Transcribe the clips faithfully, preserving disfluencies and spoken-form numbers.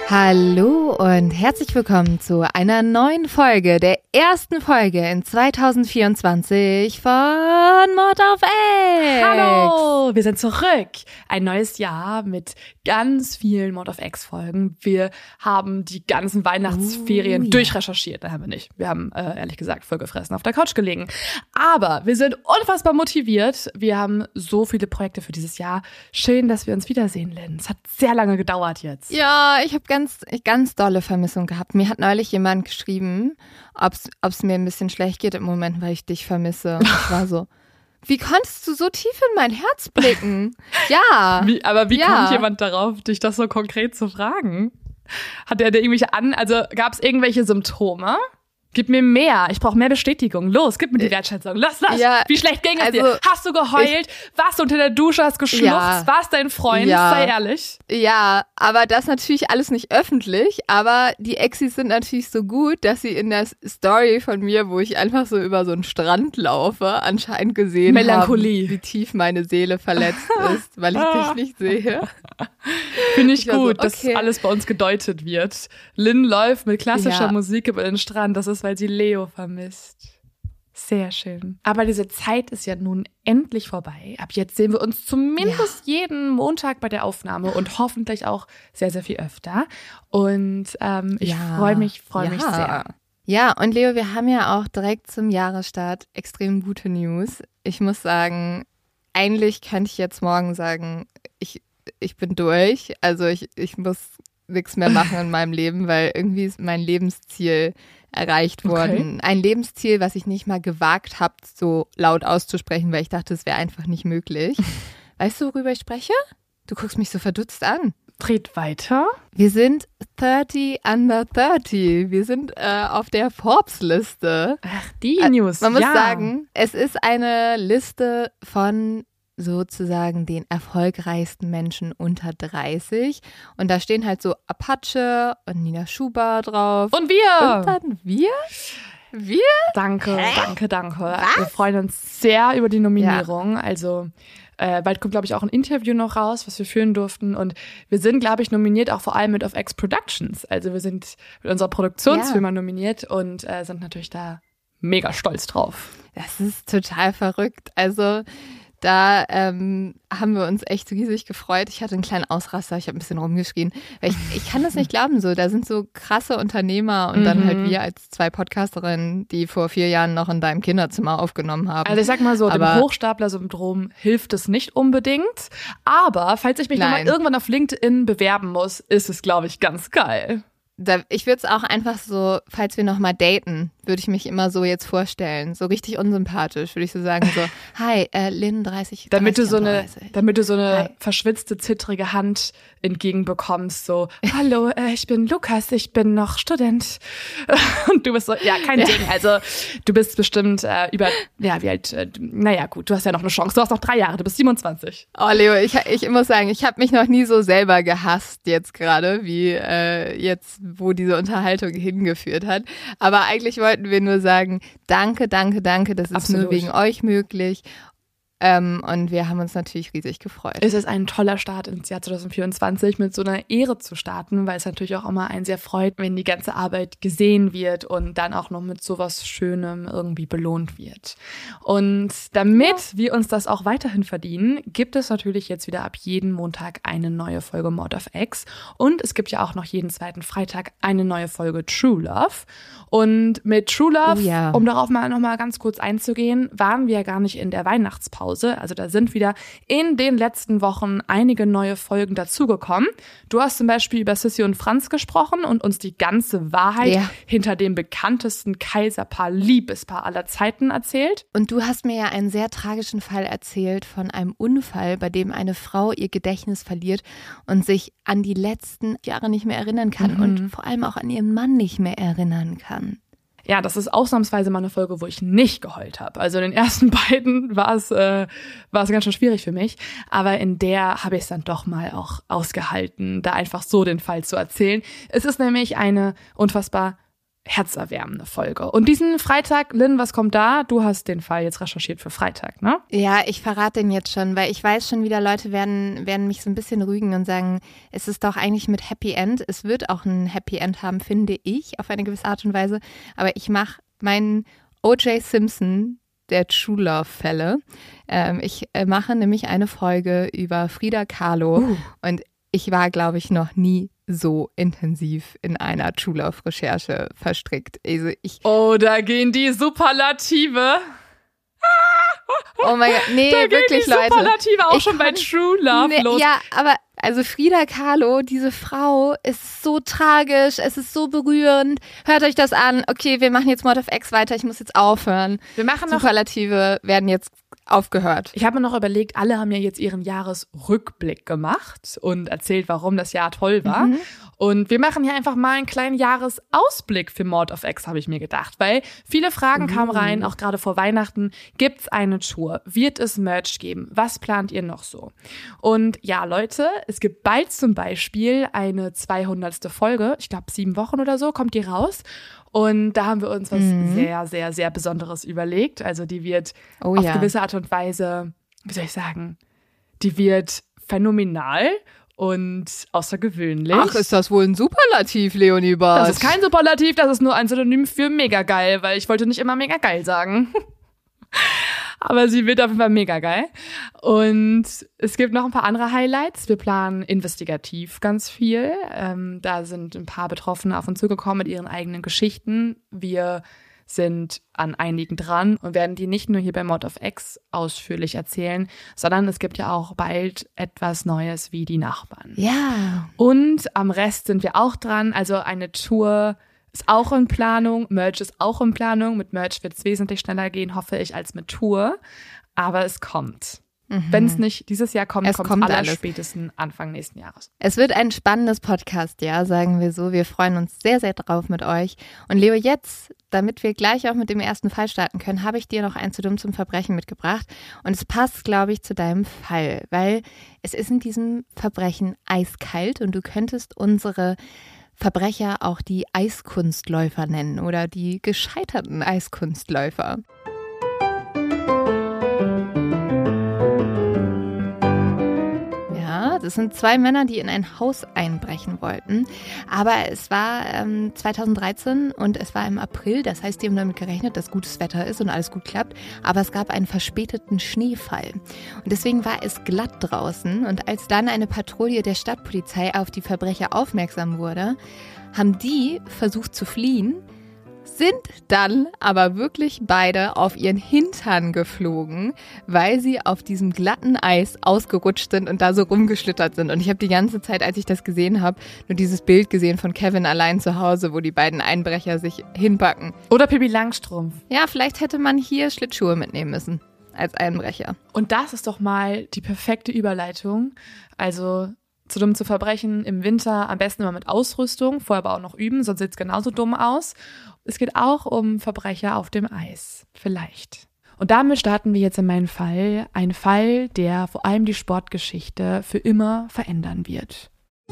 Hallo und herzlich willkommen zu einer neuen Folge, der ersten Folge in zwanzig vierundzwanzig von Mod auf X. Hallo, wir sind zurück. Ein neues Jahr mit ganz vielen Mod of X Folgen. Wir haben die ganzen Weihnachtsferien uh, ja. durchrecherchiert. Da haben wir nicht. Wir haben äh, ehrlich gesagt voll gefressen auf der Couch gelegen. Aber wir sind unfassbar motiviert. Wir haben so viele Projekte für dieses Jahr. Schön, dass wir uns wiedersehen, Lynn. Es hat sehr lange gedauert jetzt. Ja, ich habe ganz, ganz dolle Vermissung gehabt. Mir hat neulich jemand geschrieben, ob es mir ein bisschen schlecht geht im Moment, weil ich dich vermisse. Und ich war so, wie konntest du so tief in mein Herz blicken? Ja. Wie, aber wie ja. kommt jemand darauf, dich das so konkret zu fragen? Hat er dir irgendwelche an, also gab es irgendwelche Symptome? Gib mir mehr, ich brauche mehr Bestätigung. Los, gib mir die Wertschätzung. Lass, lass. Ja, Wie schlecht ging es also, dir? Hast du geheult? Ich, warst du unter der Dusche, hast geschluchzt? Ja, warst dein Freund? ja, Sei ehrlich. Ja, aber das natürlich alles nicht öffentlich. Aber die Exis sind natürlich so gut, dass sie in der Story von mir, wo ich einfach so über so einen Strand laufe, anscheinend gesehen Melancholie. haben, wie tief meine Seele verletzt ist, weil ich dich nicht sehe. Finde ich, ich gut, so, okay. dass alles bei uns gedeutet wird. Lynn läuft mit klassischer ja. Musik über den Strand. Das ist, weil sie Leo vermisst. Sehr schön. Aber diese Zeit ist ja nun endlich vorbei. Ab jetzt sehen wir uns zumindest ja. jeden Montag bei der Aufnahme und hoffentlich auch sehr, sehr viel öfter. Und ähm, ich ja. freue mich, freue ja. mich sehr. Ja, und Leo, wir haben ja auch direkt zum Jahresstart extrem gute News. Ich muss sagen, eigentlich könnte ich jetzt morgen sagen, ich, ich bin durch. Also ich, ich muss nichts mehr machen in meinem Leben, weil irgendwie ist mein Lebensziel erreicht worden. Okay. Ein Lebensziel, was ich nicht mal gewagt habe, so laut auszusprechen, weil ich dachte, es wäre einfach nicht möglich. Weißt du, worüber ich spreche? Du guckst mich so verdutzt an. Dreht weiter. Wir sind dreißig under dreißig. Wir sind äh, auf der Forbes-Liste. Ach, die News. Äh, man muss ja. sagen, es ist eine Liste von sozusagen den erfolgreichsten Menschen unter dreißig. Und da stehen halt so Apache und Nina Schuber drauf. Und wir. Und dann wir? Wir? Danke, Hä? danke, danke. Was? Wir freuen uns sehr über die Nominierung. Ja. Also äh, bald kommt, glaube ich, auch ein Interview noch raus, was wir führen durften. Und wir sind, glaube ich, nominiert auch vor allem mit Of X Productions. Also wir sind mit unserer Produktionsfirma ja. nominiert und äh, sind natürlich da mega stolz drauf. Das ist total verrückt. Also Da ähm, haben wir uns echt riesig gefreut. Ich hatte einen kleinen Ausraster, ich habe ein bisschen rumgeschrien. Weil ich, ich kann das nicht glauben, so da sind so krasse Unternehmer und mhm. dann halt wir als zwei Podcasterinnen, die vor vier Jahren noch in deinem Kinderzimmer aufgenommen haben. Also ich sag mal so, aber dem Hochstapler-Syndrom hilft es nicht unbedingt. Aber falls ich mich nochmal irgendwann auf LinkedIn bewerben muss, ist es, glaube ich, ganz geil. Da, ich würde es auch einfach so, falls wir nochmal daten, würde ich mich immer so jetzt vorstellen. So richtig unsympathisch, würde ich so sagen, so, hi, äh, Lynn, dreißig, damit du so eine, dreißig. Damit du so eine hi. verschwitzte, zittrige Hand entgegenbekommst, so, hallo, äh, ich bin Lukas, ich bin noch Student. Und du bist so, ja, kein ja. Ding, also du bist bestimmt äh, über, ja, wie alt, äh, naja, gut, du hast ja noch eine Chance, du hast noch drei Jahre, du bist siebenundzwanzig. Oh, Leo, ich, ich muss sagen, ich habe mich noch nie so selber gehasst jetzt gerade, wie äh, jetzt, wo diese Unterhaltung hingeführt hat. Aber eigentlich wollten wir nur sagen, danke, danke, danke, das ist Absolut. nur wegen euch möglich. Ähm, und wir haben uns natürlich riesig gefreut. Es ist ein toller Start ins Jahr zwanzig vierundzwanzig, mit so einer Ehre zu starten, weil es natürlich auch immer einen sehr freut, wenn die ganze Arbeit gesehen wird und dann auch noch mit sowas Schönem irgendwie belohnt wird. Und damit ja. wir uns das auch weiterhin verdienen, gibt es natürlich jetzt wieder ab jeden Montag eine neue Folge Mod of X. Und es gibt ja auch noch jeden zweiten Freitag eine neue Folge True Love. Und mit True Love, oh ja. um darauf mal noch mal ganz kurz einzugehen, waren wir ja gar nicht in der Weihnachtspause. Also da sind wieder in den letzten Wochen einige neue Folgen dazugekommen. Du hast zum Beispiel über Sissi und Franz gesprochen und uns die ganze Wahrheit ja. hinter dem bekanntesten Kaiserpaar, Liebespaar aller Zeiten erzählt. Und du hast mir ja einen sehr tragischen Fall erzählt von einem Unfall, bei dem eine Frau ihr Gedächtnis verliert und sich an die letzten Jahre nicht mehr erinnern kann mhm. und vor allem auch an ihren Mann nicht mehr erinnern kann. Ja, das ist ausnahmsweise mal eine Folge, wo ich nicht geheult habe. Also in den ersten beiden war es äh, war es ganz schön schwierig für mich. Aber in der habe ich es dann doch mal auch ausgehalten, da einfach so den Fall zu erzählen. Es ist nämlich eine unfassbar herzerwärmende Folge. Und diesen Freitag, Lynn, was kommt da? Du hast den Fall jetzt recherchiert für Freitag, ne? Ja, ich verrate den jetzt schon, weil ich weiß schon wieder, Leute werden, werden mich so ein bisschen rügen und sagen, es ist doch eigentlich mit Happy End. Es wird auch ein Happy End haben, finde ich, auf eine gewisse Art und Weise. Aber ich mache meinen O J Simpson der True Love Fälle. Ähm, ich äh, mache nämlich eine Folge über Frida Kahlo uh. und ich war, glaube ich, noch nie so intensiv in einer True Love Recherche verstrickt. Also ich oh, da gehen die Superlative. Oh mein Gott, nee, da wirklich, gehen die Leute. Superlative auch ich schon kann, bei True Love nee, los. Ja, aber also Frida Kahlo, diese Frau, ist so tragisch, es ist so berührend. Hört euch das an. Okay, wir machen jetzt Mord of X weiter, ich muss jetzt aufhören. Wir machen noch, Superlative werden jetzt aufgehört. Ich habe mir noch überlegt, alle haben ja jetzt ihren Jahresrückblick gemacht und erzählt, warum das Jahr toll war. Mhm. Und wir machen hier einfach mal einen kleinen Jahresausblick für Mord of X, habe ich mir gedacht. Weil viele Fragen mhm. kamen rein, auch gerade vor Weihnachten. Gibt's eine Tour? Wird es Merch geben? Was plant ihr noch so? Und ja, Leute, es gibt bald zum Beispiel eine zweihundertste Folge. Ich glaube, sieben Wochen oder so kommt die raus. Und da haben wir uns was mhm. sehr, sehr, sehr Besonderes überlegt. Also die wird oh, auf ja. gewisse Art und Weise, wie soll ich sagen, die wird phänomenal und außergewöhnlich. Ach, ist das wohl ein Superlativ, Leonie Bartsch? Das ist kein Superlativ, das ist nur ein Synonym für mega geil, weil ich wollte nicht immer mega geil sagen. Aber sie wird auf jeden Fall mega geil. Und es gibt noch ein paar andere Highlights. Wir planen investigativ ganz viel. Ähm, da sind ein paar Betroffene auf uns zugekommen mit ihren eigenen Geschichten. Wir sind an einigen dran und werden die nicht nur hier bei Mord of X ausführlich erzählen, sondern es gibt ja auch bald etwas Neues wie die Nachbarn. Ja. Und am Rest sind wir auch dran. Also eine Tour ist auch in Planung, Merch ist auch in Planung. Mit Merch wird es wesentlich schneller gehen, hoffe ich, als mit Tour. Aber es kommt. Mhm. Wenn es nicht dieses Jahr kommt, es kommt kommt es aller alles. spätestens Anfang nächsten Jahres. Es wird ein spannendes Podcast-Jahr, sagen wir so. Wir freuen uns sehr, sehr drauf mit euch. Und Leo, jetzt, damit wir gleich auch mit dem ersten Fall starten können, habe ich dir noch ein zu dumm zum Verbrechen mitgebracht. Und es passt, glaube ich, zu deinem Fall, weil es ist in diesem Verbrechen eiskalt und du könntest unsere Verbrecher auch die Eiskunstläufer nennen oder die gescheiterten Eiskunstläufer. Ja, das sind zwei Männer, die in ein Haus einbrechen wollten. Aber es war ähm, zweitausenddreizehn und es war im April. Das heißt, die haben damit gerechnet, dass gutes Wetter ist und alles gut klappt. Aber es gab einen verspäteten Schneefall. Und deswegen war es glatt draußen. Und als dann eine Patrouille der Stadtpolizei auf die Verbrecher aufmerksam wurde, haben die versucht zu fliehen, sind dann aber wirklich beide auf ihren Hintern geflogen, weil sie auf diesem glatten Eis ausgerutscht sind und da so rumgeschlittert sind. Und ich habe die ganze Zeit, als ich das gesehen habe, nur dieses Bild gesehen von Kevin allein zu Hause, wo die beiden Einbrecher sich hinpacken. Oder Pippi Langstrumpf. Ja, vielleicht hätte man hier Schlittschuhe mitnehmen müssen als Einbrecher. Und das ist doch mal die perfekte Überleitung. Also zu dumm zu Verbrechen im Winter am besten immer mit Ausrüstung, vorher aber auch noch üben, sonst sieht es genauso dumm aus. Es geht auch um Verbrecher auf dem Eis, vielleicht. Und damit starten wir jetzt in meinen Fall. Ein Fall, der vor allem die Sportgeschichte für immer verändern wird.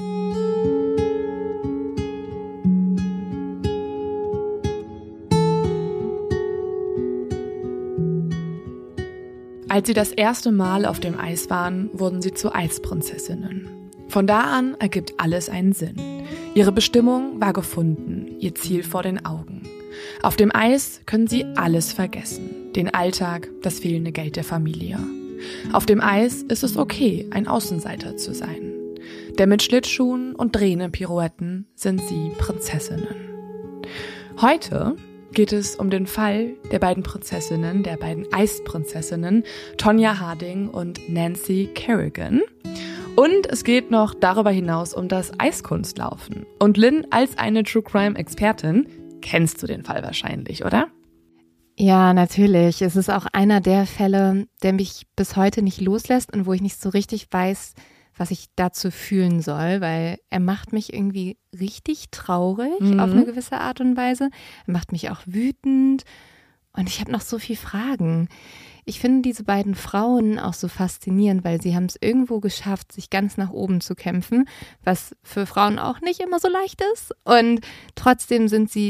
Als sie das erste Mal auf dem Eis waren, wurden sie zu Eisprinzessinnen. Von da an ergibt alles einen Sinn. Ihre Bestimmung war gefunden, ihr Ziel vor den Augen. Auf dem Eis können sie alles vergessen. Den Alltag, das fehlende Geld der Familie. Auf dem Eis ist es okay, ein Außenseiter zu sein. Denn mit Schlittschuhen und drehenden Pirouetten sind sie Prinzessinnen. Heute geht es um den Fall der beiden Prinzessinnen, der beiden Eisprinzessinnen, Tonya Harding und Nancy Kerrigan. Und es geht noch darüber hinaus um das Eiskunstlaufen. Und Lynn, als eine True-Crime-Expertin, kennst du den Fall wahrscheinlich, oder? Ja, natürlich. Es ist auch einer der Fälle, der mich bis heute nicht loslässt und wo ich nicht so richtig weiß, was ich dazu fühlen soll, weil er macht mich irgendwie richtig traurig mhm. auf eine gewisse Art und Weise. Er macht mich auch wütend und ich habe noch so viele Fragen. Ich finde diese beiden Frauen auch so faszinierend, weil sie haben es irgendwo geschafft, sich ganz nach oben zu kämpfen, was für Frauen auch nicht immer so leicht ist. Und trotzdem sind sie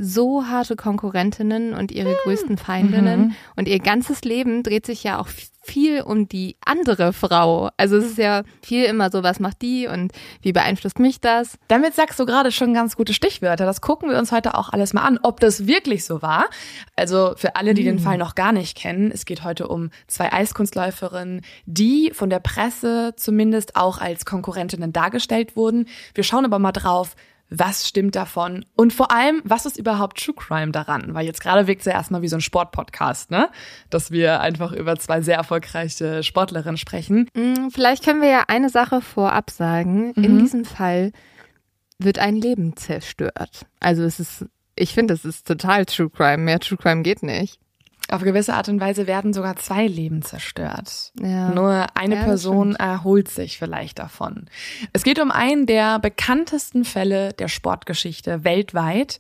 so harte Konkurrentinnen und ihre größten Feindinnen. Mhm. Und ihr ganzes Leben dreht sich ja auch viel um die andere Frau. Also es ist ja viel immer so, was macht die und wie beeinflusst mich das? Damit sagst du gerade schon ganz gute Stichwörter. Das gucken wir uns heute auch alles mal an, ob das wirklich so war. Also für alle, die mhm. den Fall noch gar nicht kennen, es geht heute um zwei Eiskunstläuferinnen, die von der Presse zumindest auch als Konkurrentinnen dargestellt wurden. Wir schauen aber mal drauf, was stimmt davon? Und vor allem, was ist überhaupt True Crime daran? Weil jetzt gerade wirkt es ja erstmal wie so ein Sportpodcast, ne? Dass wir einfach über zwei sehr erfolgreiche Sportlerinnen sprechen. Vielleicht können wir ja eine Sache vorab sagen. Mhm. In diesem Fall wird ein Leben zerstört. Also es ist, ich finde, es ist total True Crime. Mehr True Crime geht nicht. Auf gewisse Art und Weise werden sogar zwei Leben zerstört. Ja. Nur eine ja, Person erholt sich vielleicht davon. Es geht um einen der bekanntesten Fälle der Sportgeschichte weltweit.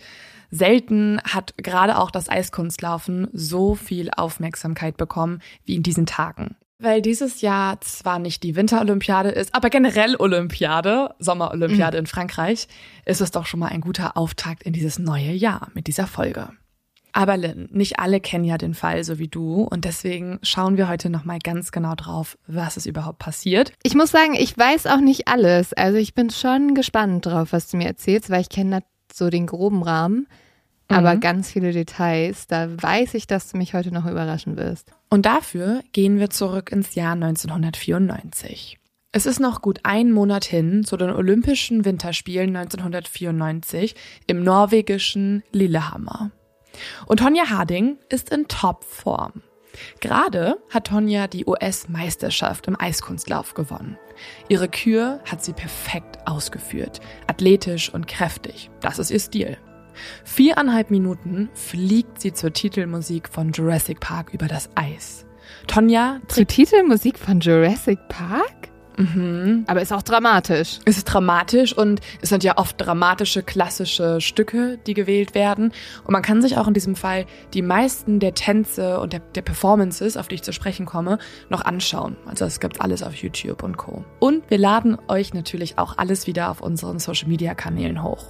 Selten hat gerade auch das Eiskunstlaufen so viel Aufmerksamkeit bekommen wie in diesen Tagen. Weil dieses Jahr zwar nicht die Winterolympiade ist, aber generell Olympiade, Sommerolympiade mhm. in Frankreich, ist es doch schon mal ein guter Auftakt in dieses neue Jahr mit dieser Folge. Aber Lynn, nicht alle kennen ja den Fall so wie du und deswegen schauen wir heute nochmal ganz genau drauf, was ist überhaupt passiert. Ich muss sagen, ich weiß auch nicht alles. Also ich bin schon gespannt drauf, was du mir erzählst, weil ich kenne so den groben Rahmen, aber mhm. ganz viele Details, da weiß ich, dass du mich heute noch überraschen wirst. Und dafür gehen wir zurück ins Jahr neunzehnhundertvierundneunzig. Es ist noch gut ein Monat hin zu den Olympischen Winterspielen neunzehnhundertvierundneunzig im norwegischen Lillehammer. Und Tonya Harding ist in Topform. Gerade hat Tonya die U S-Meisterschaft im Eiskunstlauf gewonnen. Ihre Kür hat sie perfekt ausgeführt, athletisch und kräftig. Das ist ihr Stil. Viereinhalb Minuten fliegt sie zur Titelmusik von Jurassic Park über das Eis. Tonya Zur Titelmusik von Jurassic Park? Mhm. Aber ist auch dramatisch. Es ist dramatisch und es sind ja oft dramatische, klassische Stücke, die gewählt werden. Und man kann sich auch in diesem Fall die meisten der Tänze und der, der Performances, auf die ich zu sprechen komme, noch anschauen. Also es gibt alles auf YouTube und Co. Und wir laden euch natürlich auch alles wieder auf unseren Social-Media-Kanälen hoch.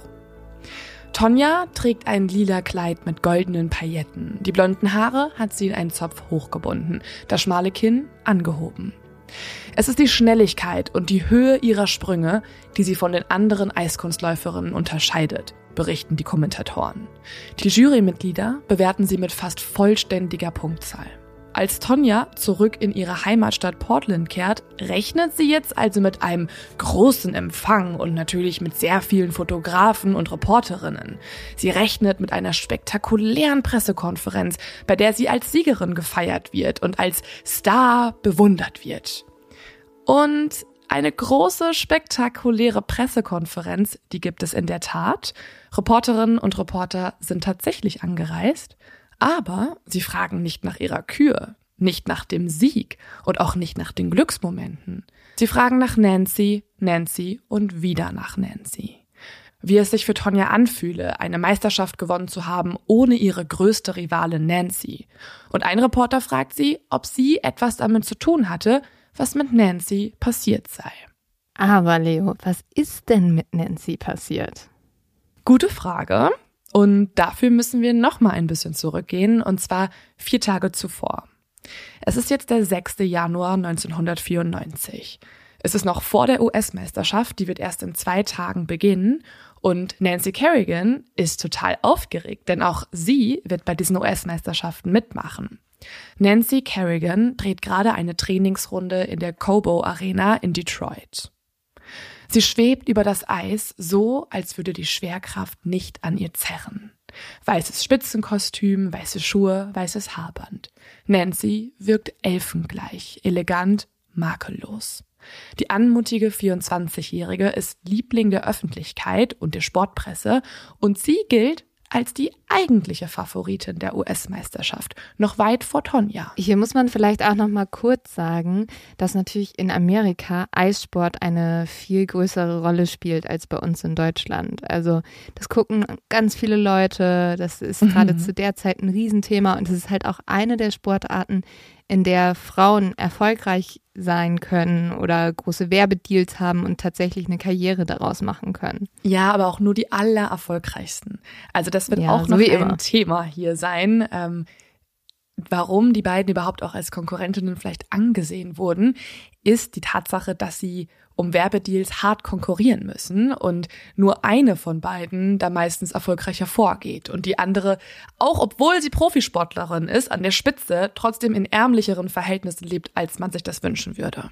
Tonya trägt ein lila Kleid mit goldenen Pailletten. Die blonden Haare hat sie in einen Zopf hochgebunden, das schmale Kinn angehoben. Es ist die Schnelligkeit und die Höhe ihrer Sprünge, die sie von den anderen Eiskunstläuferinnen unterscheidet, berichten die Kommentatoren. Die Jurymitglieder bewerten sie mit fast vollständiger Punktzahl. Als Tonya zurück in ihre Heimatstadt Portland kehrt, rechnet sie jetzt also mit einem großen Empfang und natürlich mit sehr vielen Fotografen und Reporterinnen. Sie rechnet mit einer spektakulären Pressekonferenz, bei der sie als Siegerin gefeiert wird und als Star bewundert wird. Und eine große, spektakuläre Pressekonferenz, die gibt es in der Tat. Reporterinnen und Reporter sind tatsächlich angereist. Aber sie fragen nicht nach ihrer Kür, nicht nach dem Sieg und auch nicht nach den Glücksmomenten. Sie fragen nach Nancy, Nancy und wieder nach Nancy. Wie es sich für Tonya anfühle, eine Meisterschaft gewonnen zu haben, ohne ihre größte Rivalin Nancy. Und ein Reporter fragt sie, ob sie etwas damit zu tun hatte, was mit Nancy passiert sei. Aber Leo, was ist denn mit Nancy passiert? Gute Frage. Und dafür müssen wir noch mal ein bisschen zurückgehen, und zwar vier Tage zuvor. Es ist jetzt der sechster Januar neunzehnhundertvierundneunzig. Es ist noch vor der U S-Meisterschaft, die wird erst in zwei Tagen beginnen. Und Nancy Kerrigan ist total aufgeregt, denn auch sie wird bei diesen U S-Meisterschaften mitmachen. Nancy Kerrigan dreht gerade eine Trainingsrunde in der Cobo Arena in Detroit. Sie schwebt über das Eis, so als würde die Schwerkraft nicht an ihr zerren. Weißes Spitzenkostüm, weiße Schuhe, weißes Haarband. Nancy wirkt elfengleich, elegant, makellos. Die anmutige vierundzwanzigjährige ist Liebling der Öffentlichkeit und der Sportpresse und sie gilt als die eigentliche Favoritin der U S-Meisterschaft, noch weit vor Tonya. Hier muss man vielleicht auch noch mal kurz sagen, dass natürlich in Amerika Eissport eine viel größere Rolle spielt als bei uns in Deutschland. Also das gucken ganz viele Leute, das ist mhm. gerade zu der Zeit ein Riesenthema und es ist halt auch eine der Sportarten, in der Frauen erfolgreich sein können oder große Werbedeals haben und tatsächlich eine Karriere daraus machen können. Ja, aber auch nur die allererfolgreichsten. Also das wird ja, auch so noch wie ein immer. Thema hier sein. Ähm, warum die beiden überhaupt auch als Konkurrentinnen vielleicht angesehen wurden, ist die Tatsache, dass sie um Werbedeals hart konkurrieren müssen und nur eine von beiden da meistens erfolgreich hervorgeht und die andere, auch obwohl sie Profisportlerin ist, an der Spitze trotzdem in ärmlicheren Verhältnissen lebt, als man sich das wünschen würde.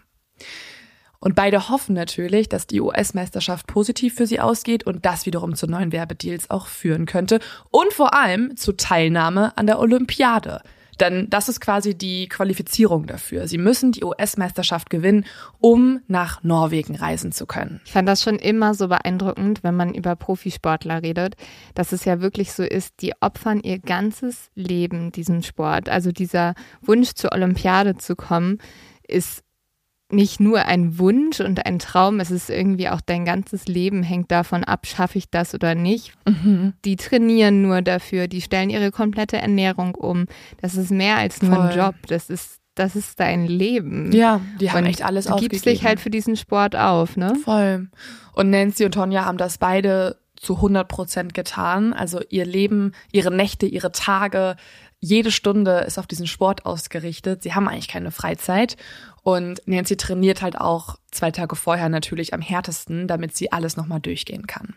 Und beide hoffen natürlich, dass die U S-Meisterschaft positiv für sie ausgeht und das wiederum zu neuen Werbedeals auch führen könnte und vor allem zu Teilnahme an der Olympiade. Denn das ist quasi die Qualifizierung dafür. Sie müssen die U S-Meisterschaft gewinnen, um nach Norwegen reisen zu können. Ich fand das schon immer so beeindruckend, wenn man über Profisportler redet, dass es ja wirklich so ist, die opfern ihr ganzes Leben diesem Sport. Also dieser Wunsch zur Olympiade zu kommen, ist nicht nur ein Wunsch und ein Traum, es ist irgendwie auch dein ganzes Leben hängt davon ab, schaffe ich das oder nicht. Mhm. Die trainieren nur dafür, die stellen ihre komplette Ernährung um. Das ist mehr als nur Voll. ein Job, das ist, das ist dein Leben. Ja, die haben und echt alles du aufgegeben. gibst dich halt für diesen Sport auf, ne? Voll. Und Nancy und Tonja haben das beide zu hundert Prozent getan. Also ihr Leben, ihre Nächte, ihre Tage, jede Stunde ist auf diesen Sport ausgerichtet. Sie haben eigentlich keine Freizeit. Und Nancy trainiert halt auch zwei Tage vorher natürlich am härtesten, damit sie alles nochmal durchgehen kann.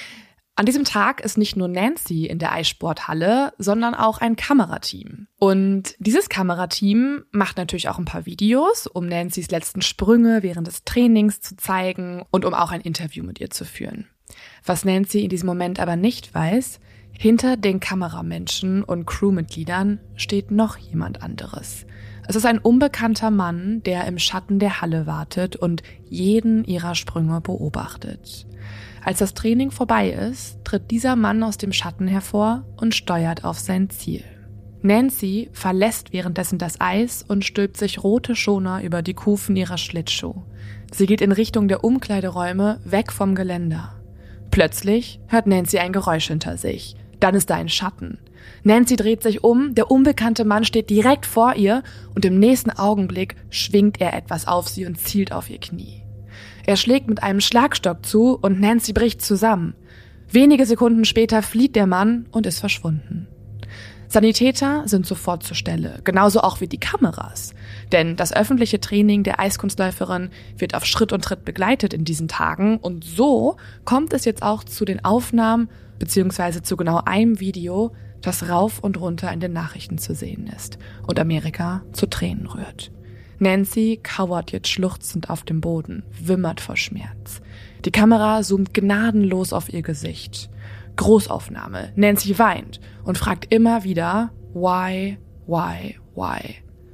An diesem Tag ist nicht nur Nancy in der Eissporthalle, sondern auch ein Kamerateam. Und dieses Kamerateam macht natürlich auch ein paar Videos, um Nancy's letzten Sprünge während des Trainings zu zeigen und um auch ein Interview mit ihr zu führen. Was Nancy in diesem Moment aber nicht weiß, hinter den Kameramenschen und Crewmitgliedern steht noch jemand anderes. Es ist ein unbekannter Mann, der im Schatten der Halle wartet und jeden ihrer Sprünge beobachtet. Als das Training vorbei ist, tritt dieser Mann aus dem Schatten hervor und steuert auf sein Ziel. Nancy verlässt währenddessen das Eis und stülpt sich rote Schoner über die Kufen ihrer Schlittschuh. Sie geht in Richtung der Umkleideräume, weg vom Geländer. Plötzlich hört Nancy ein Geräusch hinter sich. Dann ist da ein Schatten. Nancy dreht sich um, der unbekannte Mann steht direkt vor ihr und im nächsten Augenblick schwingt er etwas auf sie und zielt auf ihr Knie. Er schlägt mit einem Schlagstock zu und Nancy bricht zusammen. Wenige Sekunden später flieht der Mann und ist verschwunden. Sanitäter sind sofort zur Stelle, genauso auch wie die Kameras. Denn das öffentliche Training der Eiskunstläuferin wird auf Schritt und Tritt begleitet in diesen Tagen und so kommt es jetzt auch zu den Aufnahmen beziehungsweise zu genau einem Video, das rauf und runter in den Nachrichten zu sehen ist und Amerika zu Tränen rührt. Nancy kauert jetzt schluchzend auf dem Boden, wimmert vor Schmerz. Die Kamera zoomt gnadenlos auf ihr Gesicht. Großaufnahme. Nancy weint und fragt immer wieder, why, why, why?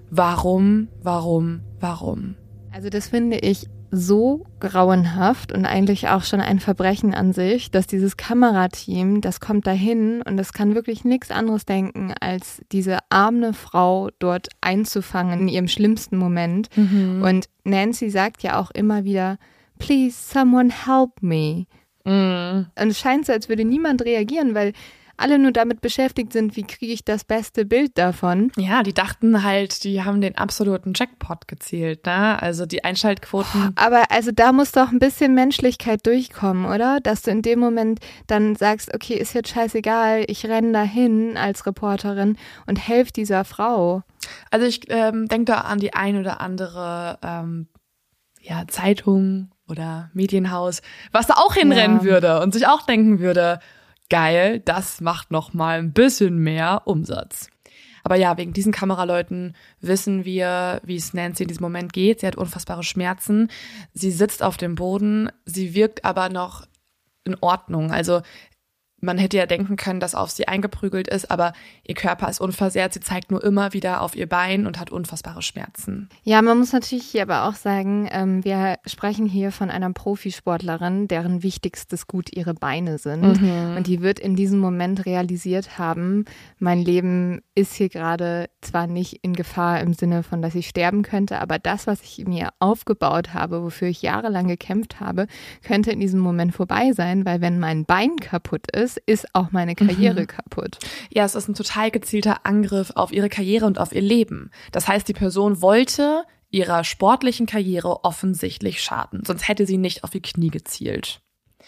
Warum, warum, warum? Also das finde ich so grauenhaft und eigentlich auch schon ein Verbrechen an sich, dass dieses Kamerateam, das kommt dahin und das kann wirklich nichts anderes denken, als diese arme Frau dort einzufangen in ihrem schlimmsten Moment. Mhm. Und Nancy sagt ja auch immer wieder, please, someone help me. Mhm. Und es scheint so, als würde niemand reagieren, weil alle nur damit beschäftigt sind, wie kriege ich das beste Bild davon. Ja, die dachten halt, die haben den absoluten Jackpot gezielt, ne? Also die Einschaltquoten. Aber also da muss doch ein bisschen Menschlichkeit durchkommen, oder? Dass du in dem Moment dann sagst, okay, ist jetzt scheißegal, ich renne dahin als Reporterin und helfe dieser Frau. Also ich ähm, denke da an die ein oder andere ähm, ja, Zeitung oder Medienhaus, was da auch hinrennen Ja. würde und sich auch denken würde, geil, das macht noch mal ein bisschen mehr Umsatz. Aber ja, wegen diesen Kameraleuten wissen wir, wie es Nancy in diesem Moment geht. Sie hat unfassbare Schmerzen. Sie sitzt auf dem Boden. Sie wirkt aber noch in Ordnung. Also man hätte ja denken können, dass auf sie eingeprügelt ist, aber ihr Körper ist unversehrt. Sie zeigt nur immer wieder auf ihr Bein und hat unfassbare Schmerzen. Ja, man muss natürlich hier aber auch sagen, ähm, wir sprechen hier von einer Profisportlerin, deren wichtigstes Gut ihre Beine sind. Mhm. Und die wird in diesem Moment realisiert haben, mein Leben ist hier gerade zwar nicht in Gefahr im Sinne von, dass ich sterben könnte, aber das, was ich mir aufgebaut habe, wofür ich jahrelang gekämpft habe, könnte in diesem Moment vorbei sein, weil wenn mein Bein kaputt ist, ist auch meine Karriere Mhm. kaputt. Ja, es ist ein total gezielter Angriff auf ihre Karriere und auf ihr Leben. Das heißt, die Person wollte ihrer sportlichen Karriere offensichtlich schaden. Sonst hätte sie nicht auf ihr Knie gezielt.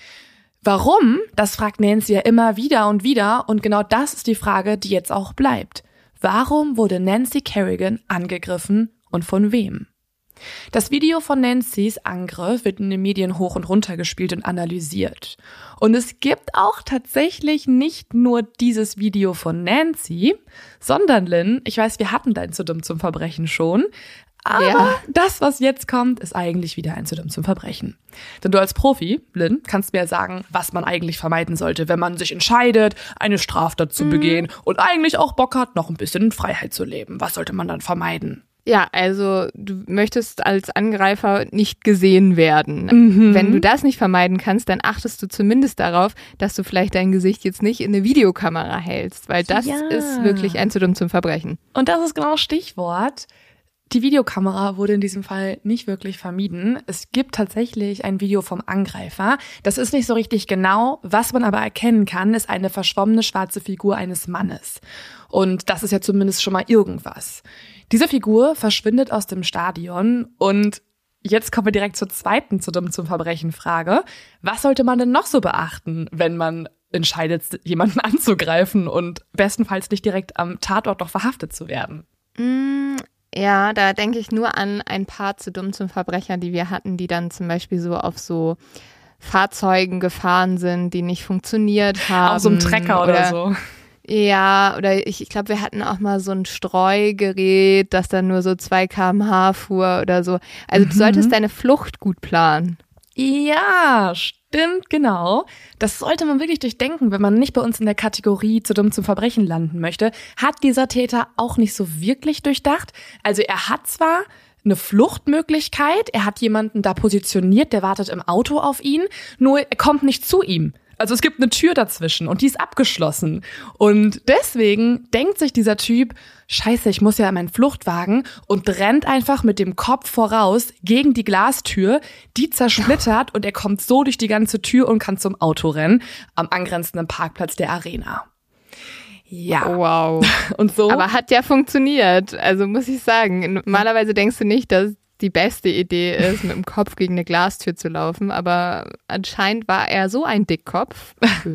Warum? Das fragt Nancy ja immer wieder und wieder. Und genau das ist die Frage, die jetzt auch bleibt. Warum wurde Nancy Kerrigan angegriffen und von wem? Das Video von Nancys Angriff wird in den Medien hoch und runter gespielt und analysiert. Und es gibt auch tatsächlich nicht nur dieses Video von Nancy, sondern Lynn, ich weiß, wir hatten dein Zu dumm zum Verbrechen schon, aber ja. Das, was jetzt kommt, ist eigentlich wieder ein Zu dumm zum Verbrechen. Denn du als Profi, Lynn, kannst mir sagen, was man eigentlich vermeiden sollte, wenn man sich entscheidet, eine Straftat zu mhm. begehen und eigentlich auch Bock hat, noch ein bisschen in Freiheit zu leben. Was sollte man dann vermeiden? Ja, also du möchtest als Angreifer nicht gesehen werden. Mhm. Wenn du das nicht vermeiden kannst, dann achtest du zumindest darauf, dass du vielleicht dein Gesicht jetzt nicht in eine Videokamera hältst, weil das ja. ist wirklich ein Zu dumm zum Verbrechen. Und das ist genau das Stichwort. Die Videokamera wurde in diesem Fall nicht wirklich vermieden. Es gibt tatsächlich ein Video vom Angreifer. Das ist nicht so richtig genau. Was man aber erkennen kann, ist eine verschwommene schwarze Figur eines Mannes. Und das ist ja zumindest schon mal irgendwas. Diese Figur verschwindet aus dem Stadion und jetzt kommen wir direkt zur zweiten Zu dumm zum Verbrechen Frage. Was sollte man denn noch so beachten, wenn man entscheidet, jemanden anzugreifen und bestenfalls nicht direkt am Tatort noch verhaftet zu werden? Mm, ja, da denke ich nur an ein paar Zu dumm zum Verbrechen, die wir hatten, die dann zum Beispiel so auf so Fahrzeugen gefahren sind, die nicht funktioniert haben. Auf so einem Trecker oder, oder so. Ja, oder ich, ich glaube, wir hatten auch mal so ein Streugerät, das dann nur so zwei Kilometer pro Stunde fuhr oder so. Also mhm. du solltest deine Flucht gut planen. Ja, stimmt, genau. Das sollte man wirklich durchdenken, wenn man nicht bei uns in der Kategorie Zu dumm zum Verbrechen landen möchte. Hat dieser Täter auch nicht so wirklich durchdacht. Also er hat zwar eine Fluchtmöglichkeit, er hat jemanden da positioniert, der wartet im Auto auf ihn, nur er kommt nicht zu ihm. Also es gibt eine Tür dazwischen und die ist abgeschlossen. Und deswegen denkt sich dieser Typ, scheiße, ich muss ja in meinen Fluchtwagen und rennt einfach mit dem Kopf voraus gegen die Glastür, die zersplittert und er kommt so durch die ganze Tür und kann zum Auto rennen, am angrenzenden Parkplatz der Arena. Ja. Wow. Und so. Aber hat ja funktioniert. Also muss ich sagen, normalerweise denkst du nicht, dass die beste Idee ist, mit dem Kopf gegen eine Glastür zu laufen, aber anscheinend war er so ein Dickkopf,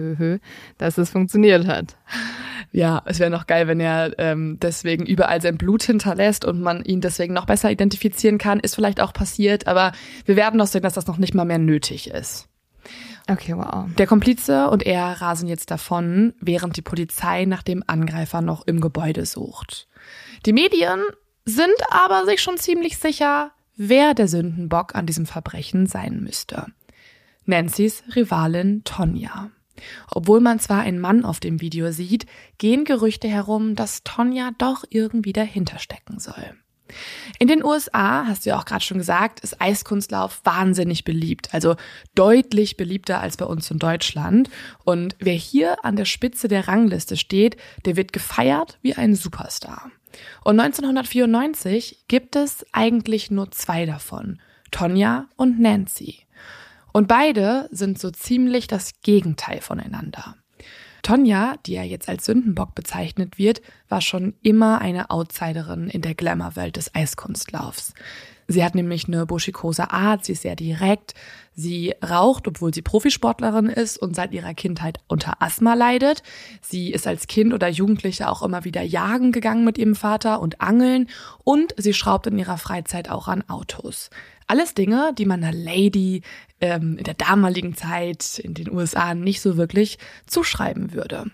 dass es funktioniert hat. Ja, es wäre noch geil, wenn er ähm, deswegen überall sein Blut hinterlässt und man ihn deswegen noch besser identifizieren kann. Ist vielleicht auch passiert, aber wir werden noch sehen, dass das noch nicht mal mehr nötig ist. Okay, wow. Der Komplize und er rasen jetzt davon, während die Polizei nach dem Angreifer noch im Gebäude sucht. Die Medien sind aber sich schon ziemlich sicher, wer der Sündenbock an diesem Verbrechen sein müsste. Nancys Rivalin Tonya. Obwohl man zwar einen Mann auf dem Video sieht, gehen Gerüchte herum, dass Tonya doch irgendwie dahinter stecken soll. In den U S A, hast du ja auch gerade schon gesagt, ist Eiskunstlauf wahnsinnig beliebt, also deutlich beliebter als bei uns in Deutschland. Und wer hier an der Spitze der Rangliste steht, der wird gefeiert wie ein Superstar. Und neunzehnhundertvierundneunzig gibt es eigentlich nur zwei davon, Tonya und Nancy. Und beide sind so ziemlich das Gegenteil voneinander. Tonya, die ja jetzt als Sündenbock bezeichnet wird, war schon immer eine Outsiderin in der Glamour-Welt des Eiskunstlaufs. Sie hat nämlich eine burschikose Art, sie ist sehr direkt, sie raucht, obwohl sie Profisportlerin ist und seit ihrer Kindheit unter Asthma leidet. Sie ist als Kind oder Jugendliche auch immer wieder jagen gegangen mit ihrem Vater und angeln und sie schraubt in ihrer Freizeit auch an Autos. Alles Dinge, die man einer Lady ähm, in der damaligen Zeit in den U S A nicht so wirklich zuschreiben würde.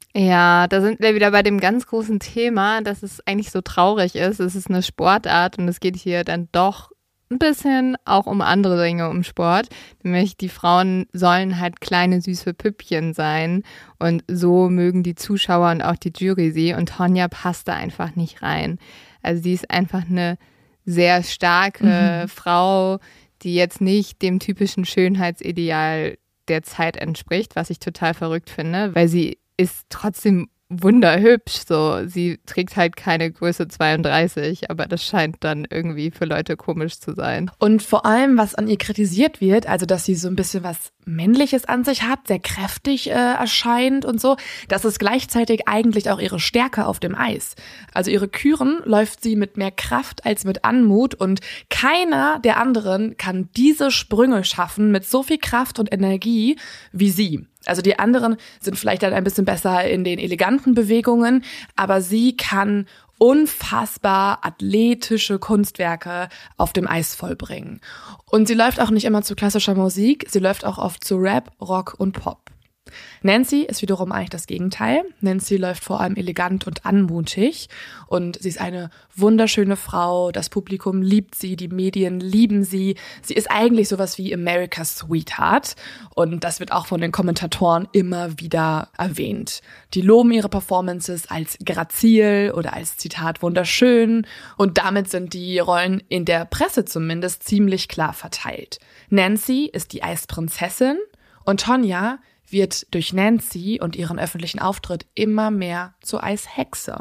Ja, da sind wir wieder bei dem ganz großen Thema, dass es eigentlich so traurig ist. Es ist eine Sportart und es geht hier dann doch ein bisschen auch um andere Dinge, um Sport. Nämlich die Frauen sollen halt kleine, süße Püppchen sein und so mögen die Zuschauer und auch die Jury sie. Und Tonya passt da einfach nicht rein. Also sie ist einfach eine sehr starke mhm. Frau, die jetzt nicht dem typischen Schönheitsideal der Zeit entspricht, was ich total verrückt finde, weil sie ist trotzdem wunderhübsch, so. Sie trägt halt keine Größe zweiunddreißig, aber das scheint dann irgendwie für Leute komisch zu sein. Und vor allem, was an ihr kritisiert wird, also dass sie so ein bisschen was Männliches an sich hat, sehr kräftig äh, erscheint und so. Das ist gleichzeitig eigentlich auch ihre Stärke auf dem Eis. Also ihre Küren läuft sie mit mehr Kraft als mit Anmut und keiner der anderen kann diese Sprünge schaffen mit so viel Kraft und Energie wie sie. Also die anderen sind vielleicht dann ein bisschen besser in den eleganten Bewegungen, aber sie kann unfassbar athletische Kunstwerke auf dem Eis vollbringen. Und sie läuft auch nicht immer zu klassischer Musik, sie läuft auch oft zu Rap, Rock und Pop. Nancy ist wiederum eigentlich das Gegenteil. Nancy läuft vor allem elegant und anmutig und sie ist eine wunderschöne Frau. Das Publikum liebt sie, die Medien lieben sie. Sie ist eigentlich sowas wie America's Sweetheart und das wird auch von den Kommentatoren immer wieder erwähnt. Die loben ihre Performances als grazil oder als Zitat wunderschön und damit sind die Rollen in der Presse zumindest ziemlich klar verteilt. Nancy ist die Eisprinzessin und Tonya wird durch Nancy und ihren öffentlichen Auftritt immer mehr zur Eishexe.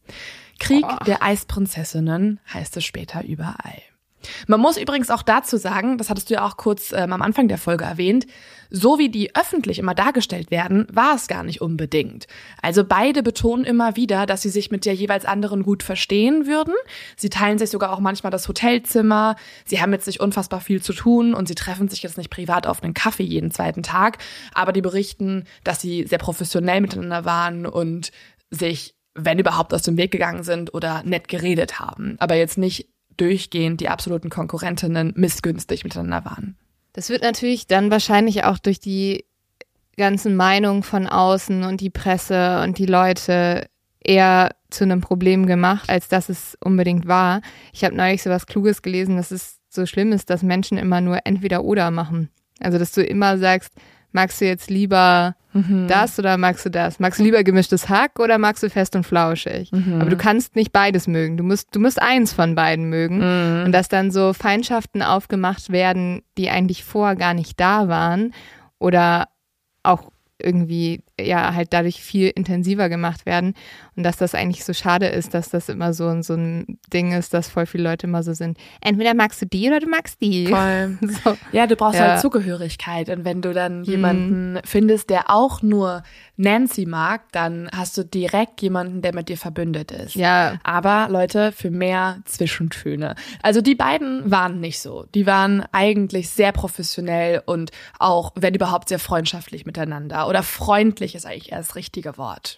Krieg oh. der Eisprinzessinnen heißt es später überall. Man muss übrigens auch dazu sagen, das hattest du ja auch kurz ähm, am Anfang der Folge erwähnt, so wie die öffentlich immer dargestellt werden, war es gar nicht unbedingt. Also beide betonen immer wieder, dass sie sich mit der jeweils anderen gut verstehen würden. Sie teilen sich sogar auch manchmal das Hotelzimmer. Sie haben jetzt nicht unfassbar viel zu tun und sie treffen sich jetzt nicht privat auf einen Kaffee jeden zweiten Tag. Aber die berichten, dass sie sehr professionell miteinander waren und sich, wenn überhaupt, aus dem Weg gegangen sind oder nett geredet haben. Aber jetzt nicht durchgehend die absoluten Konkurrentinnen missgünstig miteinander waren. Das wird natürlich dann wahrscheinlich auch durch die ganzen Meinungen von außen und die Presse und die Leute eher zu einem Problem gemacht, als dass es unbedingt war. Ich habe neulich so was Kluges gelesen, dass es so schlimm ist, dass Menschen immer nur entweder oder machen. Also dass du immer sagst, magst du jetzt lieber mhm. das oder magst du das? Magst du lieber gemischtes Hack oder magst du fest und flauschig? Mhm. Aber du kannst nicht beides mögen. Du musst, du musst eins von beiden mögen. Mhm. Und dass dann so Feindschaften aufgemacht werden, die eigentlich vorher gar nicht da waren oder auch irgendwie ja halt dadurch viel intensiver gemacht werden und dass das eigentlich so schade ist, dass das immer so, so ein Ding ist, dass voll viele Leute immer so sind, entweder magst du die oder du magst die. Voll. So. Ja, du brauchst ja. halt Zugehörigkeit und wenn du dann jemanden mhm. findest, der auch nur Nancy mag, dann hast du direkt jemanden, der mit dir verbündet ist. Ja. Aber Leute, für mehr Zwischentöne. Also die beiden waren nicht so. Die waren eigentlich sehr professionell und auch, wenn überhaupt, sehr freundschaftlich miteinander oder freundlich ist eigentlich eher das richtige Wort.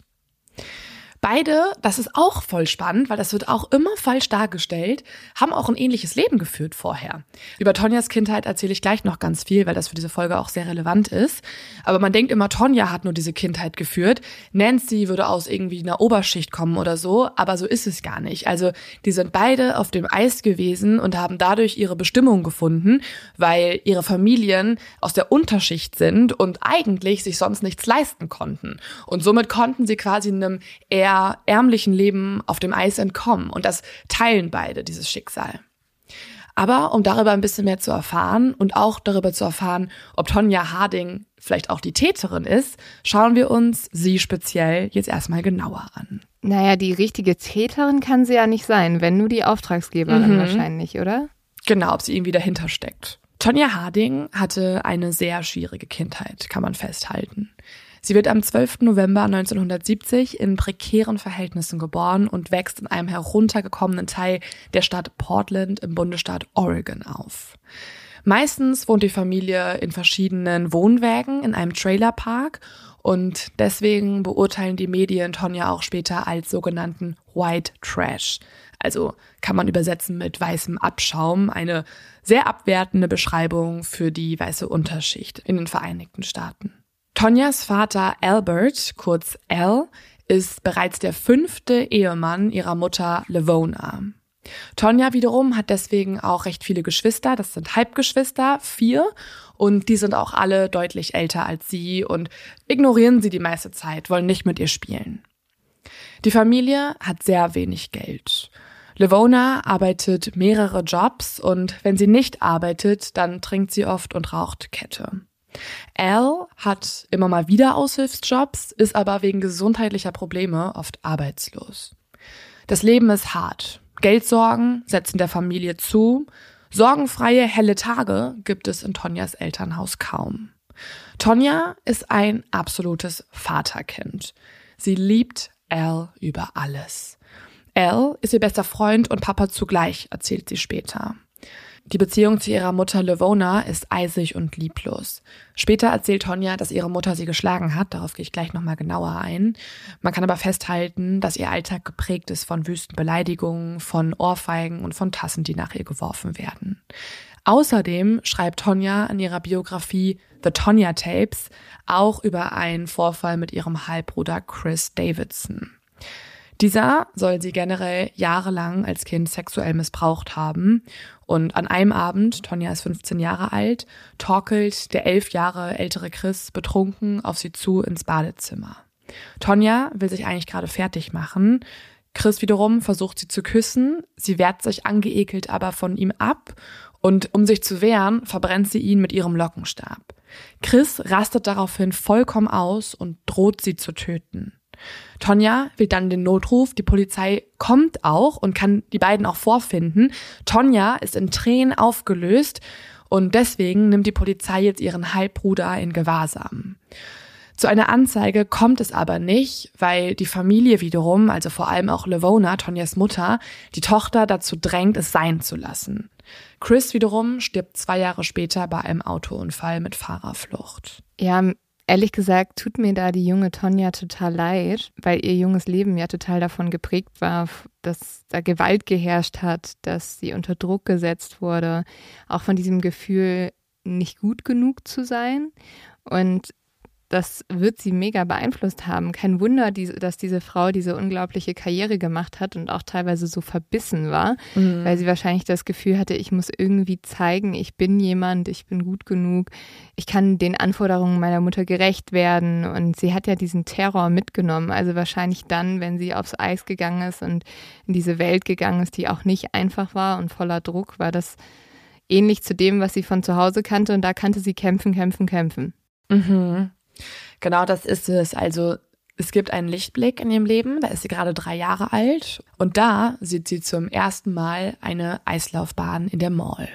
Beide, das ist auch voll spannend, weil das wird auch immer falsch dargestellt, haben auch ein ähnliches Leben geführt vorher. Über Tonyas Kindheit erzähle ich gleich noch ganz viel, weil das für diese Folge auch sehr relevant ist. Aber man denkt immer, Tonya hat nur diese Kindheit geführt. Nancy würde aus irgendwie einer Oberschicht kommen oder so, aber so ist es gar nicht. Also die sind beide auf dem Eis gewesen und haben dadurch ihre Bestimmung gefunden, weil ihre Familien aus der Unterschicht sind und eigentlich sich sonst nichts leisten konnten. Und somit konnten sie quasi einem eher ärmlichen Leben auf dem Eis entkommen. Und das teilen beide, dieses Schicksal. Aber um darüber ein bisschen mehr zu erfahren und auch darüber zu erfahren, ob Tonya Harding vielleicht auch die Täterin ist, schauen wir uns sie speziell jetzt erstmal genauer an. Naja, die richtige Täterin kann sie ja nicht sein, wenn nur die Auftragsgeberin mhm. wahrscheinlich, oder? Genau, ob sie irgendwie dahinter steckt. Tonya Harding hatte eine sehr schwierige Kindheit, kann man festhalten. Sie wird am zwölften November neunzehnhundertsiebzig in prekären Verhältnissen geboren und wächst in einem heruntergekommenen Teil der Stadt Portland im Bundesstaat Oregon auf. Meistens wohnt die Familie in verschiedenen Wohnwägen in einem Trailerpark und deswegen beurteilen die Medien Tonya auch später als sogenannten White Trash. Also kann man übersetzen mit weißem Abschaum, eine sehr abwertende Beschreibung für die weiße Unterschicht in den Vereinigten Staaten. Tonyas Vater Albert, kurz Al, ist bereits der fünfte Ehemann ihrer Mutter Lavona. Tonya wiederum hat deswegen auch recht viele Geschwister, das sind Halbgeschwister, vier, und die sind auch alle deutlich älter als sie und ignorieren sie die meiste Zeit, wollen nicht mit ihr spielen. Die Familie hat sehr wenig Geld. Lavona arbeitet mehrere Jobs und wenn sie nicht arbeitet, dann trinkt sie oft und raucht Kette. Al hat immer mal wieder Aushilfsjobs, ist aber wegen gesundheitlicher Probleme oft arbeitslos. Das Leben ist hart. Geldsorgen setzen der Familie zu. Sorgenfreie, helle Tage gibt es in Tonyas Elternhaus kaum. Tonya ist ein absolutes Vaterkind. Sie liebt Al über alles. Al ist ihr bester Freund und Papa zugleich, erzählt sie später. Die Beziehung zu ihrer Mutter Levona ist eisig und lieblos. Später erzählt Tonya, dass ihre Mutter sie geschlagen hat, darauf gehe ich gleich nochmal genauer ein. Man kann aber festhalten, dass ihr Alltag geprägt ist von wüsten Beleidigungen, von Ohrfeigen und von Tassen, die nach ihr geworfen werden. Außerdem schreibt Tonya in ihrer Biografie The Tonya Tapes auch über einen Vorfall mit ihrem Halbbruder Chris Davidson. Dieser soll sie generell jahrelang als Kind sexuell missbraucht haben. Und an einem Abend, Tonya ist fünfzehn Jahre alt, torkelt der elf Jahre ältere Chris betrunken auf sie zu ins Badezimmer. Tonya will sich eigentlich gerade fertig machen. Chris wiederum versucht sie zu küssen. Sie wehrt sich angeekelt aber von ihm ab. Und um sich zu wehren, verbrennt sie ihn mit ihrem Lockenstab. Chris rastet daraufhin vollkommen aus und droht sie zu töten. Tonya wählt dann den Notruf, die Polizei kommt auch und kann die beiden auch vorfinden. Tonya ist in Tränen aufgelöst und deswegen nimmt die Polizei jetzt ihren Halbbruder in Gewahrsam. Zu einer Anzeige kommt es aber nicht, weil die Familie wiederum, also vor allem auch Levona, Tonyas Mutter, die Tochter dazu drängt, es sein zu lassen. Chris wiederum stirbt zwei Jahre später bei einem Autounfall mit Fahrerflucht. Ja, ehrlich gesagt tut mir da die junge Tonya total leid, weil ihr junges Leben ja total davon geprägt war, dass da Gewalt geherrscht hat, dass sie unter Druck gesetzt wurde, auch von diesem Gefühl, nicht gut genug zu sein. Und das wird sie mega beeinflusst haben. Kein Wunder, dass diese Frau diese unglaubliche Karriere gemacht hat und auch teilweise so verbissen war, mhm. weil sie wahrscheinlich das Gefühl hatte, ich muss irgendwie zeigen, ich bin jemand, ich bin gut genug, ich kann den Anforderungen meiner Mutter gerecht werden. Und sie hat ja diesen Terror mitgenommen. Also wahrscheinlich dann, wenn sie aufs Eis gegangen ist und in diese Welt gegangen ist, die auch nicht einfach war und voller Druck, war das ähnlich zu dem, was sie von zu Hause kannte. Und da kannte sie kämpfen, kämpfen, kämpfen. Mhm. Genau, das ist es. Also es gibt einen Lichtblick in ihrem Leben, da ist sie gerade drei Jahre alt und da sieht sie zum ersten Mal eine Eislaufbahn in der Mall.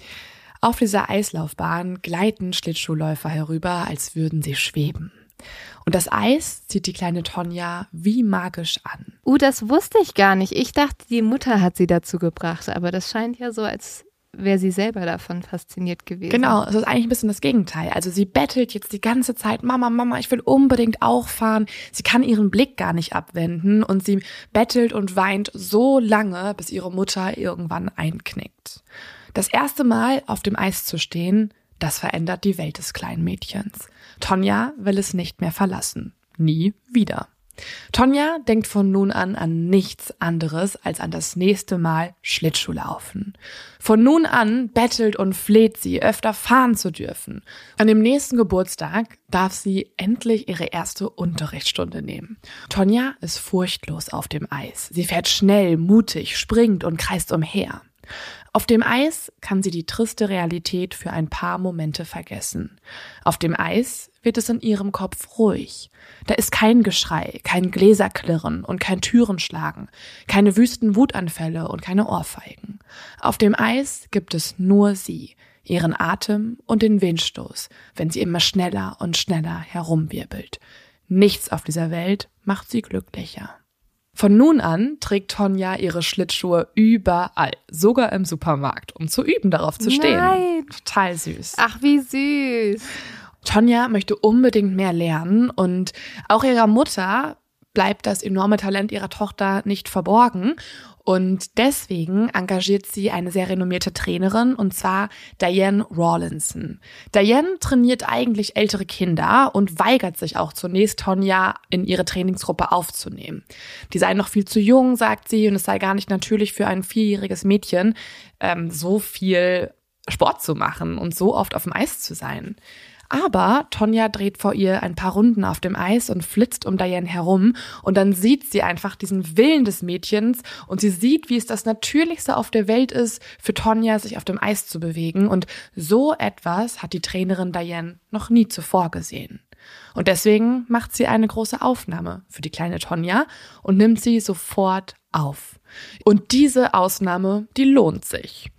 Auf dieser Eislaufbahn gleiten Schlittschuhläufer herüber, als würden sie schweben. Und das Eis zieht die kleine Tonya wie magisch an. Uh, das wusste ich gar nicht. Ich dachte, die Mutter hat sie dazu gebracht, aber das scheint ja so, als wäre sie selber davon fasziniert gewesen. Genau, es ist eigentlich ein bisschen das Gegenteil. Also sie bettelt jetzt die ganze Zeit, Mama, Mama, ich will unbedingt auch fahren. Sie kann ihren Blick gar nicht abwenden und sie bettelt und weint so lange, bis ihre Mutter irgendwann einknickt. Das erste Mal auf dem Eis zu stehen, das verändert die Welt des kleinen Mädchens. Tonya will es nicht mehr verlassen. Nie wieder. Tonya denkt von nun an an nichts anderes als an das nächste Mal Schlittschuhlaufen. Von nun an bettelt und fleht sie, öfter fahren zu dürfen. An dem nächsten Geburtstag darf sie endlich ihre erste Unterrichtsstunde nehmen. Tonya ist furchtlos auf dem Eis. Sie fährt schnell, mutig, springt und kreist umher. Auf dem Eis kann sie die triste Realität für ein paar Momente vergessen. Auf dem Eis wird es in ihrem Kopf ruhig. Da ist kein Geschrei, kein Gläserklirren und kein Türenschlagen, keine wüsten Wutanfälle und keine Ohrfeigen. Auf dem Eis gibt es nur sie, ihren Atem und den Windstoß, wenn sie immer schneller und schneller herumwirbelt. Nichts auf dieser Welt macht sie glücklicher. Von nun an trägt Tonya ihre Schlittschuhe überall, sogar im Supermarkt, um zu üben, darauf zu stehen. Nein. Total süß. Ach, wie süß. Tonya möchte unbedingt mehr lernen und auch ihrer Mutter bleibt das enorme Talent ihrer Tochter nicht verborgen. Und deswegen engagiert sie eine sehr renommierte Trainerin, und zwar Diane Rawlinson. Diane trainiert eigentlich ältere Kinder und weigert sich auch zunächst, Tonya in ihre Trainingsgruppe aufzunehmen. Die sei noch viel zu jung, sagt sie, und es sei gar nicht natürlich für ein vierjähriges Mädchen, ähm, so viel Sport zu machen und so oft auf dem Eis zu sein. Aber Tonya dreht vor ihr ein paar Runden auf dem Eis und flitzt um Diane herum und dann sieht sie einfach diesen Willen des Mädchens und sie sieht, wie es das Natürlichste auf der Welt ist, für Tonya sich auf dem Eis zu bewegen, und so etwas hat die Trainerin Diane noch nie zuvor gesehen. Und deswegen macht sie eine große Aufnahme für die kleine Tonya und nimmt sie sofort auf. Und diese Ausnahme, die lohnt sich.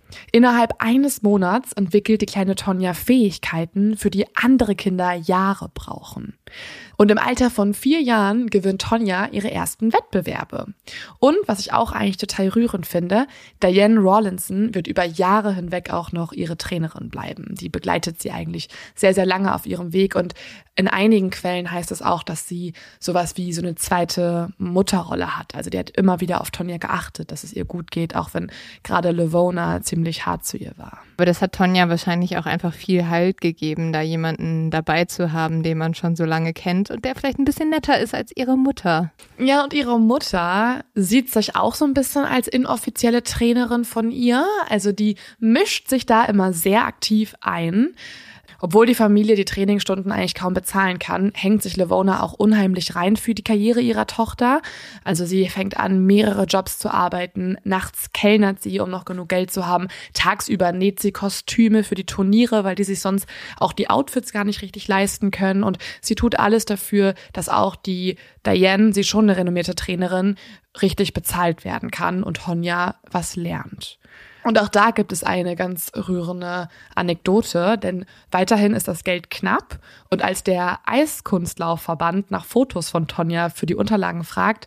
Innerhalb eines Monats entwickelt die kleine Tonja Fähigkeiten, für die andere Kinder Jahre brauchen. Und im Alter von vier Jahren gewinnt Tonja ihre ersten Wettbewerbe. Und was ich auch eigentlich total rührend finde, Diane Rawlinson wird über Jahre hinweg auch noch ihre Trainerin bleiben. Die begleitet sie eigentlich sehr, sehr lange auf ihrem Weg. Und in einigen Quellen heißt es auch, dass sie sowas wie so eine zweite Mutterrolle hat. Also die hat immer wieder auf Tonja geachtet, dass es ihr gut geht, auch wenn gerade Levona ziemlich hart zu ihr war. Aber das hat Tonja wahrscheinlich auch einfach viel Halt gegeben, da jemanden dabei zu haben, den man schon so lange kennt und der vielleicht ein bisschen netter ist als ihre Mutter. Ja, und ihre Mutter sieht sich auch so ein bisschen als inoffizielle Trainerin von ihr. Also die mischt sich da immer sehr aktiv ein. Obwohl die Familie die Trainingsstunden eigentlich kaum bezahlen kann, hängt sich Levona auch unheimlich rein für die Karriere ihrer Tochter. Also sie fängt an, mehrere Jobs zu arbeiten. Nachts kellnert sie, um noch genug Geld zu haben. Tagsüber näht sie Kostüme für die Turniere, weil die sich sonst auch die Outfits gar nicht richtig leisten können. Und sie tut alles dafür, dass auch die Diane, sie schon eine renommierte Trainerin, richtig bezahlt werden kann und Tonja was lernt. Und auch da gibt es eine ganz rührende Anekdote, denn weiterhin ist das Geld knapp. Und als der Eiskunstlaufverband nach Fotos von Tonja für die Unterlagen fragt,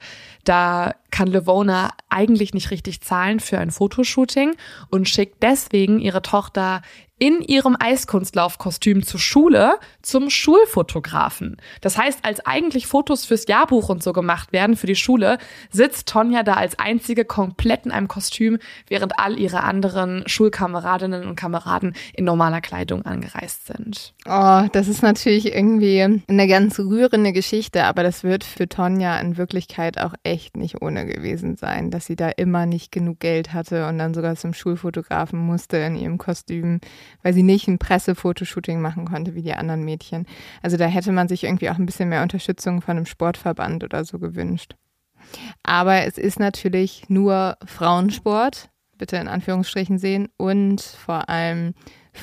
da kann Levona eigentlich nicht richtig zahlen für ein Fotoshooting und schickt deswegen ihre Tochter in ihrem Eiskunstlaufkostüm zur Schule zum Schulfotografen. Das heißt, als eigentlich Fotos fürs Jahrbuch und so gemacht werden für die Schule, sitzt Tonja da als einzige komplett in einem Kostüm, während all ihre anderen Schulkameradinnen und Kameraden in normaler Kleidung angereist sind. Oh, das ist natürlich irgendwie eine ganz rührende Geschichte, aber das wird für Tonja in Wirklichkeit auch echt nicht ohne gewesen sein, dass sie da immer nicht genug Geld hatte und dann sogar zum Schulfotografen musste in ihrem Kostüm, weil sie nicht ein Pressefotoshooting machen konnte wie die anderen Mädchen. Also da hätte man sich irgendwie auch ein bisschen mehr Unterstützung von einem Sportverband oder so gewünscht. Aber es ist natürlich nur Frauensport, bitte in Anführungsstrichen sehen, und vor allem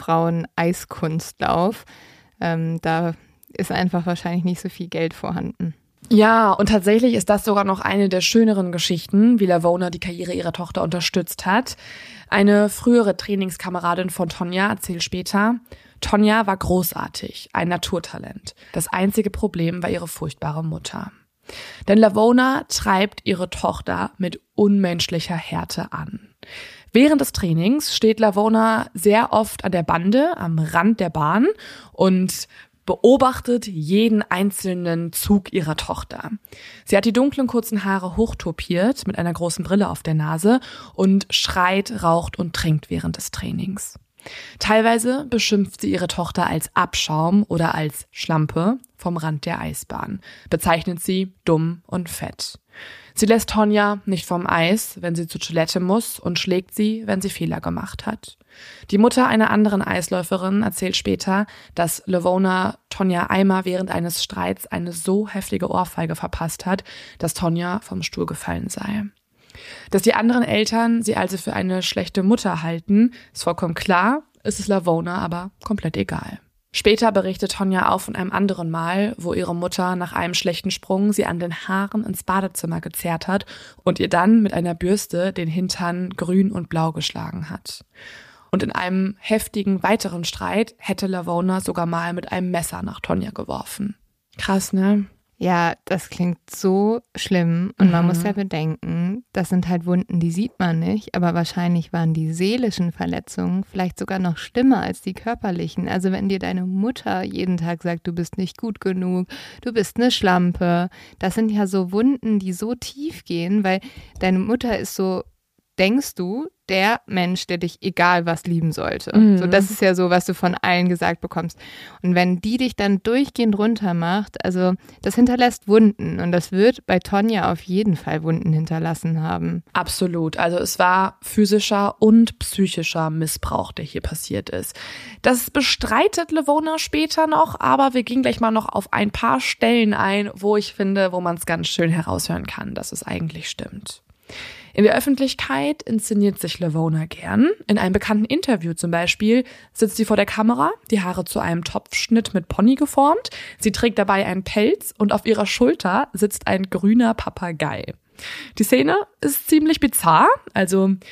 Frauen-Eiskunstlauf. Ähm, da ist einfach wahrscheinlich nicht so viel Geld vorhanden. Ja, und tatsächlich ist das sogar noch eine der schöneren Geschichten, wie Levona die Karriere ihrer Tochter unterstützt hat. Eine frühere Trainingskameradin von Tonja erzählt später, Tonja war großartig, ein Naturtalent. Das einzige Problem war ihre furchtbare Mutter. Denn Levona treibt ihre Tochter mit unmenschlicher Härte an. Während des Trainings steht Levona sehr oft an der Bande, am Rand der Bahn und beobachtet jeden einzelnen Zug ihrer Tochter. Sie hat die dunklen, kurzen Haare hochtopiert mit einer großen Brille auf der Nase und schreit, raucht und trinkt während des Trainings. Teilweise beschimpft sie ihre Tochter als Abschaum oder als Schlampe vom Rand der Eisbahn, bezeichnet sie dumm und fett. Sie lässt Tonja nicht vom Eis, wenn sie zur Toilette muss, und schlägt sie, wenn sie Fehler gemacht hat. Die Mutter einer anderen Eisläuferin erzählt später, dass Levona Tonja einmal während eines Streits eine so heftige Ohrfeige verpasst hat, dass Tonja vom Stuhl gefallen sei. Dass die anderen Eltern sie also für eine schlechte Mutter halten, ist vollkommen klar, ist es Levona aber komplett egal. Später berichtet Tonja auch von einem anderen Mal, wo ihre Mutter nach einem schlechten Sprung sie an den Haaren ins Badezimmer gezerrt hat und ihr dann mit einer Bürste den Hintern grün und blau geschlagen hat. Und in einem heftigen weiteren Streit hätte Levona sogar mal mit einem Messer nach Tonja geworfen. Krass, ne? Ja, das klingt so schlimm und man Mhm. muss ja bedenken, das sind halt Wunden, die sieht man nicht, aber wahrscheinlich waren die seelischen Verletzungen vielleicht sogar noch schlimmer als die körperlichen. Also wenn dir deine Mutter jeden Tag sagt, du bist nicht gut genug, du bist eine Schlampe, das sind ja so Wunden, die so tief gehen, weil deine Mutter ist so, denkst du, der Mensch, der dich egal was lieben sollte. Mhm. So, das ist ja so, was du von allen gesagt bekommst. Und wenn die dich dann durchgehend runter macht, also das hinterlässt Wunden und das wird bei Tonja auf jeden Fall Wunden hinterlassen haben. Absolut. Also es war physischer und psychischer Missbrauch, der hier passiert ist. Das bestreitet Levona später noch, aber wir gehen gleich mal noch auf ein paar Stellen ein, wo ich finde, wo man es ganz schön heraushören kann, dass es eigentlich stimmt. In der Öffentlichkeit inszeniert sich Levona gern. In einem bekannten Interview zum Beispiel sitzt sie vor der Kamera, die Haare zu einem Topfschnitt mit Pony geformt. Sie trägt dabei einen Pelz und auf ihrer Schulter sitzt ein grüner Papagei. Die Szene ist ziemlich bizarr, also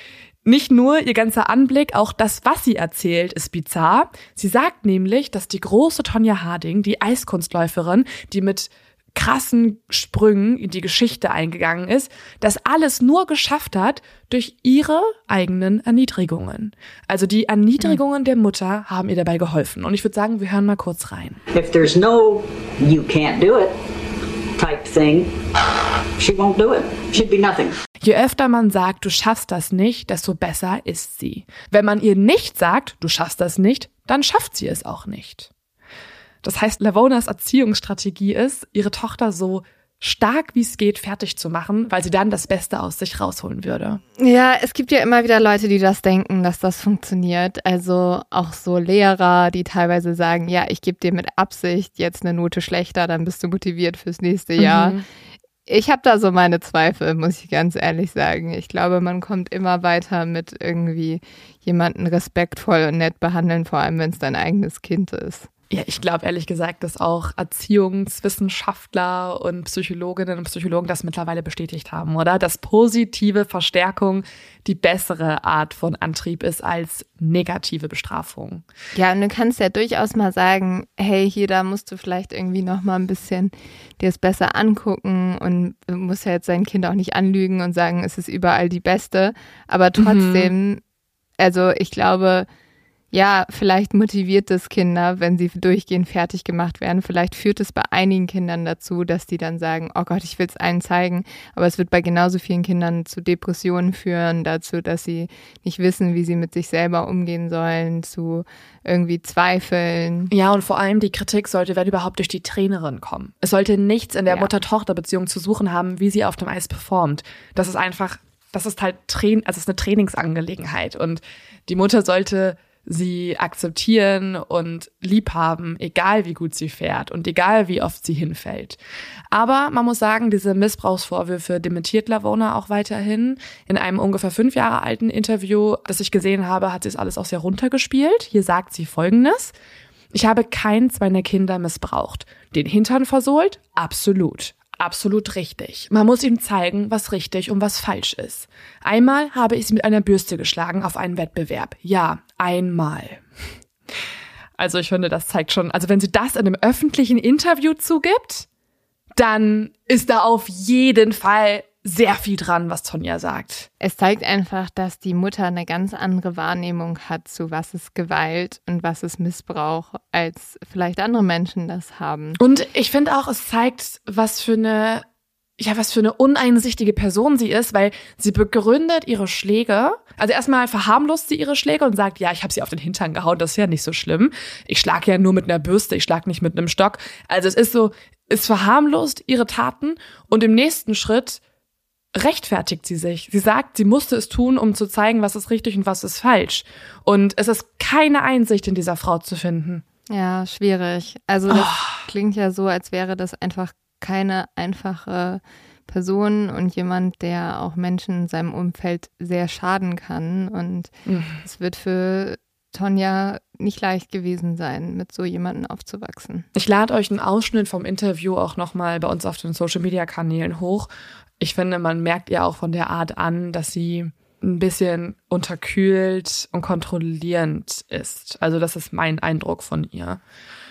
Nicht nur ihr ganzer Anblick, auch das, was sie erzählt, ist bizarr. Sie sagt nämlich, dass die große Tonya Harding, die Eiskunstläuferin, die mit krassen Sprüngen in die Geschichte eingegangen ist, das alles nur geschafft hat durch ihre eigenen Erniedrigungen. Also die Erniedrigungen der Mutter haben ihr dabei geholfen. Und ich würde sagen, wir hören mal kurz rein. If there's no you can't do it type thing, she won't do it. She'd be nothing. Je öfter man sagt, du schaffst das nicht, desto besser ist sie. Wenn man ihr nicht sagt, du schaffst das nicht, dann schafft sie es auch nicht. Das heißt, Lavonas Erziehungsstrategie ist, ihre Tochter so stark wie es geht fertig zu machen, weil sie dann das Beste aus sich rausholen würde. Ja, es gibt ja immer wieder Leute, die das denken, dass das funktioniert. Also auch so Lehrer, die teilweise sagen, ja, ich gebe dir mit Absicht jetzt eine Note schlechter, dann bist du motiviert fürs nächste Jahr. Mhm. Ich habe da so meine Zweifel, muss ich ganz ehrlich sagen. Ich glaube, man kommt immer weiter mit irgendwie jemanden respektvoll und nett behandeln, vor allem wenn es dein eigenes Kind ist. Ja, ich glaube ehrlich gesagt, dass auch Erziehungswissenschaftler und Psychologinnen und Psychologen das mittlerweile bestätigt haben, oder? Dass positive Verstärkung die bessere Art von Antrieb ist als negative Bestrafung. Ja, und du kannst ja durchaus mal sagen, hey, hier, da musst du vielleicht irgendwie noch mal ein bisschen dir es besser angucken und du musst ja jetzt dein Kind auch nicht anlügen und sagen, es ist überall die Beste. Aber trotzdem, mhm. also ich glaube, ja, vielleicht motiviert es Kinder, wenn sie durchgehend fertig gemacht werden. Vielleicht führt es bei einigen Kindern dazu, dass die dann sagen, oh Gott, ich will es allen zeigen. Aber es wird bei genauso vielen Kindern zu Depressionen führen, dazu, dass sie nicht wissen, wie sie mit sich selber umgehen sollen, zu irgendwie Zweifeln. Ja, und vor allem die Kritik sollte, wenn überhaupt, durch die Trainerin kommen. Es sollte nichts in der ja. Mutter-Tochter-Beziehung zu suchen haben, wie sie auf dem Eis performt. Das ist einfach, das ist halt Train- also es ist eine Trainingsangelegenheit. Und die Mutter sollte sie akzeptieren und lieb haben, egal wie gut sie fährt und egal wie oft sie hinfällt. Aber man muss sagen, diese Missbrauchsvorwürfe dementiert Lavona auch weiterhin. In einem ungefähr fünf Jahre alten Interview, das ich gesehen habe, hat sie es alles auch sehr runtergespielt. Hier sagt sie Folgendes: Ich habe keins meiner Kinder missbraucht. Den Hintern versohlt? Absolut. Absolut richtig. Man muss ihm zeigen, was richtig und was falsch ist. Einmal habe ich sie mit einer Bürste geschlagen auf einen Wettbewerb. Ja, einmal. Also ich finde, das zeigt schon, also wenn sie das in einem öffentlichen Interview zugibt, dann ist da auf jeden Fall sehr viel dran, was Tonya sagt. Es zeigt einfach, dass die Mutter eine ganz andere Wahrnehmung hat zu was ist Gewalt und was ist Missbrauch, als vielleicht andere Menschen das haben. Und ich finde auch, es zeigt, was für eine, ja, was für eine uneinsichtige Person sie ist, weil sie begründet ihre Schläge. Also erstmal verharmlost sie ihre Schläge und sagt, ja, ich habe sie auf den Hintern gehauen, das ist ja nicht so schlimm. Ich schlage ja nur mit einer Bürste, ich schlage nicht mit einem Stock. Also es ist so, es verharmlost ihre Taten und im nächsten Schritt rechtfertigt sie sich. Sie sagt, sie musste es tun, um zu zeigen, was ist richtig und was ist falsch. Und es ist keine Einsicht in dieser Frau zu finden. Ja, schwierig. Also das oh. klingt ja so, als wäre das einfach keine einfache Person und jemand, der auch Menschen in seinem Umfeld sehr schaden kann. Und mhm. es wird für Tonya nicht leicht gewesen sein, mit so jemandem aufzuwachsen. Ich lade euch einen Ausschnitt vom Interview auch nochmal bei uns auf den Social-Media-Kanälen hoch. Ich finde, man merkt ihr auch von der Art an, dass sie ein bisschen unterkühlt und kontrollierend ist. Also das ist mein Eindruck von ihr.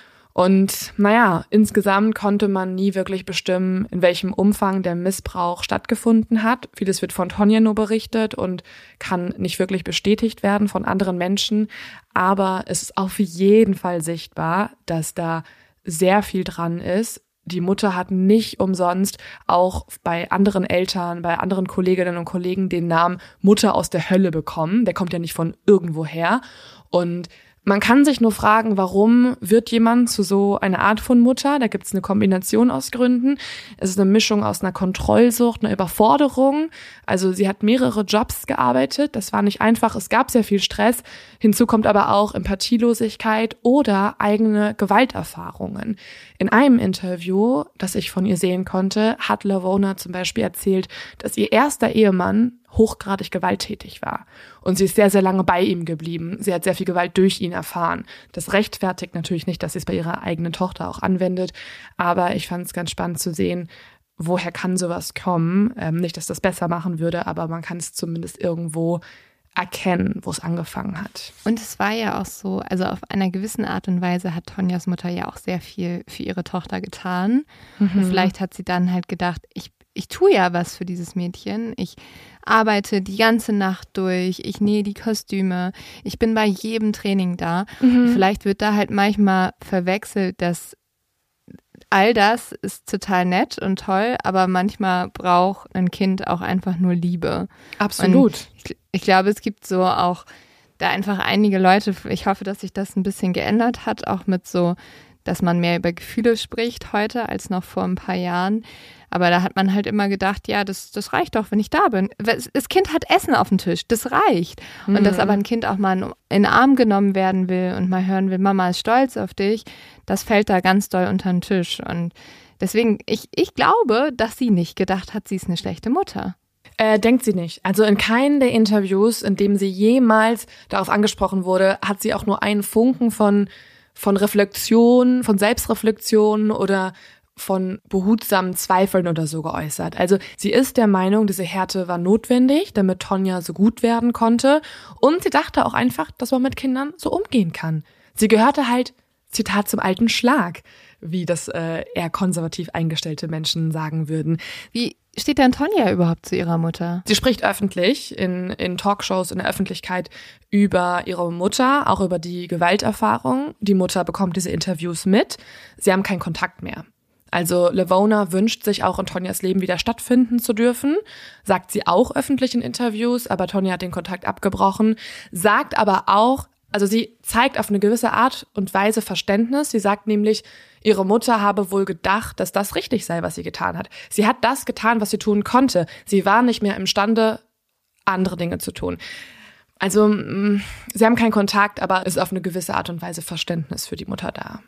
Und naja, insgesamt konnte man nie wirklich bestimmen, in welchem Umfang der Missbrauch stattgefunden hat. Vieles wird von Tonya nur berichtet und kann nicht wirklich bestätigt werden von anderen Menschen. Aber es ist auf jeden Fall sichtbar, dass da sehr viel dran ist. Die Mutter hat nicht umsonst auch bei anderen Eltern, bei anderen Kolleginnen und Kollegen den Namen Mutter aus der Hölle bekommen. Der kommt ja nicht von irgendwoher. Und man kann sich nur fragen, warum wird jemand zu so einer Art von Mutter? Da gibt es eine Kombination aus Gründen. Es ist eine Mischung aus einer Kontrollsucht, einer Überforderung. Also sie hat mehrere Jobs gearbeitet. Das war nicht einfach. Es gab sehr viel Stress. Hinzu kommt aber auch Empathielosigkeit oder eigene Gewalterfahrungen. In einem Interview, das ich von ihr sehen konnte, hat Lavona zum Beispiel erzählt, dass ihr erster Ehemann hochgradig gewalttätig war. Und sie ist sehr, sehr lange bei ihm geblieben. Sie hat sehr viel Gewalt durch ihn erfahren. Das rechtfertigt natürlich nicht, dass sie es bei ihrer eigenen Tochter auch anwendet. Aber ich fand es ganz spannend zu sehen, woher kann sowas kommen. Ähm, nicht, dass das besser machen würde, aber man kann es zumindest irgendwo erkennen, wo es angefangen hat. Und es war ja auch so, also auf einer gewissen Art und Weise hat Tonjas Mutter ja auch sehr viel für ihre Tochter getan. Mhm. Und vielleicht hat sie dann halt gedacht, ich, ich tue ja was für dieses Mädchen. Ich arbeite die ganze Nacht durch, ich nähe die Kostüme, ich bin bei jedem Training da. Mhm. Vielleicht wird da halt manchmal verwechselt, dass all das ist total nett und toll, aber manchmal braucht ein Kind auch einfach nur Liebe. Absolut. Ich, ich glaube, es gibt so auch da einfach einige Leute, ich hoffe, dass sich das ein bisschen geändert hat, auch mit so, dass man mehr über Gefühle spricht heute als noch vor ein paar Jahren. Aber da hat man halt immer gedacht, ja, das, das reicht doch, wenn ich da bin. Das Kind hat Essen auf dem Tisch, das reicht. Mhm. Und dass aber ein Kind auch mal in den Arm genommen werden will und mal hören will, Mama ist stolz auf dich, das fällt da ganz doll unter den Tisch. Und deswegen, ich, ich glaube, dass sie nicht gedacht hat, sie ist eine schlechte Mutter. Äh, denkt sie nicht. Also in keinem der Interviews, in dem sie jemals darauf angesprochen wurde, hat sie auch nur einen Funken von, von Reflexion, von Selbstreflexion oder von behutsamen Zweifeln oder so geäußert. Also sie ist der Meinung, diese Härte war notwendig, damit Tonja so gut werden konnte. Und sie dachte auch einfach, dass man mit Kindern so umgehen kann. Sie gehörte halt, Zitat, zum alten Schlag, wie das äh, eher konservativ eingestellte Menschen sagen würden. Wie steht denn Tonja überhaupt zu ihrer Mutter? Sie spricht öffentlich in, in Talkshows in der Öffentlichkeit über ihre Mutter, auch über die Gewalterfahrung. Die Mutter bekommt diese Interviews mit. Sie haben keinen Kontakt mehr. Also Lavona wünscht sich auch in Tonjas Leben wieder stattfinden zu dürfen, sagt sie auch öffentlich in Interviews, aber Tonja hat den Kontakt abgebrochen, sagt aber auch, also sie zeigt auf eine gewisse Art und Weise Verständnis. Sie sagt nämlich, ihre Mutter habe wohl gedacht, dass das richtig sei, was sie getan hat. Sie hat das getan, was sie tun konnte. Sie war nicht mehr imstande, andere Dinge zu tun. Also sie haben keinen Kontakt, aber ist auf eine gewisse Art und Weise Verständnis für die Mutter da.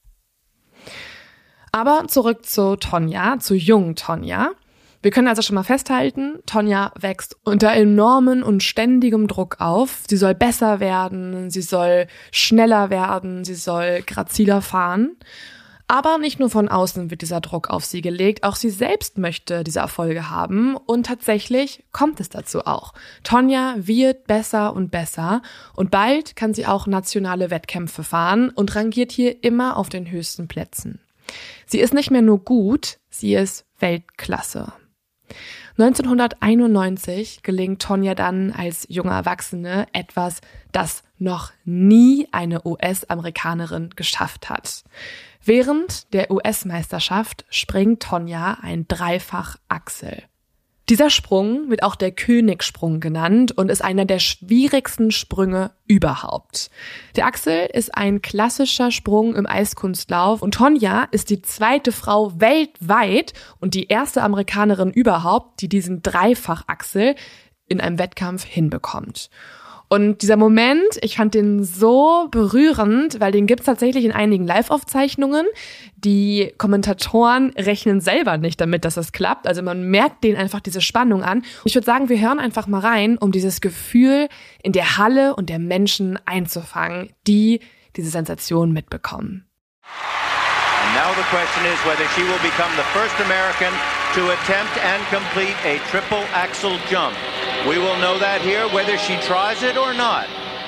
Aber zurück zu Tonja, zu jungen Tonja. Wir können also schon mal festhalten, Tonja wächst unter enormen und ständigem Druck auf. Sie soll besser werden, sie soll schneller werden, sie soll graziler fahren. Aber nicht nur von außen wird dieser Druck auf sie gelegt, auch sie selbst möchte diese Erfolge haben und tatsächlich kommt es dazu auch. Tonja wird besser und besser und bald kann sie auch nationale Wettkämpfe fahren und rangiert hier immer auf den höchsten Plätzen. Sie ist nicht mehr nur gut, sie ist Weltklasse. neunzehnhunderteinundneunzig gelingt Tonja dann als junge Erwachsene etwas, das noch nie eine U S-Amerikanerin geschafft hat. Während der U S-Meisterschaft springt Tonja ein Dreifach-Achsel. Dieser Sprung wird auch der Königssprung genannt und ist einer der schwierigsten Sprünge überhaupt. Der Achsel ist ein klassischer Sprung im Eiskunstlauf und Tonja ist die zweite Frau weltweit und die erste Amerikanerin überhaupt, die diesen Dreifach-Achsel in einem Wettkampf hinbekommt. Und dieser Moment, ich fand den so berührend, weil den gibt's tatsächlich in einigen Live-Aufzeichnungen. Die Kommentatoren rechnen selber nicht damit, dass das klappt. Also man merkt denen einfach diese Spannung an. Ich würde sagen, wir hören einfach mal rein, um dieses Gefühl in der Halle und der Menschen einzufangen, die diese Sensation mitbekommen. And now the question is whether she will become the first American to attempt and complete a triple axel jump. We will know that here, whether she tries it or not.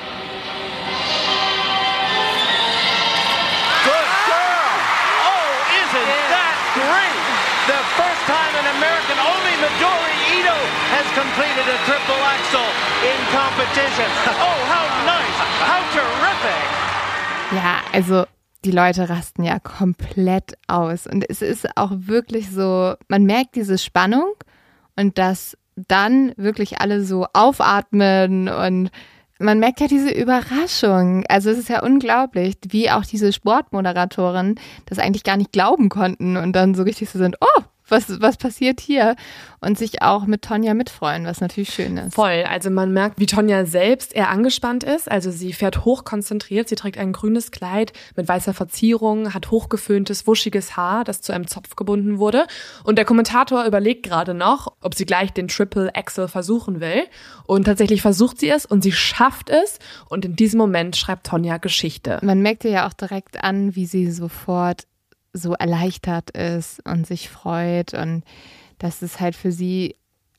Good girl! Oh, isn't that great? The first time an American, only Midori Ito has completed a triple axel in competition. Oh, how nice! How terrific! Ja, also die Leute rasten ja komplett aus. Und es ist auch wirklich so, man merkt diese Spannung und dass dann wirklich alle so aufatmen und man merkt ja diese Überraschung. Also es ist ja unglaublich, wie auch diese Sportmoderatoren das eigentlich gar nicht glauben konnten und dann so richtig so sind, oh, was, was passiert hier? Und sich auch mit Tonja mitfreuen, was natürlich schön ist. Voll, also man merkt, wie Tonja selbst eher angespannt ist. Also sie fährt hochkonzentriert, sie trägt ein grünes Kleid mit weißer Verzierung, hat hochgeföhntes, wuschiges Haar, das zu einem Zopf gebunden wurde. Und der Kommentator überlegt gerade noch, ob sie gleich den Triple Axel versuchen will. Und tatsächlich versucht sie es und sie schafft es. Und in diesem Moment schreibt Tonja Geschichte. Man merkt ihr ja auch direkt an, wie sie sofort so erleichtert ist und sich freut und dass es halt für sie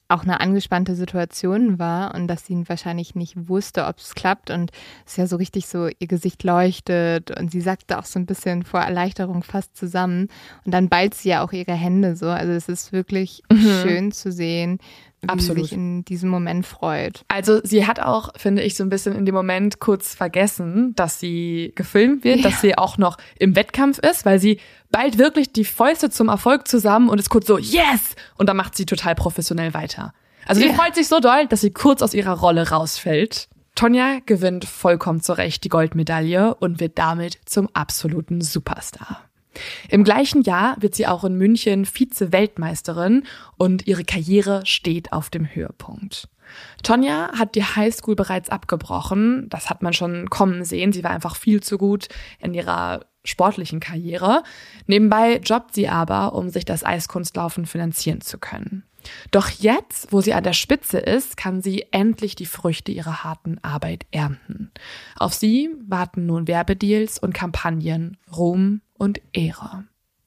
auch eine angespannte Situation war und dass sie wahrscheinlich nicht wusste, ob es klappt und es ist ja so richtig so, ihr Gesicht leuchtet und sie sackte auch so ein bisschen vor Erleichterung fast zusammen und dann ballt sie ja auch ihre Hände so, also es ist wirklich mhm. schön zu sehen, wie Absolut. sie sich in diesem Moment freut. Also sie hat auch, finde ich, so ein bisschen in dem Moment kurz vergessen, dass sie gefilmt wird, ja. dass sie auch noch im Wettkampf ist, weil sie ballt wirklich die Fäuste zum Erfolg zusammen und ist kurz so, yes! Und dann macht sie total professionell weiter. Also sie ja. freut sich so doll, dass sie kurz aus ihrer Rolle rausfällt. Tonja gewinnt vollkommen zu Recht die Goldmedaille und wird damit zum absoluten Superstar. Im gleichen Jahr wird sie auch in München Vize-Weltmeisterin und ihre Karriere steht auf dem Höhepunkt. Tonja hat die Highschool bereits abgebrochen, das hat man schon kommen sehen, sie war einfach viel zu gut in ihrer sportlichen Karriere. Nebenbei jobbt sie aber, um sich das Eiskunstlaufen finanzieren zu können. Doch jetzt, wo sie an der Spitze ist, kann sie endlich die Früchte ihrer harten Arbeit ernten. Auf sie warten nun Werbedeals und Kampagnen, Ruhm und Ehre.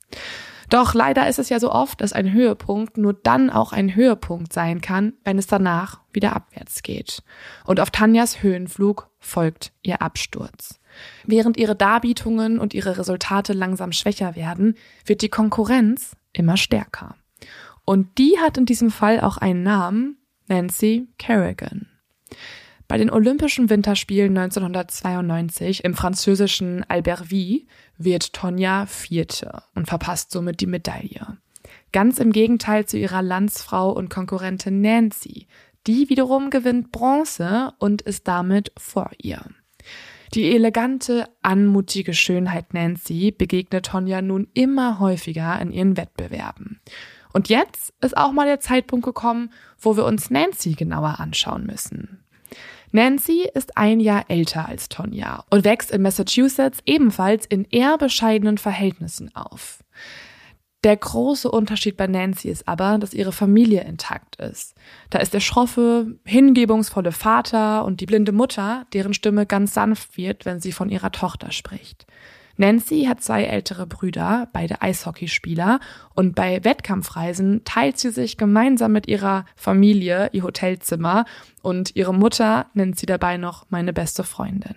Doch leider ist es ja so oft, dass ein Höhepunkt nur dann auch ein Höhepunkt sein kann, wenn es danach wieder abwärts geht. Und auf Tonjas Höhenflug folgt ihr Absturz. Während ihre Darbietungen und ihre Resultate langsam schwächer werden, wird die Konkurrenz immer stärker. Und die hat in diesem Fall auch einen Namen, Nancy Kerrigan. Bei den Olympischen Winterspielen neunzehnhundertzweiundneunzig im französischen Albertville wird Tonja Vierte und verpasst somit die Medaille. Ganz im Gegenteil zu ihrer Landsfrau und Konkurrentin Nancy. Die wiederum gewinnt Bronze und ist damit vor ihr. Die elegante, anmutige Schönheit Nancy begegnet Tonja nun immer häufiger in ihren Wettbewerben. Und jetzt ist auch mal der Zeitpunkt gekommen, wo wir uns Nancy genauer anschauen müssen. Nancy ist ein Jahr älter als Tonja und wächst in Massachusetts ebenfalls in eher bescheidenen Verhältnissen auf. Der große Unterschied bei Nancy ist aber, dass ihre Familie intakt ist. Da ist der schroffe, hingebungsvolle Vater und die blinde Mutter, deren Stimme ganz sanft wird, wenn sie von ihrer Tochter spricht. Nancy hat zwei ältere Brüder, beide Eishockeyspieler, und bei Wettkampfreisen teilt sie sich gemeinsam mit ihrer Familie ihr Hotelzimmer und ihre Mutter nennt sie dabei noch meine beste Freundin.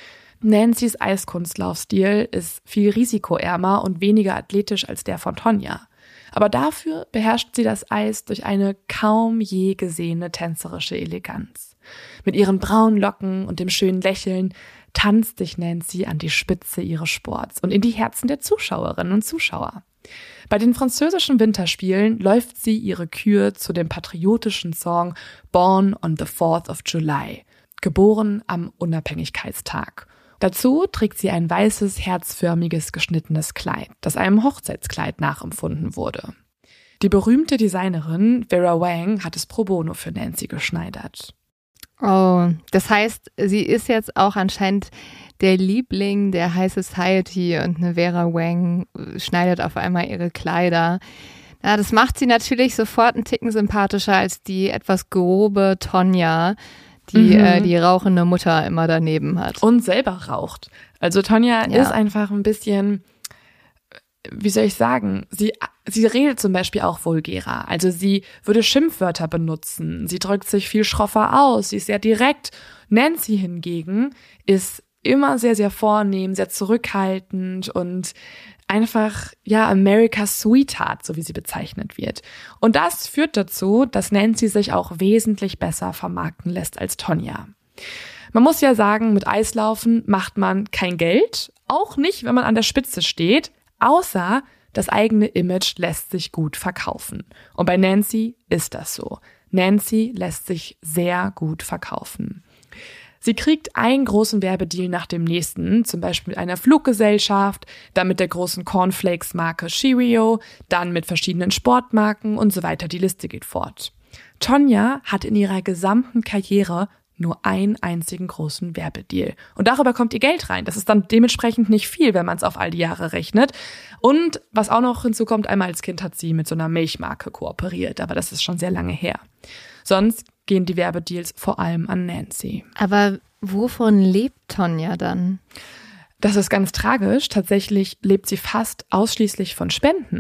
Nancys Eiskunstlaufstil ist viel risikoärmer und weniger athletisch als der von Tonja. Aber dafür beherrscht sie das Eis durch eine kaum je gesehene tänzerische Eleganz. Mit ihren braunen Locken und dem schönen Lächeln tanzt sich Nancy an die Spitze ihres Sports und in die Herzen der Zuschauerinnen und Zuschauer. Bei den französischen Winterspielen läuft sie ihre Kür zu dem patriotischen Song Born on the fourth of July, geboren am Unabhängigkeitstag. Dazu trägt sie ein weißes, herzförmiges, geschnittenes Kleid, das einem Hochzeitskleid nachempfunden wurde. Die berühmte Designerin Vera Wang hat es pro bono für Nancy geschneidert. Oh, das heißt, sie ist jetzt auch anscheinend der Liebling der High Society und eine Vera Wang schneidet auf einmal ihre Kleider. Ja, das macht sie natürlich sofort einen Ticken sympathischer als die etwas grobe Tonja, die mhm. äh, die rauchende Mutter immer daneben hat. Und selber raucht. Also Tonja ja. ist einfach ein bisschen, wie soll ich sagen, sie sie redet zum Beispiel auch vulgärer. Also sie würde Schimpfwörter benutzen. Sie drückt sich viel schroffer aus. Sie ist sehr direkt. Nancy hingegen ist immer sehr, sehr vornehm, sehr zurückhaltend und einfach, ja, America's Sweetheart, so wie sie bezeichnet wird. Und das führt dazu, dass Nancy sich auch wesentlich besser vermarkten lässt als Tonja. Man muss ja sagen, mit Eislaufen macht man kein Geld, auch nicht, wenn man an der Spitze steht, außer das eigene Image lässt sich gut verkaufen. Und bei Nancy ist das so. Nancy lässt sich sehr gut verkaufen. Sie kriegt einen großen Werbedeal nach dem nächsten, zum Beispiel mit einer Fluggesellschaft, dann mit der großen Cornflakes-Marke Cheerio, dann mit verschiedenen Sportmarken und so weiter. Die Liste geht fort. Tonja hat in ihrer gesamten Karriere nur einen einzigen großen Werbedeal. Und darüber kommt ihr Geld rein. Das ist dann dementsprechend nicht viel, wenn man es auf all die Jahre rechnet. Und was auch noch hinzukommt, einmal als Kind hat sie mit so einer Milchmarke kooperiert, aber das ist schon sehr lange her. Sonst gehen die Werbedeals vor allem an Nancy. Aber wovon lebt Tonja dann? Das ist ganz tragisch. Tatsächlich lebt sie fast ausschließlich von Spenden.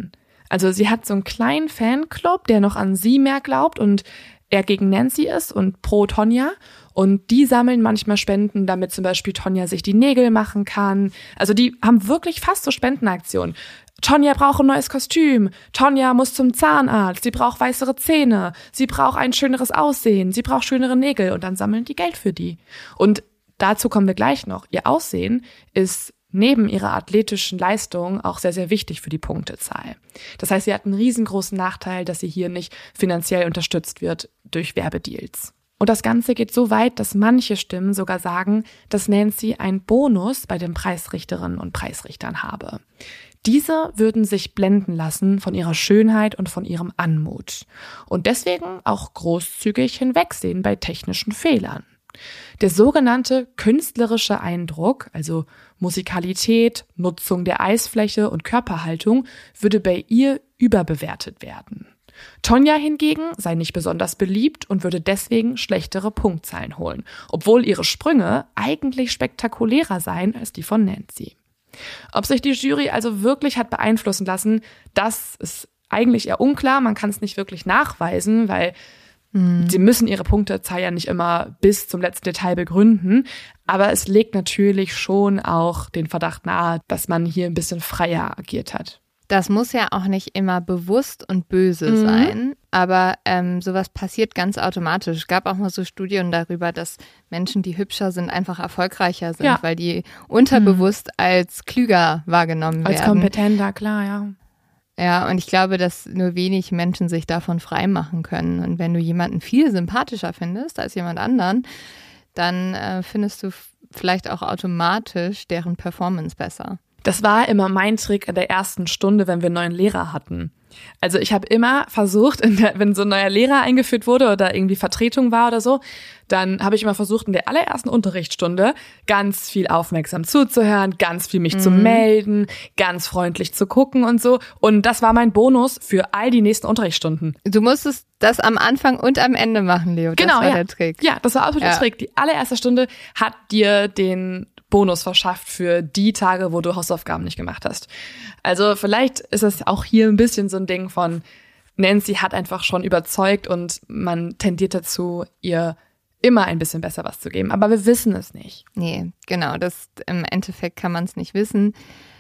Also sie hat so einen kleinen Fanclub, der noch an sie mehr glaubt und er gegen Nancy ist und pro Tonja. Und die sammeln manchmal Spenden, damit zum Beispiel Tonja sich die Nägel machen kann. Also die haben wirklich fast so Spendenaktionen. Tonja braucht ein neues Kostüm. Tonja muss zum Zahnarzt. Sie braucht weißere Zähne. Sie braucht ein schöneres Aussehen. Sie braucht schönere Nägel. Und dann sammeln die Geld für die. Und dazu kommen wir gleich noch. Ihr Aussehen ist neben ihrer athletischen Leistung auch sehr, sehr wichtig für die Punktezahl. Das heißt, sie hat einen riesengroßen Nachteil, dass sie hier nicht finanziell unterstützt wird durch Werbedeals. Und das Ganze geht so weit, dass manche Stimmen sogar sagen, dass Nancy einen Bonus bei den Preisrichterinnen und Preisrichtern habe. Diese würden sich blenden lassen von ihrer Schönheit und von ihrem Anmut und deswegen auch großzügig hinwegsehen bei technischen Fehlern. Der sogenannte künstlerische Eindruck, also Musikalität, Nutzung der Eisfläche und Körperhaltung, würde bei ihr überbewertet werden. Tonja hingegen sei nicht besonders beliebt und würde deswegen schlechtere Punktzahlen holen, obwohl ihre Sprünge eigentlich spektakulärer seien als die von Nancy. Ob sich die Jury also wirklich hat beeinflussen lassen, das ist eigentlich eher unklar. Man kann es nicht wirklich nachweisen, weil hm. sie müssen ihre Punktezahl ja nicht immer bis zum letzten Detail begründen. Aber es legt natürlich schon auch den Verdacht nahe, dass man hier ein bisschen freier agiert hat. Das muss ja auch nicht immer bewusst und böse mhm. sein, aber ähm, sowas passiert ganz automatisch. Es gab auch mal so Studien darüber, dass Menschen, die hübscher sind, einfach erfolgreicher sind, ja. weil die unterbewusst mhm. als klüger wahrgenommen als werden. Als kompetenter, klar, ja. Ja, und ich glaube, dass nur wenig Menschen sich davon freimachen können. Und wenn du jemanden viel sympathischer findest als jemand anderen, dann äh, findest du f- vielleicht auch automatisch deren Performance besser. Das war immer mein Trick in der ersten Stunde, wenn wir einen neuen Lehrer hatten. Also ich habe immer versucht, in der, wenn so ein neuer Lehrer eingeführt wurde oder irgendwie Vertretung war oder so, dann habe ich immer versucht, in der allerersten Unterrichtsstunde ganz viel aufmerksam zuzuhören, ganz viel mich mhm. zu melden, ganz freundlich zu gucken und so. Und das war mein Bonus für all die nächsten Unterrichtsstunden. Du musstest das am Anfang und am Ende machen, Leo. Das genau, war ja. der Trick. Ja, das war absolut ja. der Trick. Die allererste Stunde hat dir den Bonus verschafft für die Tage, wo du Hausaufgaben nicht gemacht hast. Also vielleicht ist es auch hier ein bisschen so ein Ding von Nancy hat einfach schon überzeugt und man tendiert dazu, ihr immer ein bisschen besser was zu geben. Aber wir wissen es nicht. Nee, genau. Das, im Endeffekt kann man es nicht wissen.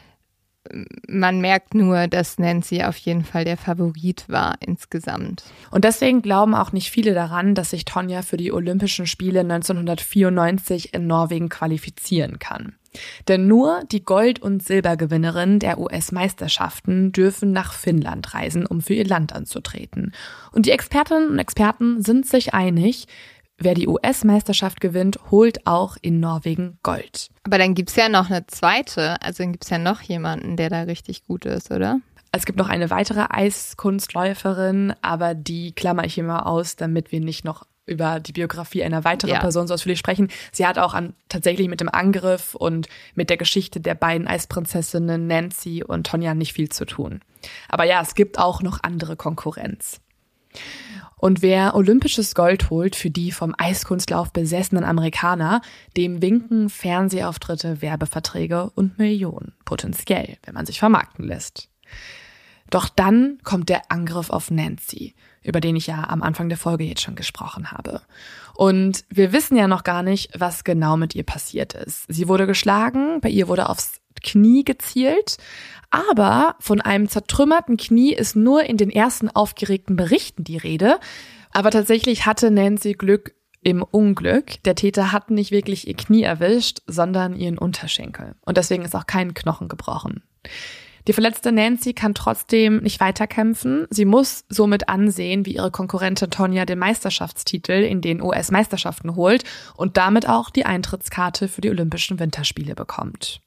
Man merkt nur, dass Nancy auf jeden Fall der Favorit war insgesamt. Und deswegen glauben auch nicht viele daran, dass sich Tonja für die Olympischen Spiele neunzehnhundertvierundneunzig in Norwegen qualifizieren kann. Denn nur die Gold- und Silbergewinnerinnen der U S-Meisterschaften dürfen nach Finnland reisen, um für ihr Land anzutreten. Und die Expertinnen und Experten sind sich einig, wer die U S-Meisterschaft gewinnt, holt auch in Norwegen Gold. Aber dann gibt's ja noch eine zweite, also dann gibt's ja noch jemanden, der da richtig gut ist, oder? Es gibt noch eine weitere Eiskunstläuferin, aber die klammer ich immer aus, damit wir nicht noch über die Biografie einer weiteren ja. Person so ausführlich sprechen. Sie hat auch an, tatsächlich mit dem Angriff und mit der Geschichte der beiden Eisprinzessinnen Nancy und Tonja nicht viel zu tun. Aber ja, es gibt auch noch andere Konkurrenz. Und wer olympisches Gold holt für die vom Eiskunstlauf besessenen Amerikaner, dem winken Fernsehauftritte, Werbeverträge und Millionen, potenziell, wenn man sich vermarkten lässt. Doch dann kommt der Angriff auf Nancy, über den ich ja am Anfang der Folge jetzt schon gesprochen habe. Und wir wissen ja noch gar nicht, was genau mit ihr passiert ist. Sie wurde geschlagen, bei ihr wurde aufs Knie gezielt, aber von einem zertrümmerten Knie ist nur in den ersten aufgeregten Berichten die Rede. Aber tatsächlich hatte Nancy Glück im Unglück. Der Täter hat nicht wirklich ihr Knie erwischt, sondern ihren Unterschenkel. Und deswegen ist auch kein Knochen gebrochen. Die verletzte Nancy kann trotzdem nicht weiterkämpfen. Sie muss somit ansehen, wie ihre Konkurrentin Tonja den Meisterschaftstitel in den U S-Meisterschaften holt und damit auch die Eintrittskarte für die Olympischen Winterspiele bekommt.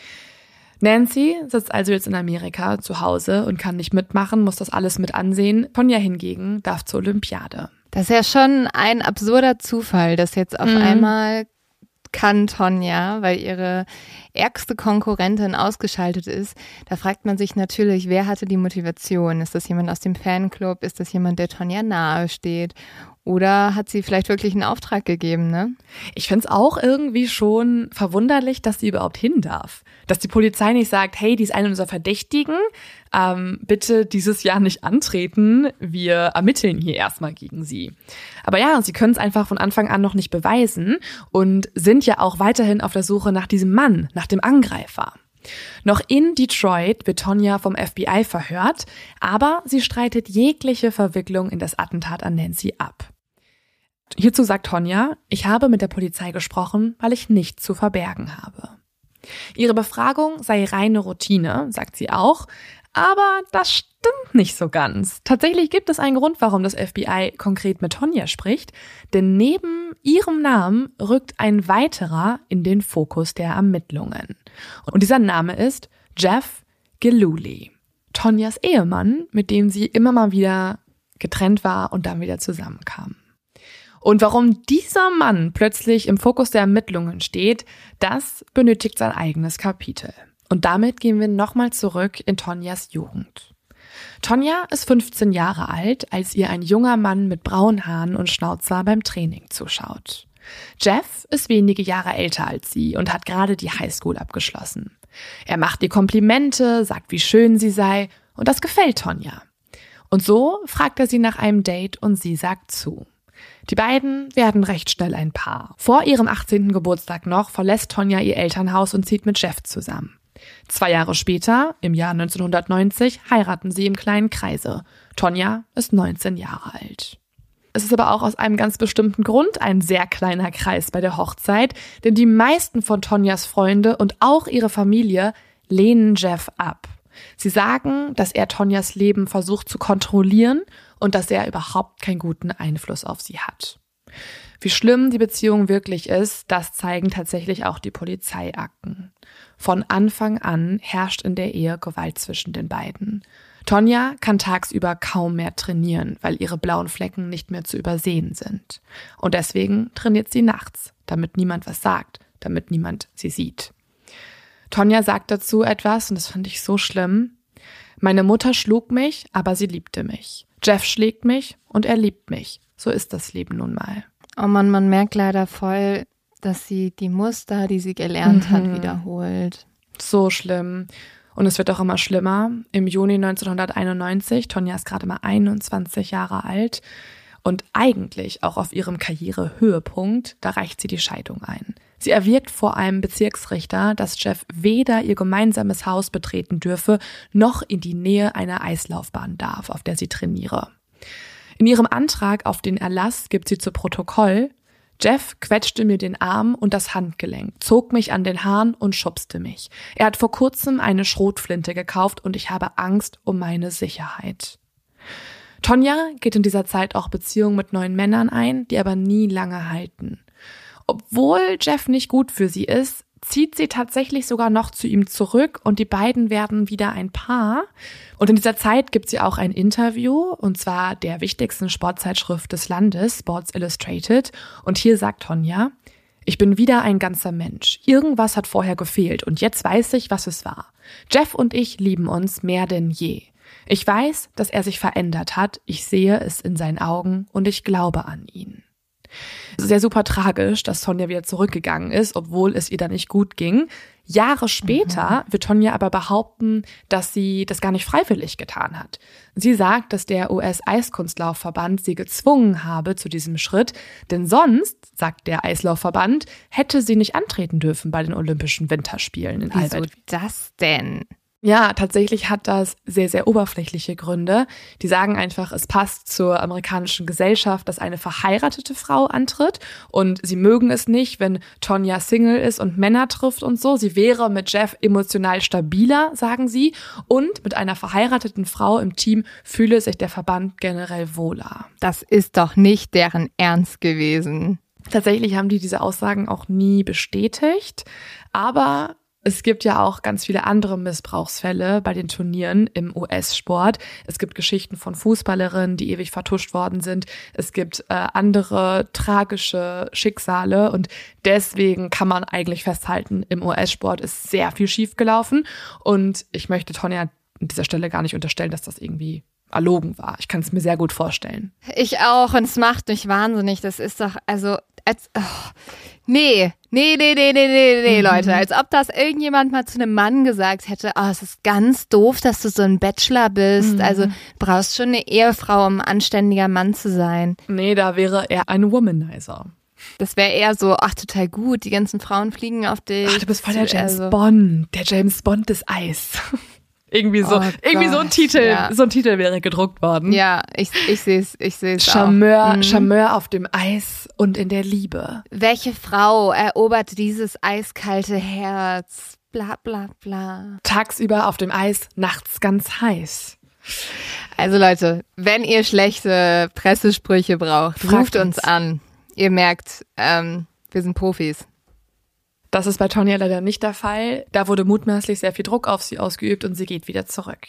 Nancy sitzt also jetzt in Amerika zu Hause und kann nicht mitmachen, muss das alles mit ansehen. Tonja hingegen darf zur Olympiade. Das ist ja schon ein absurder Zufall, dass jetzt auf mhm. einmal kann Tonja, weil ihre ärgste Konkurrentin ausgeschaltet ist. Da fragt man sich natürlich, wer hatte die Motivation? Ist das jemand aus dem Fanclub? Ist das jemand, der Tonja nahe steht? Oder hat sie vielleicht wirklich einen Auftrag gegeben, ne? Ich finde es auch irgendwie schon verwunderlich, dass sie überhaupt hin darf. Dass die Polizei nicht sagt, hey, die ist eine unserer Verdächtigen, ähm, bitte dieses Jahr nicht antreten, wir ermitteln hier erstmal gegen sie. Aber ja, sie können es einfach von Anfang an noch nicht beweisen und sind ja auch weiterhin auf der Suche nach diesem Mann, nach dem Angreifer. Noch in Detroit wird Tonya vom F B I verhört, aber sie streitet jegliche Verwicklung in das Attentat an Nancy ab. Hierzu sagt Tonya, ich habe mit der Polizei gesprochen, weil ich nichts zu verbergen habe. Ihre Befragung sei reine Routine, sagt sie auch, aber das stimmt nicht so ganz. Tatsächlich gibt es einen Grund, warum das F B I konkret mit Tonya spricht, denn neben ihrem Namen rückt ein weiterer in den Fokus der Ermittlungen. Und dieser Name ist Jeff Gillooly, Tonyas Ehemann, mit dem sie immer mal wieder getrennt war und dann wieder zusammenkam. Und warum dieser Mann plötzlich im Fokus der Ermittlungen steht, das benötigt sein eigenes Kapitel. Und damit gehen wir nochmal zurück in Tonyas Jugend. Tonya ist fünfzehn Jahre alt, als ihr ein junger Mann mit braunen Haaren und Schnauzer beim Training zuschaut. Jeff ist wenige Jahre älter als sie und hat gerade die Highschool abgeschlossen. Er macht ihr Komplimente, sagt, wie schön sie sei, und das gefällt Tonya. Und so fragt er sie nach einem Date und sie sagt zu. Die beiden werden recht schnell ein Paar. Vor ihrem achtzehnten Geburtstag noch verlässt Tonya ihr Elternhaus und zieht mit Jeff zusammen. Zwei Jahre später, im Jahr neunzehnhundertneunzig, heiraten sie im kleinen Kreise. Tonya ist neunzehn Jahre alt. Es ist aber auch aus einem ganz bestimmten Grund ein sehr kleiner Kreis bei der Hochzeit, denn die meisten von Tonyas Freunde und auch ihre Familie lehnen Jeff ab. Sie sagen, dass er Tonyas Leben versucht zu kontrollieren und dass er überhaupt keinen guten Einfluss auf sie hat. Wie schlimm die Beziehung wirklich ist, das zeigen tatsächlich auch die Polizeiakten. Von Anfang an herrscht in der Ehe Gewalt zwischen den beiden. Tonya kann tagsüber kaum mehr trainieren, weil ihre blauen Flecken nicht mehr zu übersehen sind. Und deswegen trainiert sie nachts, damit niemand was sagt, damit niemand sie sieht. Tonya sagt dazu etwas, und das fand ich so schlimm. Meine Mutter schlug mich, aber sie liebte mich. Jeff schlägt mich und er liebt mich. So ist das Leben nun mal. Oh Mann, man merkt leider voll, dass sie die Muster, die sie gelernt mhm. hat, wiederholt. So schlimm. Und es wird auch immer schlimmer. Im Juni neunzehnhunderteinundneunzig, Tonya ist gerade mal einundzwanzig Jahre alt und eigentlich auch auf ihrem Karrierehöhepunkt, da reicht sie die Scheidung ein. Sie erwirkt vor einem Bezirksrichter, dass Jeff weder ihr gemeinsames Haus betreten dürfe, noch in die Nähe einer Eislaufbahn darf, auf der sie trainiere. In ihrem Antrag auf den Erlass gibt sie zu Protokoll: Jeff quetschte mir den Arm und das Handgelenk, zog mich an den Haaren und schubste mich. Er hat vor kurzem eine Schrotflinte gekauft und ich habe Angst um meine Sicherheit. Tonya geht in dieser Zeit auch Beziehungen mit neuen Männern ein, die aber nie lange halten. Obwohl Jeff nicht gut für sie ist, zieht sie tatsächlich sogar noch zu ihm zurück und die beiden werden wieder ein Paar. Und in dieser Zeit gibt sie auch ein Interview, und zwar der wichtigsten Sportzeitschrift des Landes, Sports Illustrated. Und hier sagt Tonya: Ich bin wieder ein ganzer Mensch. Irgendwas hat vorher gefehlt und jetzt weiß ich, was es war. Jeff und ich lieben uns mehr denn je. Ich weiß, dass er sich verändert hat. Ich sehe es in seinen Augen und ich glaube an ihn. Es ist ja super tragisch, dass Tonya wieder zurückgegangen ist, obwohl es ihr da nicht gut ging. Jahre später mhm. wird Tonya aber behaupten, dass sie das gar nicht freiwillig getan hat. Sie sagt, dass der U S-Eiskunstlaufverband sie gezwungen habe zu diesem Schritt, denn sonst, sagt der Eislaufverband, hätte sie nicht antreten dürfen bei den Olympischen Winterspielen in Albert. Wieso das denn? Ja, tatsächlich hat das sehr, sehr oberflächliche Gründe. Die sagen einfach, es passt zur amerikanischen Gesellschaft, dass eine verheiratete Frau antritt und sie mögen es nicht, wenn Tonya Single ist und Männer trifft und so. Sie wäre mit Jeff emotional stabiler, sagen sie, und mit einer verheirateten Frau im Team fühle sich der Verband generell wohler. Das ist doch nicht deren Ernst gewesen. Tatsächlich haben die diese Aussagen auch nie bestätigt, aber es gibt ja auch ganz viele andere Missbrauchsfälle bei den Turnieren im U S-Sport. Es gibt Geschichten von Fußballerinnen, die ewig vertuscht worden sind. Es gibt äh, andere tragische Schicksale und deswegen kann man eigentlich festhalten, im U S-Sport ist sehr viel schiefgelaufen und ich möchte Tonya an dieser Stelle gar nicht unterstellen, dass das irgendwie erlogen war. Ich kann es mir sehr gut vorstellen. Ich auch und es macht mich wahnsinnig. Das ist doch, also, als, oh, nee, nee, nee, nee, nee, nee, nee, mhm. Leute. Als ob das irgendjemand mal zu einem Mann gesagt hätte, oh, es ist ganz doof, dass du so ein Bachelor bist. Mhm. Also, du brauchst schon eine Ehefrau, um ein anständiger Mann zu sein. Nee, da wäre er ein Womanizer. Das wäre eher so, ach, total gut, die ganzen Frauen fliegen auf dich. Ach, du bist voll der James also. Bond, der James Bond des Eis. Irgendwie so, oh irgendwie Gott, so ein Titel, ja. so ein Titel wäre gedruckt worden. Ja, ich, ich sehe es, ich sehe es auch. Charmeur, mhm. Charmeur auf dem Eis und in der Liebe. Welche Frau erobert dieses eiskalte Herz? Bla, bla, bla. Tagsüber auf dem Eis, nachts ganz heiß. Also Leute, wenn ihr schlechte Pressesprüche braucht, Fragt ruft uns. uns an. Ihr merkt, ähm, wir sind Profis. Das ist bei Tonya leider nicht der Fall. Da wurde mutmaßlich sehr viel Druck auf sie ausgeübt und sie geht wieder zurück.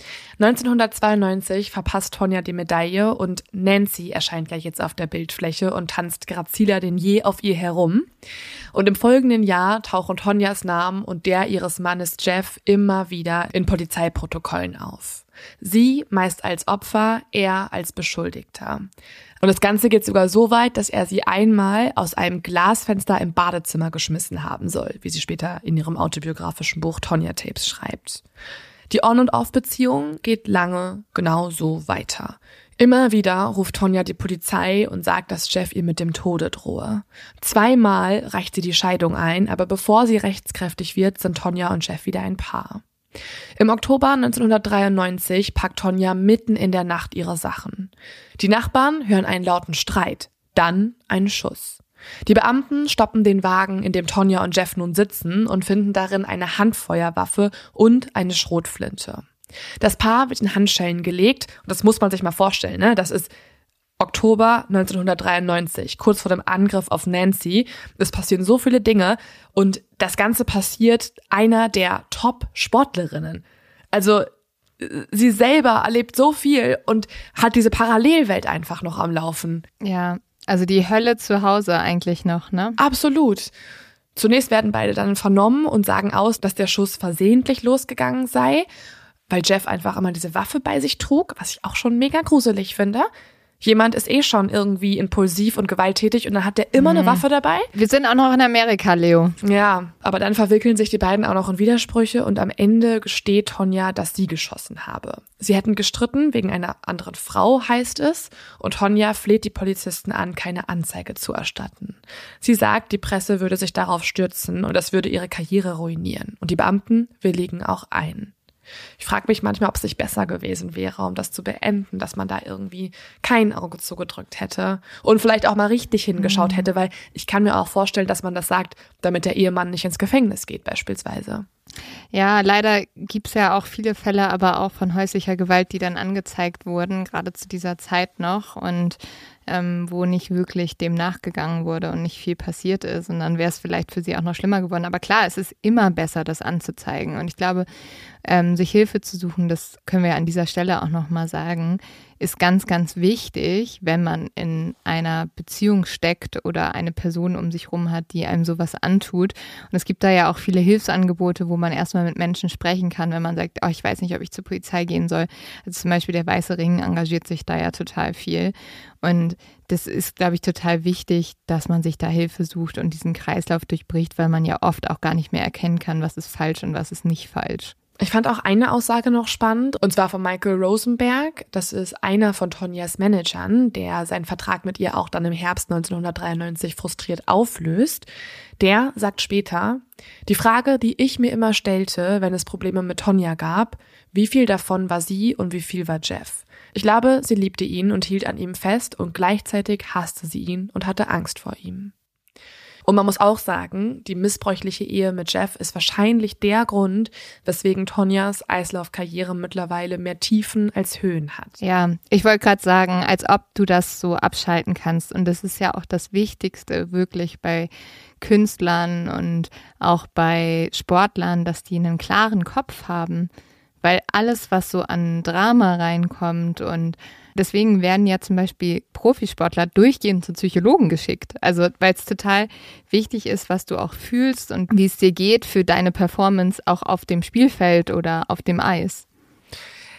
neunzehnhundertzweiundneunzig verpasst Tonya die Medaille und Nancy erscheint gleich jetzt auf der Bildfläche und tanzt graziler denn je auf ihr herum. Und im folgenden Jahr tauchen Tonyas Namen und der ihres Mannes Jeff immer wieder in Polizeiprotokollen auf. Sie meist als Opfer, er als Beschuldigter. Und das Ganze geht sogar so weit, dass er sie einmal aus einem Glasfenster im Badezimmer geschmissen haben soll, wie sie später in ihrem autobiografischen Buch Tonya Tapes schreibt. Die On- und Off-Beziehung geht lange genau so weiter. Immer wieder ruft Tonya die Polizei und sagt, dass Jeff ihr mit dem Tode drohe. Zweimal reicht sie die Scheidung ein, aber bevor sie rechtskräftig wird, sind Tonya und Jeff wieder ein Paar. Im Oktober neunzehnhundertdreiundneunzig packt Tonya mitten in der Nacht ihre Sachen. Die Nachbarn hören einen lauten Streit, dann einen Schuss. Die Beamten stoppen den Wagen, in dem Tonya und Jeff nun sitzen, und finden darin eine Handfeuerwaffe und eine Schrotflinte. Das Paar wird in Handschellen gelegt, und das muss man sich mal vorstellen, ne? Das ist Oktober neunzehnhundertdreiundneunzig, kurz vor dem Angriff auf Nancy. Es passieren so viele Dinge und das Ganze passiert einer der Top-Sportlerinnen. Also sie selber erlebt so viel und hat diese Parallelwelt einfach noch am Laufen. Ja, also die Hölle zu Hause eigentlich noch, ne? Absolut. Zunächst werden beide dann vernommen und sagen aus, dass der Schuss versehentlich losgegangen sei, weil Jeff einfach immer diese Waffe bei sich trug, was ich auch schon mega gruselig finde. Jemand ist eh schon irgendwie impulsiv und gewalttätig und dann hat der immer mhm. eine Waffe dabei. Wir sind auch noch in Amerika, Leo. Ja, aber dann verwickeln sich die beiden auch noch in Widersprüche und am Ende gesteht Tonya, dass sie geschossen habe. Sie hätten gestritten wegen einer anderen Frau, heißt es, und Tonya fleht die Polizisten an, keine Anzeige zu erstatten. Sie sagt, die Presse würde sich darauf stürzen und das würde ihre Karriere ruinieren. Und die Beamten willigen auch ein. Ich frage mich manchmal, ob es nicht besser gewesen wäre, um das zu beenden, dass man da irgendwie kein Auge zugedrückt hätte und vielleicht auch mal richtig hingeschaut hätte, weil ich kann mir auch vorstellen, dass man das sagt, damit der Ehemann nicht ins Gefängnis geht beispielsweise. Ja, leider gibt's ja auch viele Fälle, aber auch von häuslicher Gewalt, die dann angezeigt wurden, gerade zu dieser Zeit noch und ähm, wo nicht wirklich dem nachgegangen wurde und nicht viel passiert ist. Und dann wäre es vielleicht für sie auch noch schlimmer geworden. Aber klar, es ist immer besser, das anzuzeigen. Und ich glaube, ähm, sich Hilfe zu suchen, das können wir an dieser Stelle auch nochmal sagen, ist ganz, ganz wichtig, wenn man in einer Beziehung steckt oder eine Person um sich rum hat, die einem sowas antut. Und es gibt da ja auch viele Hilfsangebote, wo man erstmal mit Menschen sprechen kann, wenn man sagt, oh, ich weiß nicht, ob ich zur Polizei gehen soll. Also zum Beispiel der Weiße Ring engagiert sich da ja total viel. Und das ist, glaube ich, total wichtig, dass man sich da Hilfe sucht und diesen Kreislauf durchbricht, weil man ja oft auch gar nicht mehr erkennen kann, was ist falsch und was ist nicht falsch. Ich fand auch eine Aussage noch spannend, und zwar von Michael Rosenberg. Das ist einer von Tonyas Managern, der seinen Vertrag mit ihr auch dann im Herbst neunzehnhundertdreiundneunzig frustriert auflöst. Der sagt später, die Frage, die ich mir immer stellte, wenn es Probleme mit Tonya gab, wie viel davon war sie und wie viel war Jeff? Ich glaube, sie liebte ihn und hielt an ihm fest und gleichzeitig hasste sie ihn und hatte Angst vor ihm. Und man muss auch sagen, die missbräuchliche Ehe mit Jeff ist wahrscheinlich der Grund, weswegen Tonyas Eislaufkarriere mittlerweile mehr Tiefen als Höhen hat. Ja, ich wollte gerade sagen, als ob du das so abschalten kannst. Und das ist ja auch das Wichtigste wirklich bei Künstlern und auch bei Sportlern, dass die einen klaren Kopf haben. Weil alles, was so an Drama reinkommt, und deswegen werden ja zum Beispiel Profisportler durchgehend zu Psychologen geschickt. Also weil es total wichtig ist, was du auch fühlst und wie es dir geht für deine Performance auch auf dem Spielfeld oder auf dem Eis.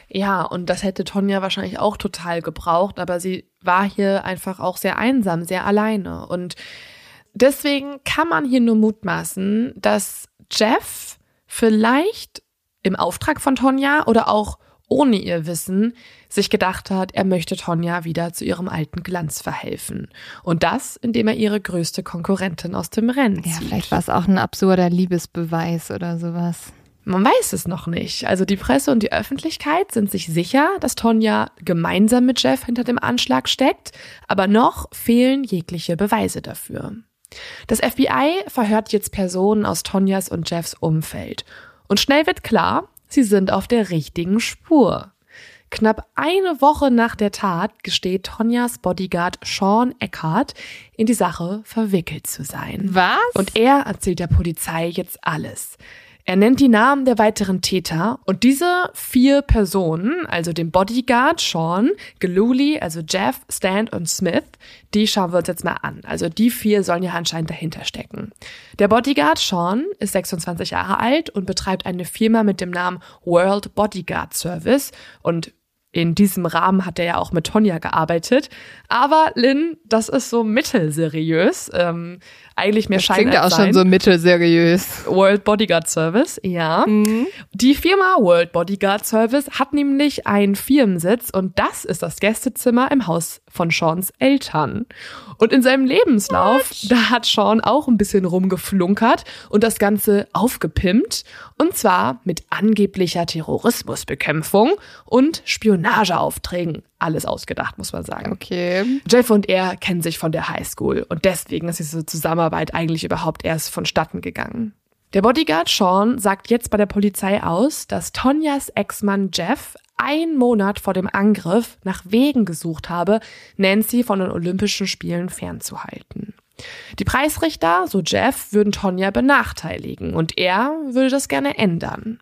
Ja, und das hätte Tonya wahrscheinlich auch total gebraucht, aber sie war hier einfach auch sehr einsam, sehr alleine. Und deswegen kann man hier nur mutmaßen, dass Jeff vielleicht im Auftrag von Tonya oder auch ohne ihr Wissen sich gedacht hat, er möchte Tonya wieder zu ihrem alten Glanz verhelfen. Und das, indem er ihre größte Konkurrentin aus dem Rennen zieht. Ja, vielleicht war es auch ein absurder Liebesbeweis oder sowas. Man weiß es noch nicht. Also die Presse und die Öffentlichkeit sind sich sicher, dass Tonya gemeinsam mit Jeff hinter dem Anschlag steckt, aber noch fehlen jegliche Beweise dafür. Das F B I verhört jetzt Personen aus Tonyas und Jeffs Umfeld. Und schnell wird klar, sie sind auf der richtigen Spur. Knapp eine Woche nach der Tat gesteht Tonyas Bodyguard Sean Eckhart, in die Sache verwickelt zu sein. Was? Und er erzählt der Polizei jetzt alles. Er nennt die Namen der weiteren Täter und diese vier Personen, also den Bodyguard Sean, Gillooly, also Jeff, Stan und Smith, die schauen wir uns jetzt mal an. Also die vier sollen ja anscheinend dahinter stecken. Der Bodyguard Sean ist sechsundzwanzig Jahre alt und betreibt eine Firma mit dem Namen World Bodyguard Service und in diesem Rahmen hat er ja auch mit Tonya gearbeitet. Aber Lynn, das ist so mittelseriös. Ähm, eigentlich mehr Schein als Sein. Klingt ja auch schon so mittelseriös. World Bodyguard Service, ja. Mhm. Die Firma World Bodyguard Service hat nämlich einen Firmensitz und das ist das Gästezimmer im Haus von Seans Eltern. Und in seinem Lebenslauf, What? da hat Sean auch ein bisschen rumgeflunkert und das Ganze aufgepimpt. Und zwar mit angeblicher Terrorismusbekämpfung und Spionageaufträgen. Alles ausgedacht, muss man sagen. Okay. Jeff und er kennen sich von der Highschool und deswegen ist diese Zusammenarbeit eigentlich überhaupt erst vonstatten gegangen. Der Bodyguard Sean sagt jetzt bei der Polizei aus, dass Tonyas Ex-Mann Jeff einen Monat vor dem Angriff nach Wegen gesucht habe, Nancy von den Olympischen Spielen fernzuhalten. Die Preisrichter, so Jeff, würden Tonya benachteiligen und er würde das gerne ändern.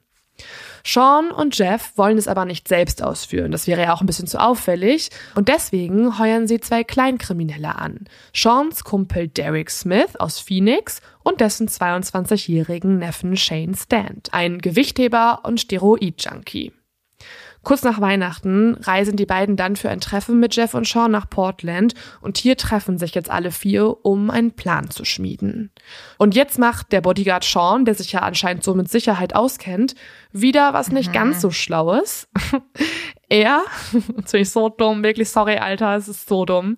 Sean und Jeff wollen es aber nicht selbst ausführen, das wäre ja auch ein bisschen zu auffällig und deswegen heuern sie zwei Kleinkriminelle an. Seans Kumpel Derek Smith aus Phoenix und dessen zweiundzwanzigjährigen Neffen Shane Stant, ein Gewichtheber und Steroid-Junkie. Kurz nach Weihnachten reisen die beiden dann für ein Treffen mit Jeff und Sean nach Portland und hier treffen sich jetzt alle vier, um einen Plan zu schmieden. Und jetzt macht der Bodyguard Sean, der sich ja anscheinend so mit Sicherheit auskennt, wieder was nicht mhm. ganz so Schlaues. Er, jetzt bin ich so dumm, wirklich sorry, Alter, es ist so dumm.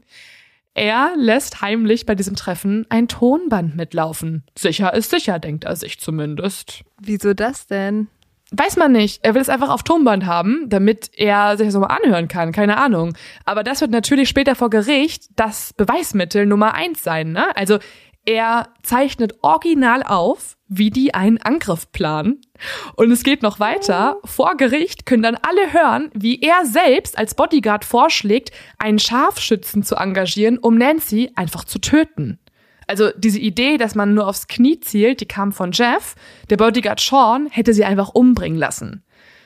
Er lässt heimlich bei diesem Treffen ein Tonband mitlaufen. Sicher ist sicher, denkt er sich zumindest. Wieso das denn? Weiß man nicht. Er will es einfach auf Tonband haben, damit er sich das nochmal anhören kann. Keine Ahnung. Aber das wird natürlich später vor Gericht das Beweismittel Nummer eins sein, ne? Also er zeichnet original auf, wie die einen Angriff planen. Und es geht noch weiter. Vor Gericht können dann alle hören, wie er selbst als Bodyguard vorschlägt, einen Scharfschützen zu engagieren, um Nancy einfach zu töten. Also diese Idee, dass man nur aufs Knie zielt, die kam von Jeff. Der Bodyguard Sean hätte sie einfach umbringen lassen.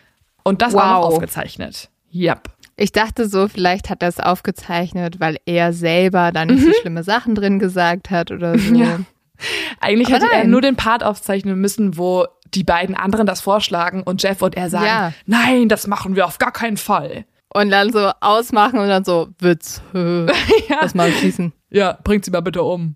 Und das wow. war noch aufgezeichnet. Yep. Ich dachte so, vielleicht hat er es aufgezeichnet, weil er selber da nicht mhm. so schlimme Sachen drin gesagt hat oder so. Ja. Eigentlich Aber hätte nein. er nur den Part aufzeichnen müssen, wo die beiden anderen das vorschlagen und Jeff und er sagen, ja. nein, das machen wir auf gar keinen Fall. Und dann so ausmachen und dann so, Witz, ja. lass mal schießen. Ja, bringt sie mal bitte um.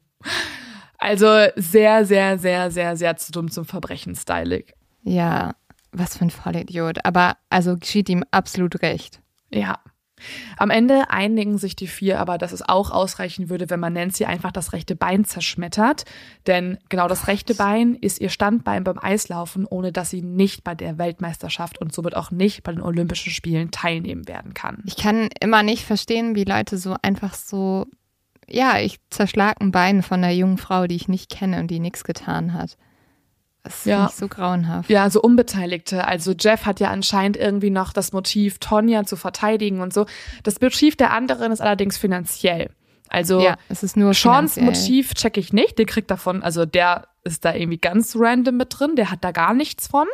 Also sehr, sehr, sehr, sehr, sehr zu dumm zum Verbrechen stylig. Ja, was für ein Vollidiot. Aber also geschieht ihm absolut recht. Ja. Am Ende einigen sich die vier aber, dass es auch ausreichen würde, wenn man Nancy einfach das rechte Bein zerschmettert. Denn genau das rechte Bein ist ihr Standbein beim Eislaufen, ohne dass sie nicht bei der Weltmeisterschaft und somit auch nicht bei den Olympischen Spielen teilnehmen werden kann. Ich kann immer nicht verstehen, wie Leute so einfach so, ja, ich zerschlag ein Bein von einer jungen Frau, die ich nicht kenne und die nichts getan hat. Das ist ja nicht so grauenhaft. Ja, so Unbeteiligte. Also Jeff hat ja anscheinend irgendwie noch das Motiv, Tonya zu verteidigen und so. Das Motiv der anderen ist allerdings finanziell. Also ja, es ist nur Seans finanziell. Motiv checke ich nicht. Der kriegt davon, also der ist da irgendwie ganz random mit drin. Der hat da gar nichts von.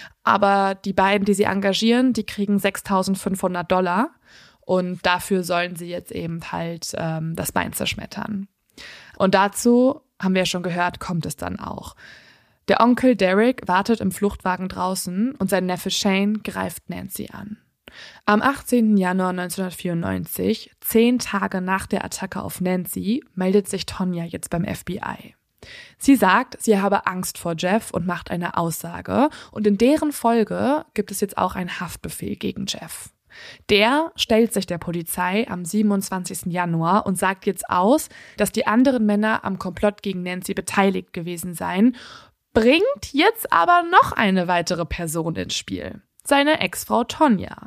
Aber die beiden, die sie engagieren, die kriegen sechstausendfünfhundert Dollar. Und dafür sollen sie jetzt eben halt ähm, das Bein zerschmettern. Und dazu, haben wir ja schon gehört, kommt es dann auch. Der Onkel Derek wartet im Fluchtwagen draußen und sein Neffe Shane greift Nancy an. Am achtzehnten Januar neunzehnhundertvierundneunzig, zehn Tage nach der Attacke auf Nancy, meldet sich Tonya jetzt beim F B I. Sie sagt, sie habe Angst vor Jeff und macht eine Aussage. Und in deren Folge gibt es jetzt auch einen Haftbefehl gegen Jeff. Der stellt sich der Polizei am siebenundzwanzigsten Januar und sagt jetzt aus, dass die anderen Männer am Komplott gegen Nancy beteiligt gewesen seien, bringt jetzt aber noch eine weitere Person ins Spiel, seine Ex-Frau Tonya.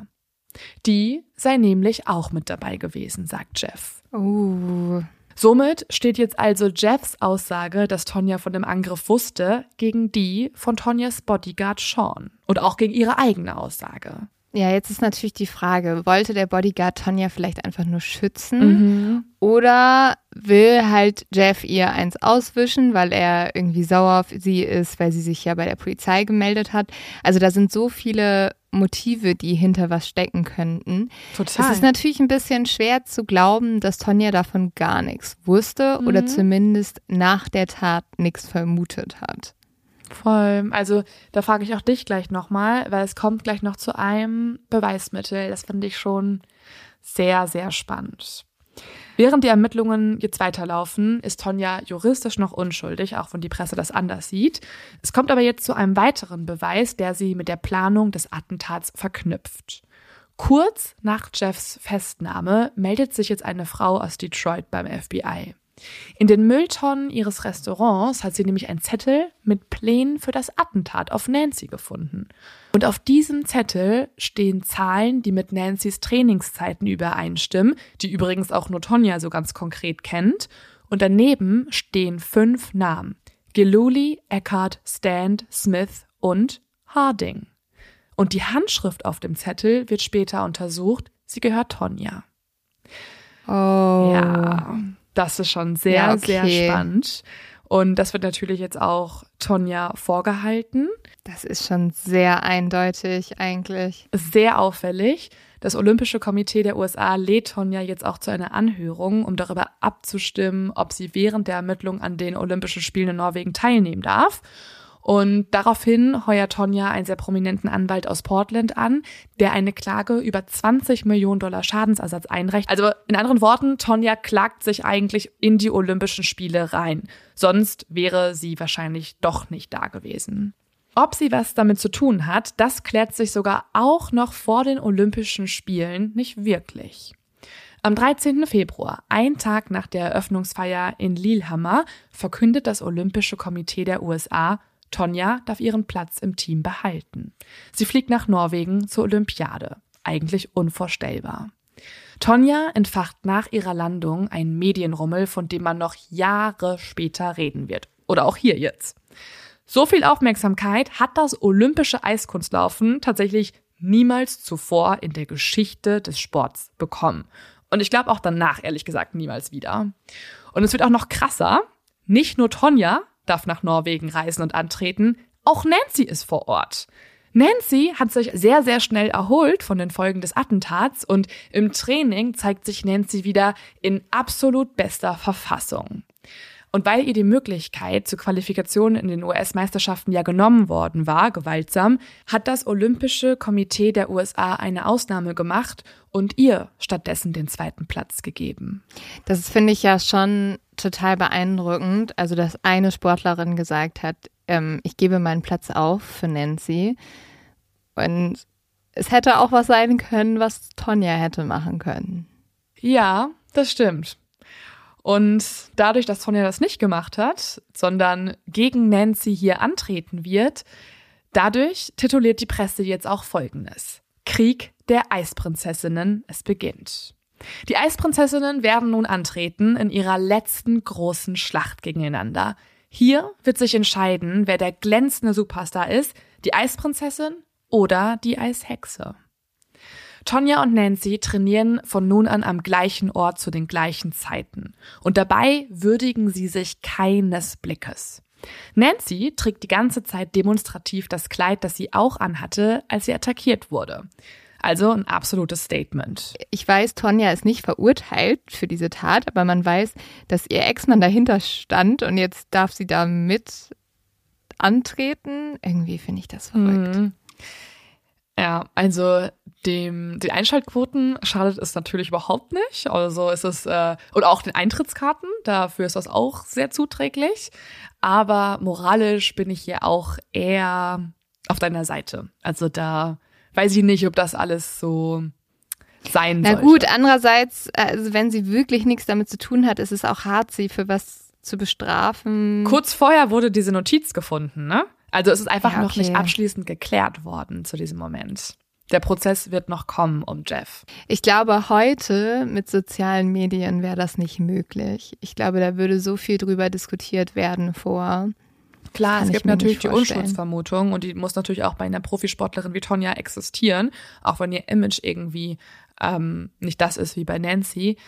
Die sei nämlich auch mit dabei gewesen, sagt Jeff. Oh. Somit steht jetzt also Jeffs Aussage, dass Tonya von dem Angriff wusste, gegen die von Tonyas Bodyguard Sean und auch gegen ihre eigene Aussage. Ja, jetzt ist natürlich die Frage, wollte der Bodyguard Tonya vielleicht einfach nur schützen Mhm. oder will halt Jeff ihr eins auswischen, weil er irgendwie sauer auf sie ist, weil sie sich ja bei der Polizei gemeldet hat. Also da sind so viele Motive, die hinter was stecken könnten. Total. Es ist natürlich ein bisschen schwer zu glauben, dass Tonya davon gar nichts wusste Mhm. oder zumindest nach der Tat nichts vermutet hat. Voll. Also da frage ich auch dich gleich nochmal, weil es kommt gleich noch zu einem Beweismittel. Das finde ich schon sehr, sehr spannend. Während die Ermittlungen jetzt weiterlaufen, ist Tonya juristisch noch unschuldig, auch wenn die Presse das anders sieht. Es kommt aber jetzt zu einem weiteren Beweis, der sie mit der Planung des Attentats verknüpft. Kurz nach Jeffs Festnahme meldet sich jetzt eine Frau aus Detroit beim F B I. In den Mülltonnen ihres Restaurants hat sie nämlich einen Zettel mit Plänen für das Attentat auf Nancy gefunden. Und auf diesem Zettel stehen Zahlen, die mit Nancy's Trainingszeiten übereinstimmen, die übrigens auch nur Tonya so ganz konkret kennt. Und daneben stehen fünf Namen: Gillooly, Eckhart, Stand, Smith und Harding. Und die Handschrift auf dem Zettel wird später untersucht. Sie gehört Tonya. Oh. Ja, das ist schon sehr, Ja, okay. sehr spannend. Und das wird natürlich jetzt auch Tonya vorgehalten. Das ist schon sehr eindeutig eigentlich. Sehr auffällig. Das Olympische Komitee der U S A lädt Tonya jetzt auch zu einer Anhörung, um darüber abzustimmen, ob sie während der Ermittlung an den Olympischen Spielen in Norwegen teilnehmen darf. Und daraufhin heuert Tonya einen sehr prominenten Anwalt aus Portland an, der eine Klage über zwanzig Millionen Dollar Schadensersatz einreicht. Also in anderen Worten, Tonya klagt sich eigentlich in die Olympischen Spiele rein. Sonst wäre sie wahrscheinlich doch nicht da gewesen. Ob sie was damit zu tun hat, das klärt sich sogar auch noch vor den Olympischen Spielen nicht wirklich. Am dreizehnten Februar, ein Tag nach der Eröffnungsfeier in Lillehammer, verkündet das Olympische Komitee der U S A, Tonya darf ihren Platz im Team behalten. Sie fliegt nach Norwegen zur Olympiade. Eigentlich unvorstellbar. Tonya entfacht nach ihrer Landung einen Medienrummel, von dem man noch Jahre später reden wird. Oder auch hier jetzt. So viel Aufmerksamkeit hat das olympische Eiskunstlaufen tatsächlich niemals zuvor in der Geschichte des Sports bekommen. Und ich glaube auch danach, ehrlich gesagt, niemals wieder. Und es wird auch noch krasser. Nicht nur Tonya darf nach Norwegen reisen und antreten, auch Nancy ist vor Ort. Nancy hat sich sehr, sehr schnell erholt von den Folgen des Attentats und im Training zeigt sich Nancy wieder in absolut bester Verfassung. Und weil ihr die Möglichkeit zur Qualifikation in den U S-Meisterschaften ja genommen worden war, gewaltsam, hat das Olympische Komitee der U S A eine Ausnahme gemacht und ihr stattdessen den zweiten Platz gegeben. Das finde ich ja schon total beeindruckend. Also, dass eine Sportlerin gesagt hat, ähm, ich gebe meinen Platz auf für Nancy. Und es hätte auch was sein können, was Tonya hätte machen können. Ja, das stimmt. Und dadurch, dass Tonya das nicht gemacht hat, sondern gegen Nancy hier antreten wird, dadurch tituliert die Presse jetzt auch Folgendes: Krieg der Eisprinzessinnen, es beginnt. Die Eisprinzessinnen werden nun antreten in ihrer letzten großen Schlacht gegeneinander. Hier wird sich entscheiden, wer der glänzende Superstar ist, die Eisprinzessin oder die Eishexe. Tonya und Nancy trainieren von nun an am gleichen Ort zu den gleichen Zeiten. Und dabei würdigen sie sich keines Blickes. Nancy trägt die ganze Zeit demonstrativ das Kleid, das sie auch anhatte, als sie attackiert wurde. Also ein absolutes Statement. Ich weiß, Tonya ist nicht verurteilt für diese Tat, aber man weiß, dass ihr Ex-Mann dahinter stand und jetzt darf sie da mit antreten. Irgendwie finde ich das verrückt. Mhm. Ja, also Dem, den Einschaltquoten schadet es natürlich überhaupt nicht. Also ist es, äh, und auch den Eintrittskarten, dafür ist das auch sehr zuträglich. Aber moralisch bin ich hier auch eher auf deiner Seite. Also da weiß ich nicht, ob das alles so sein Na sollte. gut, andererseits, also wenn sie wirklich nichts damit zu tun hat, ist es auch hart, sie für was zu bestrafen. Kurz vorher wurde diese Notiz gefunden, ne? Also es ist einfach Ja, okay. noch nicht abschließend geklärt worden zu diesem Moment. Der Prozess wird noch kommen um Jeff. Ich glaube, heute mit sozialen Medien wäre das nicht möglich. Ich glaube, da würde so viel drüber diskutiert werden vor. Klar, es Kann ich gibt mir natürlich nicht die vorstellen. Unschuldsvermutung und die muss natürlich auch bei einer Profisportlerin wie Tonja existieren, auch wenn ihr Image irgendwie ähm, nicht das ist wie bei Nancy.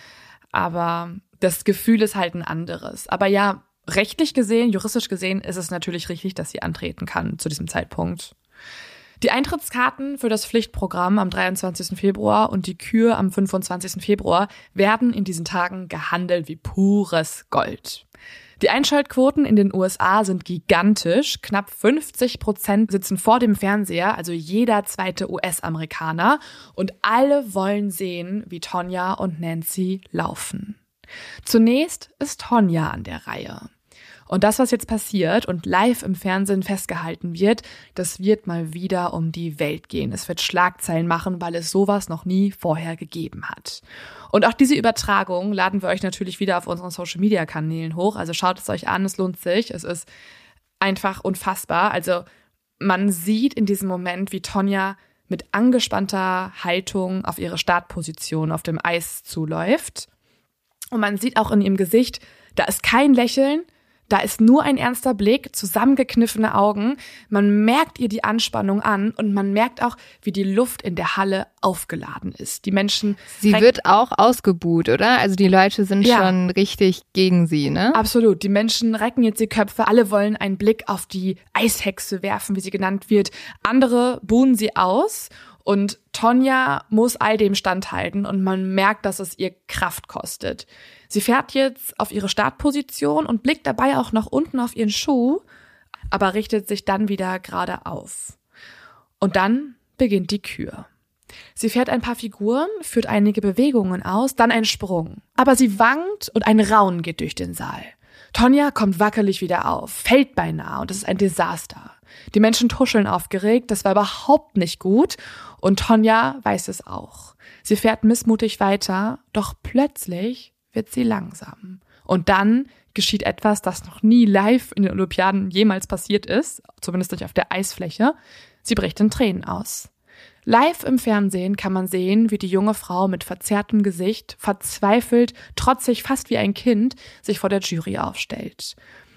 Aber das Gefühl ist halt ein anderes. Aber ja, rechtlich gesehen, juristisch gesehen ist es natürlich richtig, dass sie antreten kann zu diesem Zeitpunkt. Die Eintrittskarten für das Pflichtprogramm am dreiundzwanzigsten Februar und die Kür am fünfundzwanzigsten Februar werden in diesen Tagen gehandelt wie pures Gold. Die Einschaltquoten in den U S A sind gigantisch. Knapp fünfzig Prozent sitzen vor dem Fernseher, also jeder zweite U S-Amerikaner. Und alle wollen sehen, wie Tonja und Nancy laufen. Zunächst ist Tonja an der Reihe. Und das, was jetzt passiert und live im Fernsehen festgehalten wird, das wird mal wieder um die Welt gehen. Es wird Schlagzeilen machen, weil es sowas noch nie vorher gegeben hat. Und auch diese Übertragung laden wir euch natürlich wieder auf unseren Social-Media-Kanälen hoch. Also schaut es euch an, es lohnt sich. Es ist einfach unfassbar. Also man sieht in diesem Moment, wie Tonja mit angespannter Haltung auf ihre Startposition auf dem Eis zuläuft. Und man sieht auch in ihrem Gesicht, da ist kein Lächeln, da ist nur ein ernster Blick, zusammengekniffene Augen. Man merkt ihr die Anspannung an und man merkt auch, wie die Luft in der Halle aufgeladen ist. Die Menschen... Sie recken- wird auch ausgebuht, oder? Also die Leute sind Ja. schon richtig gegen sie, ne? Absolut. Die Menschen recken jetzt die Köpfe. Alle wollen einen Blick auf die Eishexe werfen, wie sie genannt wird. Andere buhen sie aus. Und Tonja muss all dem standhalten und man merkt, dass es ihr Kraft kostet. Sie fährt jetzt auf ihre Startposition und blickt dabei auch nach unten auf ihren Schuh, aber richtet sich dann wieder gerade auf. Und dann beginnt die Kür. Sie fährt ein paar Figuren, führt einige Bewegungen aus, dann ein Sprung. Aber sie wankt und ein Raunen geht durch den Saal. Tonja kommt wackelig wieder auf, fällt beinahe und es ist ein Desaster. Die Menschen tuscheln aufgeregt, das war überhaupt nicht gut und Tonja weiß es auch. Sie fährt missmutig weiter, doch plötzlich wird sie langsam. Und dann geschieht etwas, das noch nie live in den Olympiaden jemals passiert ist, zumindest nicht auf der Eisfläche. Sie bricht in Tränen aus. Live im Fernsehen kann man sehen, wie die junge Frau mit verzerrtem Gesicht, verzweifelt, trotzig, fast wie ein Kind, sich vor der Jury aufstellt.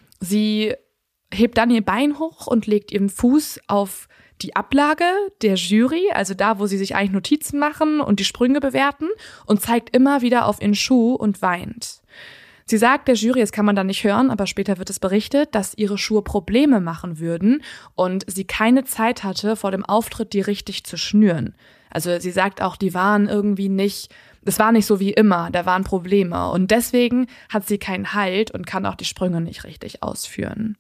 Sie hebt dann ihr Bein hoch und legt ihren Fuß auf die Ablage der Jury, also da, wo sie sich eigentlich Notizen machen und die Sprünge bewerten, und zeigt immer wieder auf ihren Schuh und weint. Sie sagt der Jury, das kann man dann nicht hören, aber später wird es berichtet, dass ihre Schuhe Probleme machen würden und sie keine Zeit hatte, vor dem Auftritt die richtig zu schnüren. Also sie sagt auch, die waren irgendwie nicht, es war nicht so wie immer, da waren Probleme und deswegen hat sie keinen Halt und kann auch die Sprünge nicht richtig ausführen.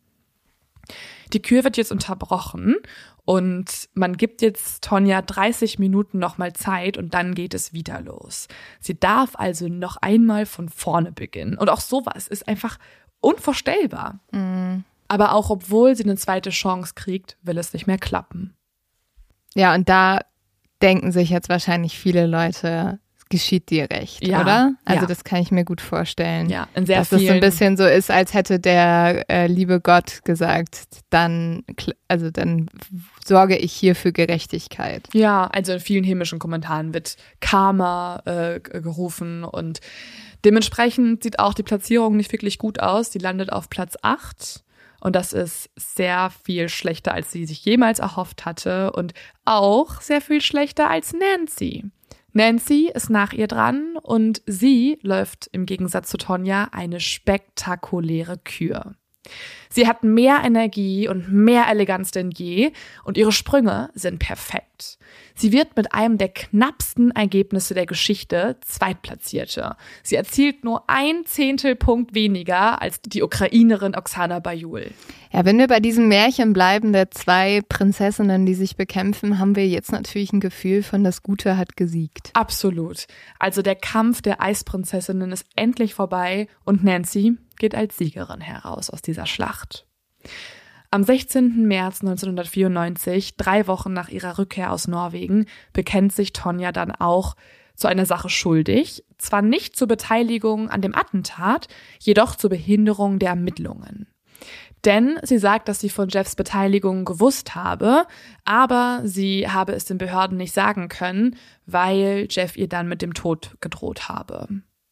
Die Kür wird jetzt unterbrochen und man gibt jetzt Tonja dreißig Minuten nochmal Zeit und dann geht es wieder los. Sie darf also noch einmal von vorne beginnen. Und auch sowas ist einfach unvorstellbar. Mhm. Aber auch obwohl sie eine zweite Chance kriegt, will es nicht mehr klappen. Ja, und da denken sich jetzt wahrscheinlich viele Leute, es geschieht dir recht, Ja, oder? Also ja. das kann ich mir gut vorstellen. Ja, in sehr dass es so vielen- ein bisschen so ist, als hätte der äh, liebe Gott gesagt, dann, kl- also dann sorge ich hier für Gerechtigkeit. Ja, also in vielen hämischen Kommentaren wird Karma äh, g- gerufen und dementsprechend sieht auch die Platzierung nicht wirklich gut aus. Die landet auf Platz acht und das ist sehr viel schlechter, als sie sich jemals erhofft hatte und auch sehr viel schlechter als Nancy. Nancy ist nach ihr dran und sie läuft im Gegensatz zu Tonja eine spektakuläre Kür. Sie hat mehr Energie und mehr Eleganz denn je und ihre Sprünge sind perfekt. Sie wird mit einem der knappsten Ergebnisse der Geschichte Zweitplatzierte. Sie erzielt nur ein Zehntelpunkt weniger als die Ukrainerin Oksana Bajul. Ja, wenn wir bei diesem Märchen bleiben, der zwei Prinzessinnen, die sich bekämpfen, haben wir jetzt natürlich ein Gefühl von, das Gute hat gesiegt. Absolut. Also der Kampf der Eisprinzessinnen ist endlich vorbei und Nancy geht als Siegerin heraus aus dieser Schlacht. Am sechzehnten März neunzehnhundertvierundneunzig, drei Wochen nach ihrer Rückkehr aus Norwegen, bekennt sich Tonja dann auch zu einer Sache schuldig. Zwar nicht zur Beteiligung an dem Attentat, jedoch zur Behinderung der Ermittlungen. Denn sie sagt, dass sie von Jeffs Beteiligung gewusst habe, aber sie habe es den Behörden nicht sagen können, weil Jeff ihr dann mit dem Tod gedroht habe.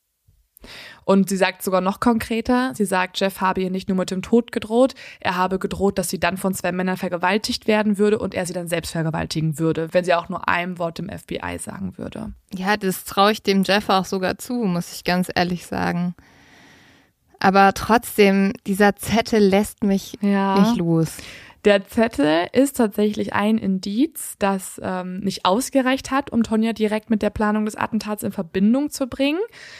Und sie sagt sogar noch konkreter, sie sagt, Jeff habe ihr nicht nur mit dem Tod gedroht, er habe gedroht, dass sie dann von zwei Männern vergewaltigt werden würde und er sie dann selbst vergewaltigen würde, wenn sie auch nur ein Wort dem F B I sagen würde. Ja, das traue ich dem Jeff auch sogar zu, muss ich ganz ehrlich sagen. Aber trotzdem, dieser Zettel lässt mich ja. nicht los. Der Zettel ist tatsächlich ein Indiz, das ähm, nicht ausgereicht hat, um Tonja direkt mit der Planung des Attentats in Verbindung zu bringen.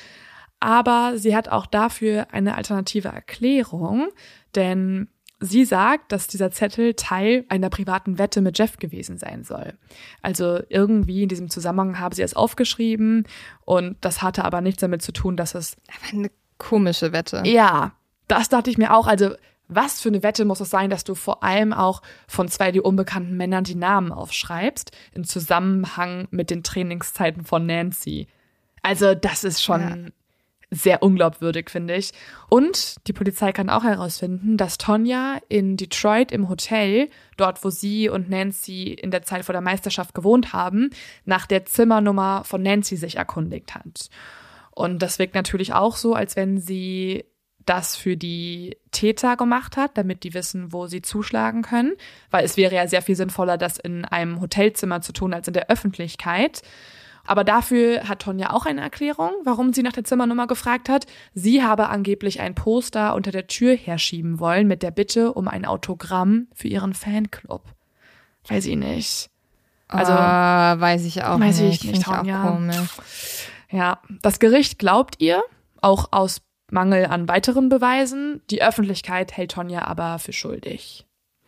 Aber sie hat auch dafür eine alternative Erklärung, denn sie sagt, dass dieser Zettel Teil einer privaten Wette mit Jeff gewesen sein soll. Also irgendwie in diesem Zusammenhang habe sie es aufgeschrieben und das hatte aber nichts damit zu tun, dass es... Aber eine komische Wette. Ja, das dachte ich mir auch. Also was für eine Wette muss es sein, dass du vor allem auch von zwei dir unbekannten Männern die Namen aufschreibst, im Zusammenhang mit den Trainingszeiten von Nancy. Also das ist schon... Ja. Sehr unglaubwürdig, finde ich. Und die Polizei kann auch herausfinden, dass Tonja in Detroit im Hotel, dort wo sie und Nancy in der Zeit vor der Meisterschaft gewohnt haben, nach der Zimmernummer von Nancy sich erkundigt hat. Und das wirkt natürlich auch so, als wenn sie das für die Täter gemacht hat, damit die wissen, wo sie zuschlagen können. Weil es wäre ja sehr viel sinnvoller, das in einem Hotelzimmer zu tun, als in der Öffentlichkeit. Aber dafür hat Tonja auch eine Erklärung, warum sie nach der Zimmernummer gefragt hat. Sie habe angeblich ein Poster unter der Tür herschieben wollen mit der Bitte um ein Autogramm für ihren Fanclub. Weiß ich nicht. Also oh, weiß ich auch weiß nicht. Ich nicht, Finde ich auch komisch. Ja, das Gericht glaubt ihr, auch aus Mangel an weiteren Beweisen. Die Öffentlichkeit hält Tonja aber für schuldig.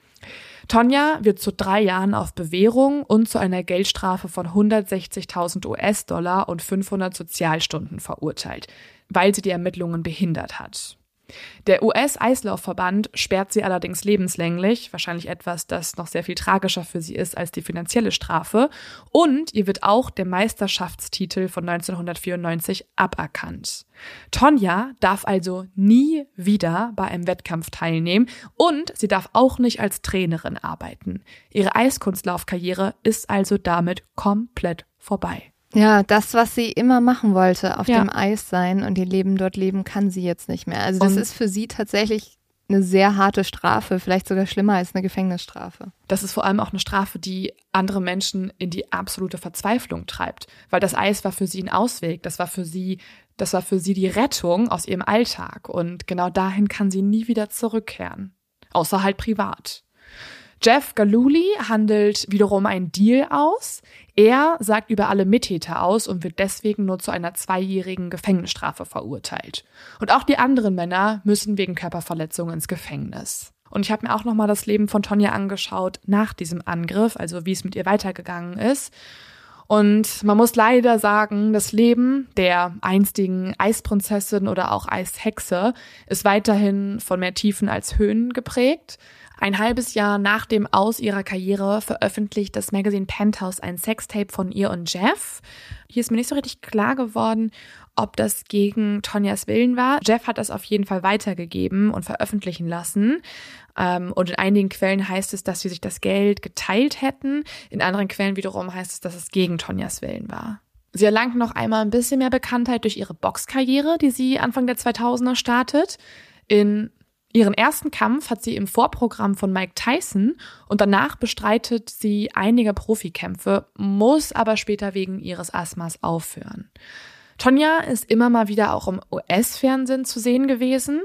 Tonja wird zu drei Jahren auf Bewährung und zu einer Geldstrafe von hundertsechzigtausend US-Dollar und fünfhundert Sozialstunden verurteilt, weil sie die Ermittlungen behindert hat. Der U S-Eislaufverband sperrt sie allerdings lebenslänglich, wahrscheinlich etwas, das noch sehr viel tragischer für sie ist als die finanzielle Strafe. Und ihr wird auch der Meisterschaftstitel von neunzehnhundertvierundneunzig aberkannt. Tonja darf also nie wieder bei einem Wettkampf teilnehmen und sie darf auch nicht als Trainerin arbeiten. Ihre Eiskunstlaufkarriere ist also damit komplett vorbei. Ja, das, was sie immer machen wollte, auf ja. dem Eis sein und ihr Leben dort leben, kann sie jetzt nicht mehr. Also das und ist für sie tatsächlich eine sehr harte Strafe, vielleicht sogar schlimmer als eine Gefängnisstrafe. Das ist vor allem auch eine Strafe, die andere Menschen in die absolute Verzweiflung treibt, weil das Eis war für sie ein Ausweg, das war für sie, das war für sie die Rettung aus ihrem Alltag und genau dahin kann sie nie wieder zurückkehren, außer halt privat. Jeff Gillooly handelt wiederum einen Deal aus. Er sagt über alle Mittäter aus und wird deswegen nur zu einer zweijährigen Gefängnisstrafe verurteilt. Und auch die anderen Männer müssen wegen Körperverletzung ins Gefängnis. Und ich habe mir auch nochmal das Leben von Tonja angeschaut nach diesem Angriff, also wie es mit ihr weitergegangen ist. Und man muss leider sagen, das Leben der einstigen Eisprinzessin oder auch Eishexe ist weiterhin von mehr Tiefen als Höhen geprägt. Ein halbes Jahr nach dem Aus ihrer Karriere veröffentlicht das Magazin Penthouse ein Sextape von ihr und Jeff. Hier ist mir nicht so richtig klar geworden, ob das gegen Tonjas Willen war. Jeff hat das auf jeden Fall weitergegeben und veröffentlichen lassen. Und in einigen Quellen heißt es, dass sie sich das Geld geteilt hätten. In anderen Quellen wiederum heißt es, dass es gegen Tonjas Willen war. Sie erlangt noch einmal ein bisschen mehr Bekanntheit durch ihre Boxkarriere, die sie Anfang der zweitausender startet. In ihren ersten Kampf hat sie im Vorprogramm von Mike Tyson und danach bestreitet sie einige Profikämpfe, muss aber später wegen ihres Asthmas aufhören. Tonja ist immer mal wieder auch im U S-Fernsehen zu sehen gewesen.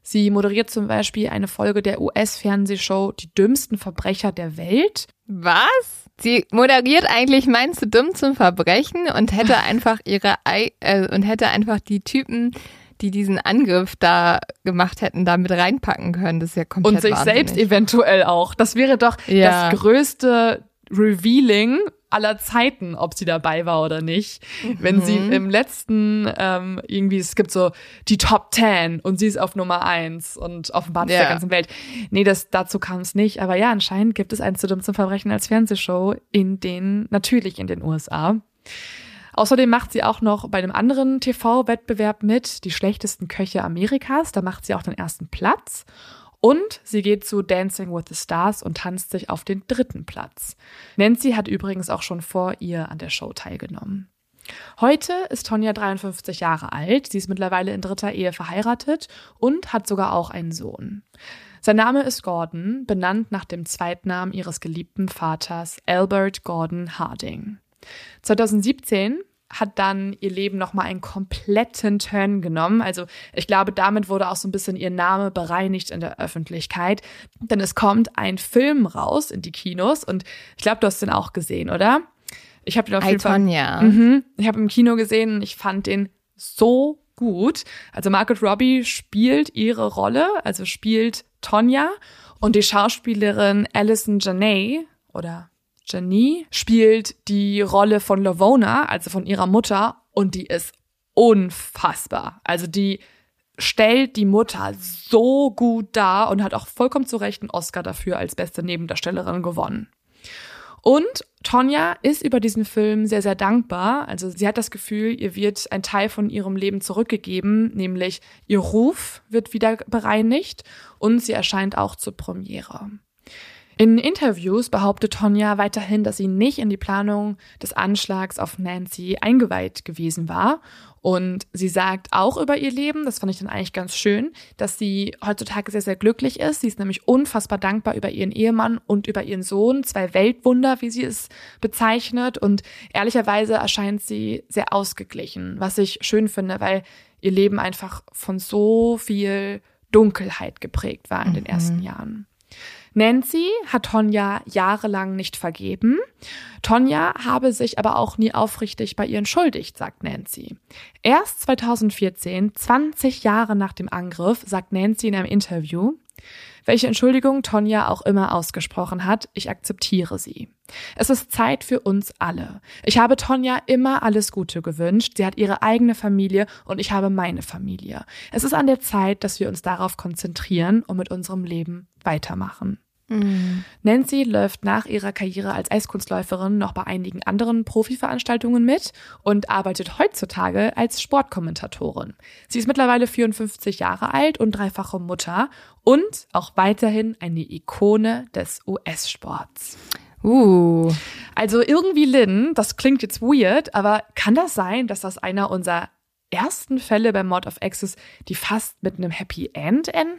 Sie moderiert zum Beispiel eine Folge der U S-Fernsehshow Die dümmsten Verbrecher der Welt. Was? Sie moderiert eigentlich Meinst du dumm zum Verbrechen und hätte einfach ihre Ei- äh, und hätte einfach die Typen, die diesen Angriff da gemacht hätten, da mit reinpacken können. Das ist ja komplett Und sich wahnsinnig. selbst eventuell auch. Das wäre doch Ja. das größte Revealing aller Zeiten, ob sie dabei war oder nicht. Mhm. Wenn sie im letzten ähm, irgendwie, es gibt so die Top Ten und sie ist auf Nummer eins und offenbart ja. der ganzen Welt. Nee, das, dazu kam es nicht. Aber ja, anscheinend gibt es Eins zu dumm zum Verbrechen als Fernsehshow in den, natürlich in den U S A. Außerdem macht sie auch noch bei einem anderen T V-Wettbewerb mit, die schlechtesten Köche Amerikas. Da macht sie auch den ersten Platz. Und sie geht zu Dancing with the Stars und tanzt sich auf den dritten Platz. Nancy hat übrigens auch schon vor ihr an der Show teilgenommen. Heute ist Tonya dreiundfünfzig Jahre alt. Sie ist mittlerweile in dritter Ehe verheiratet und hat sogar auch einen Sohn. Sein Name ist Gordon, benannt nach dem Zweitnamen ihres geliebten Vaters Albert Gordon Harding. zweitausendsiebzehn hat dann ihr Leben nochmal einen kompletten Turn genommen. Also ich glaube, damit wurde auch so ein bisschen ihr Name bereinigt in der Öffentlichkeit. Denn es kommt ein Film raus in die Kinos und ich glaube, du hast den auch gesehen, oder? Ich habe den auf jeden Fall. Tonya. Mhm, ich habe im Kino gesehen und ich fand den so gut. Also Margot Robbie spielt ihre Rolle, also spielt Tonya und die Schauspielerin Allison Janney oder Janie spielt die Rolle von Lavona, also von ihrer Mutter, und die ist unfassbar. Also die stellt die Mutter so gut dar und hat auch vollkommen zu Recht einen Oscar dafür als beste Nebendarstellerin gewonnen. Und Tonya ist über diesen Film sehr, sehr dankbar. Also sie hat das Gefühl, ihr wird ein Teil von ihrem Leben zurückgegeben, nämlich ihr Ruf wird wieder bereinigt und sie erscheint auch zur Premiere. In Interviews behauptet Tonya weiterhin, dass sie nicht in die Planung des Anschlags auf Nancy eingeweiht gewesen war. Und sie sagt auch über ihr Leben, das fand ich dann eigentlich ganz schön, dass sie heutzutage sehr, sehr glücklich ist. Sie ist nämlich unfassbar dankbar über ihren Ehemann und über ihren Sohn, zwei Weltwunder, wie sie es bezeichnet. Und ehrlicherweise erscheint sie sehr ausgeglichen, was ich schön finde, weil ihr Leben einfach von so viel Dunkelheit geprägt war in den mhm. ersten Jahren. Nancy hat Tonya jahrelang nicht vergeben. Tonya habe sich aber auch nie aufrichtig bei ihr entschuldigt, sagt Nancy. Erst zweitausendvierzehn, zwanzig Jahre nach dem Angriff, sagt Nancy in einem Interview, welche Entschuldigung Tonya auch immer ausgesprochen hat, ich akzeptiere sie. Es ist Zeit für uns alle. Ich habe Tonya immer alles Gute gewünscht. Sie hat ihre eigene Familie und ich habe meine Familie. Es ist an der Zeit, dass wir uns darauf konzentrieren und mit unserem Leben weitermachen. Mhm. Nancy läuft nach ihrer Karriere als Eiskunstläuferin noch bei einigen anderen Profiveranstaltungen mit und arbeitet heutzutage als Sportkommentatorin. Sie ist mittlerweile vierundfünfzig Jahre alt und dreifache Mutter und auch weiterhin eine Ikone des U S-Sports. Uh. Also irgendwie, Lynn, das klingt jetzt weird, aber kann das sein, dass das einer unserer ersten Fälle bei Mord of Exes, die fast mit einem Happy End enden?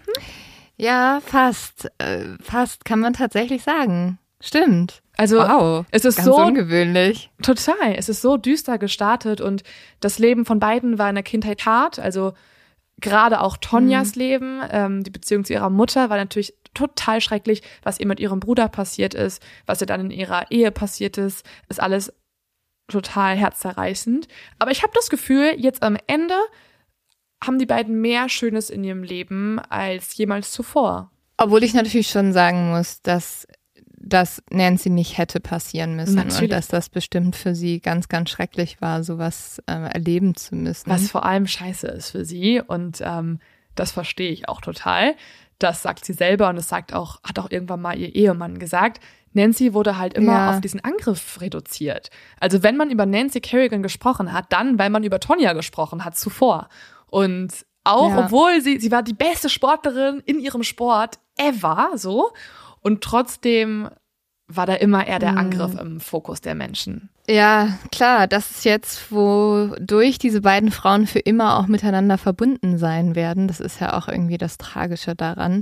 Ja, fast. Äh, fast kann man tatsächlich sagen. Stimmt. Also wow, es ist ganz so ungewöhnlich. Total. Es ist so düster gestartet und das Leben von beiden war in der Kindheit hart. Also gerade auch Tonyas mhm. Leben, ähm, die Beziehung zu ihrer Mutter war natürlich total schrecklich. Was ihr mit ihrem Bruder passiert ist, was ihr dann in ihrer Ehe passiert ist, ist alles total herzzerreißend. Aber ich habe das Gefühl, jetzt am Ende haben die beiden mehr Schönes in ihrem Leben als jemals zuvor. Obwohl ich natürlich schon sagen muss, dass dass Nancy nicht hätte passieren müssen natürlich. Und dass das bestimmt für sie ganz, ganz schrecklich war, sowas äh, erleben zu müssen. Was vor allem scheiße ist für sie und ähm, das verstehe ich auch total. Das sagt sie selber und das sagt auch, hat auch irgendwann mal ihr Ehemann gesagt. Nancy wurde halt immer ja. auf diesen Angriff reduziert. Also wenn man über Nancy Kerrigan gesprochen hat, dann, weil man über Tonya gesprochen hat zuvor. Und auch, ja. obwohl sie, sie war die beste Sportlerin in ihrem Sport ever, so. Und trotzdem war da immer eher der Angriff mhm. im Fokus der Menschen. Ja, klar, das ist jetzt, wodurch diese beiden Frauen für immer auch miteinander verbunden sein werden. Das ist ja auch irgendwie das Tragische daran.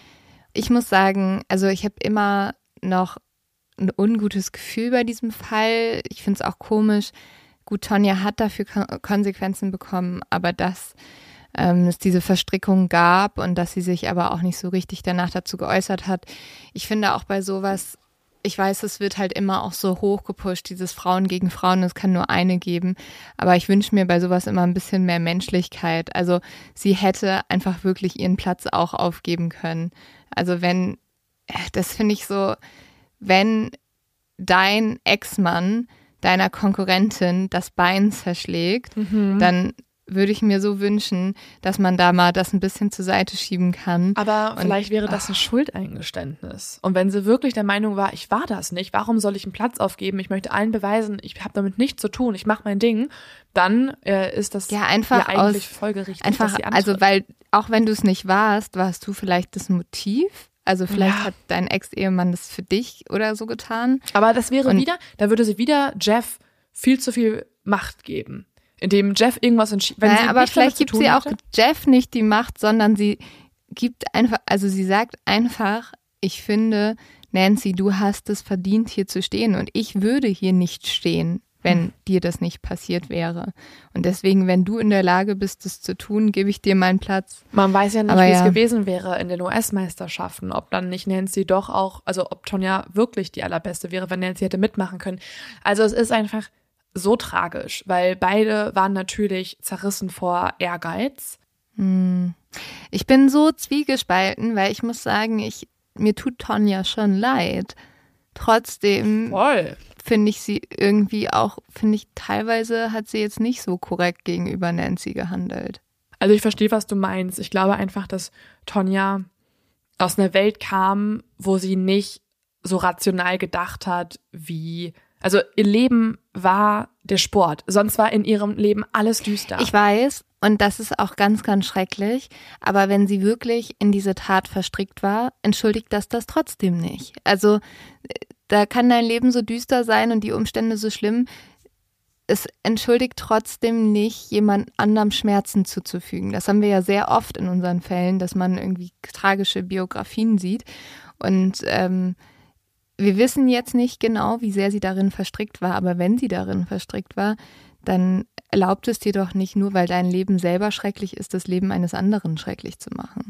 Ich muss sagen, also ich habe immer noch ein ungutes Gefühl bei diesem Fall. Ich finde es auch komisch. Gut, Tonya hat dafür Konsequenzen bekommen, aber dass ähm, es diese Verstrickung gab und dass sie sich aber auch nicht so richtig danach dazu geäußert hat. Ich finde auch bei sowas, ich weiß, es wird halt immer auch so hochgepusht, dieses Frauen gegen Frauen, es kann nur eine geben. Aber ich wünsche mir bei sowas immer ein bisschen mehr Menschlichkeit. Also sie hätte einfach wirklich ihren Platz auch aufgeben können. Also wenn, das finde ich so, wenn dein Ex-Mann deiner Konkurrentin das Bein zerschlägt, mhm. dann würde ich mir so wünschen, dass man da mal das ein bisschen zur Seite schieben kann. Aber und, vielleicht wäre das ein ach. Schuldeingeständnis. Und wenn sie wirklich der Meinung war, ich war das nicht, warum soll ich einen Platz aufgeben? Ich möchte allen beweisen, ich habe damit nichts zu tun, ich mache mein Ding. Dann äh, ist das ja, einfach ja eigentlich aus, folgerichtig, einfach, dass sie antritt. Also weil, auch wenn du es nicht warst, warst du vielleicht das Motiv. Also vielleicht ja. hat dein Ex-Ehemann das für dich oder so getan. Aber das wäre und, wieder, da würde sie wieder Jeff viel zu viel Macht geben. Indem Jeff irgendwas entschieden, wenn naja, sie aber nicht vielleicht gibt sie auch hatte. Jeff nicht die Macht, sondern sie gibt einfach, also sie sagt einfach, ich finde, Nancy, du hast es verdient, hier zu stehen und ich würde hier nicht stehen, wenn hm. dir das nicht passiert wäre. Und deswegen, wenn du in der Lage bist, das zu tun, gebe ich dir meinen Platz. Man weiß ja nicht, aber wie ja. es gewesen wäre in den U S-Meisterschaften, ob dann nicht Nancy doch auch, also ob Tonya wirklich die allerbeste wäre, wenn Nancy hätte mitmachen können. Also es ist einfach so tragisch, weil beide waren natürlich zerrissen vor Ehrgeiz. Hm. Ich bin so zwiegespalten, weil ich muss sagen, ich, mir tut Tonya schon leid. Trotzdem finde ich sie irgendwie auch, finde ich teilweise hat sie jetzt nicht so korrekt gegenüber Nancy gehandelt. Also ich verstehe, was du meinst. Ich glaube einfach, dass Tonya aus einer Welt kam, wo sie nicht so rational gedacht hat, wie Also ihr Leben war der Sport, sonst war in ihrem Leben alles düster. Ich weiß, und das ist auch ganz, ganz schrecklich, aber wenn sie wirklich in diese Tat verstrickt war, entschuldigt das das trotzdem nicht. Also da kann dein Leben so düster sein und die Umstände so schlimm, es entschuldigt trotzdem nicht, jemand anderem Schmerzen zuzufügen. Das haben wir ja sehr oft in unseren Fällen, dass man irgendwie tragische Biografien sieht und ähm, wir wissen jetzt nicht genau, wie sehr sie darin verstrickt war, aber wenn sie darin verstrickt war, dann erlaubt es dir doch nicht nur, weil dein Leben selber schrecklich ist, das Leben eines anderen schrecklich zu machen.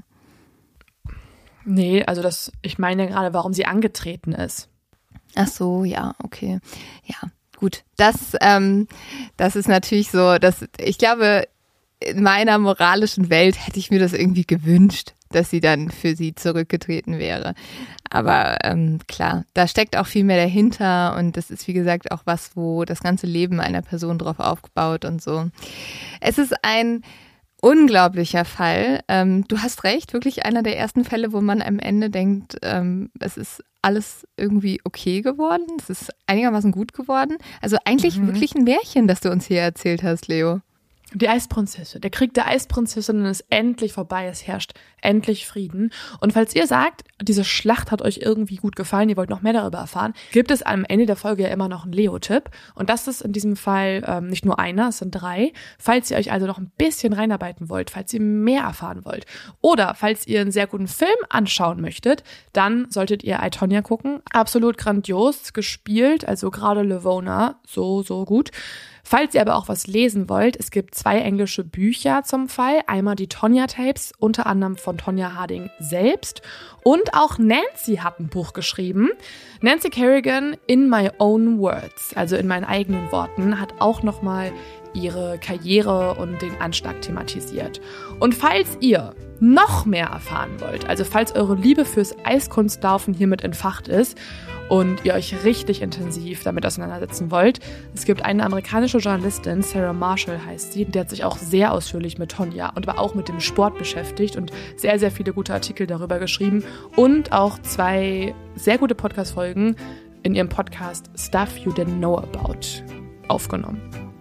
Nee, also das, ich meine ja gerade, warum sie angetreten ist. Ach so, ja, okay. Ja, gut. Das, ähm, das ist natürlich so, dass ich glaube, in meiner moralischen Welt hätte ich mir das irgendwie gewünscht, dass sie dann für sie zurückgetreten wäre. Aber ähm, klar, da steckt auch viel mehr dahinter und das ist wie gesagt auch was, wo das ganze Leben einer Person drauf aufgebaut und so. Es ist ein unglaublicher Fall. Ähm, du hast recht, wirklich einer der ersten Fälle, wo man am Ende denkt, ähm, es ist alles irgendwie okay geworden, es ist einigermaßen gut geworden. Also eigentlich mhm. wirklich ein Märchen, das du uns hier erzählt hast, Leo. Die Eisprinzessin, der Krieg der Eisprinzessinnen ist endlich vorbei, es herrscht endlich Frieden. Und falls ihr sagt, diese Schlacht hat euch irgendwie gut gefallen, ihr wollt noch mehr darüber erfahren, gibt es am Ende der Folge ja immer noch einen Leo-Tipp. Und das ist in diesem Fall ähm, nicht nur einer, es sind drei. Falls ihr euch also noch ein bisschen reinarbeiten wollt, falls ihr mehr erfahren wollt oder falls ihr einen sehr guten Film anschauen möchtet, dann solltet ihr I, Tonya gucken. Absolut grandios gespielt, also gerade Levona, so, so gut. Falls ihr aber auch was lesen wollt, es gibt zwei englische Bücher zum Fall. Einmal die Tonya-Tapes, unter anderem von Tonya Harding selbst. Und auch Nancy hat ein Buch geschrieben. Nancy Kerrigan, In My Own Words, also in meinen eigenen Worten, hat auch nochmal ihre Karriere und den Anschlag thematisiert. Und falls ihr noch mehr erfahren wollt, also falls eure Liebe fürs Eiskunstlaufen hiermit entfacht ist und ihr euch richtig intensiv damit auseinandersetzen wollt, es gibt eine amerikanische Journalistin, Sarah Marshall heißt sie, die hat sich auch sehr ausführlich mit Tonya und aber auch mit dem Sport beschäftigt und sehr, sehr viele gute Artikel darüber geschrieben und auch zwei sehr gute Podcast-Folgen in ihrem Podcast Stuff You Didn't Know About aufgenommen.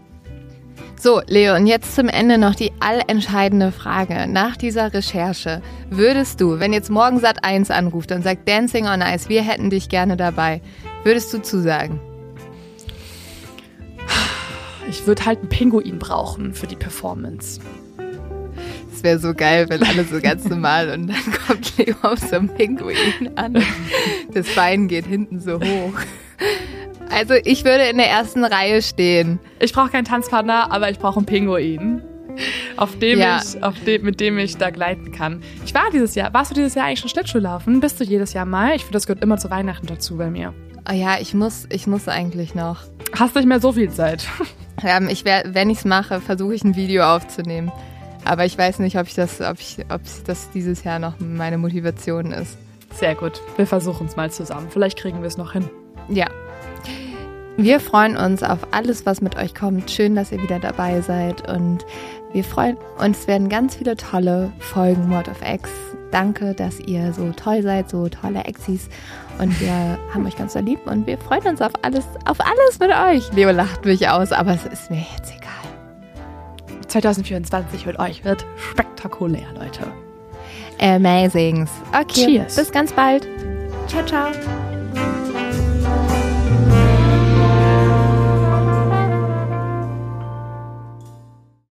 So, Leo, und jetzt zum Ende noch die allentscheidende Frage. Nach dieser Recherche, würdest du, wenn jetzt morgen Sat eins anruft und sagt Dancing on Ice, wir hätten dich gerne dabei, würdest du zusagen? Ich würde halt einen Pinguin brauchen für die Performance. Das wäre so geil, wenn alle so ganz normal und dann kommt Leo auf so einem Pinguin an. Das Bein geht hinten so hoch. Also ich würde in der ersten Reihe stehen. Ich brauche keinen Tanzpartner, aber ich brauche einen Pinguin. auf dem Ja. ich, auf dem, mit dem ich da gleiten kann. Ich war dieses Jahr, warst du dieses Jahr eigentlich schon Schlittschuhlaufen? Bist du jedes Jahr mal? Ich finde, das gehört immer zu Weihnachten dazu bei mir. Oh ja, ich muss, ich muss eigentlich noch. Hast nicht mehr so viel Zeit. Ähm, ich wär, wenn ich es mache, versuche ich ein Video aufzunehmen. Aber ich weiß nicht, ob ich das, ob ich, ob das dieses Jahr noch meine Motivation ist. Sehr gut. Wir versuchen es mal zusammen. Vielleicht kriegen wir es noch hin. Ja. Wir freuen uns auf alles, was mit euch kommt. Schön, dass ihr wieder dabei seid. Und wir freuen uns, es werden ganz viele tolle Folgen World of X. Danke, dass ihr so toll seid, so tolle Exis. Und wir haben euch ganz so lieb und wir freuen uns auf alles, auf alles mit euch. Leo lacht mich aus, aber es ist mir jetzt egal. zwanzig vierundzwanzig mit euch wird spektakulär, Leute. Amazing. Okay, Cheers. bis ganz bald. Ciao, ciao.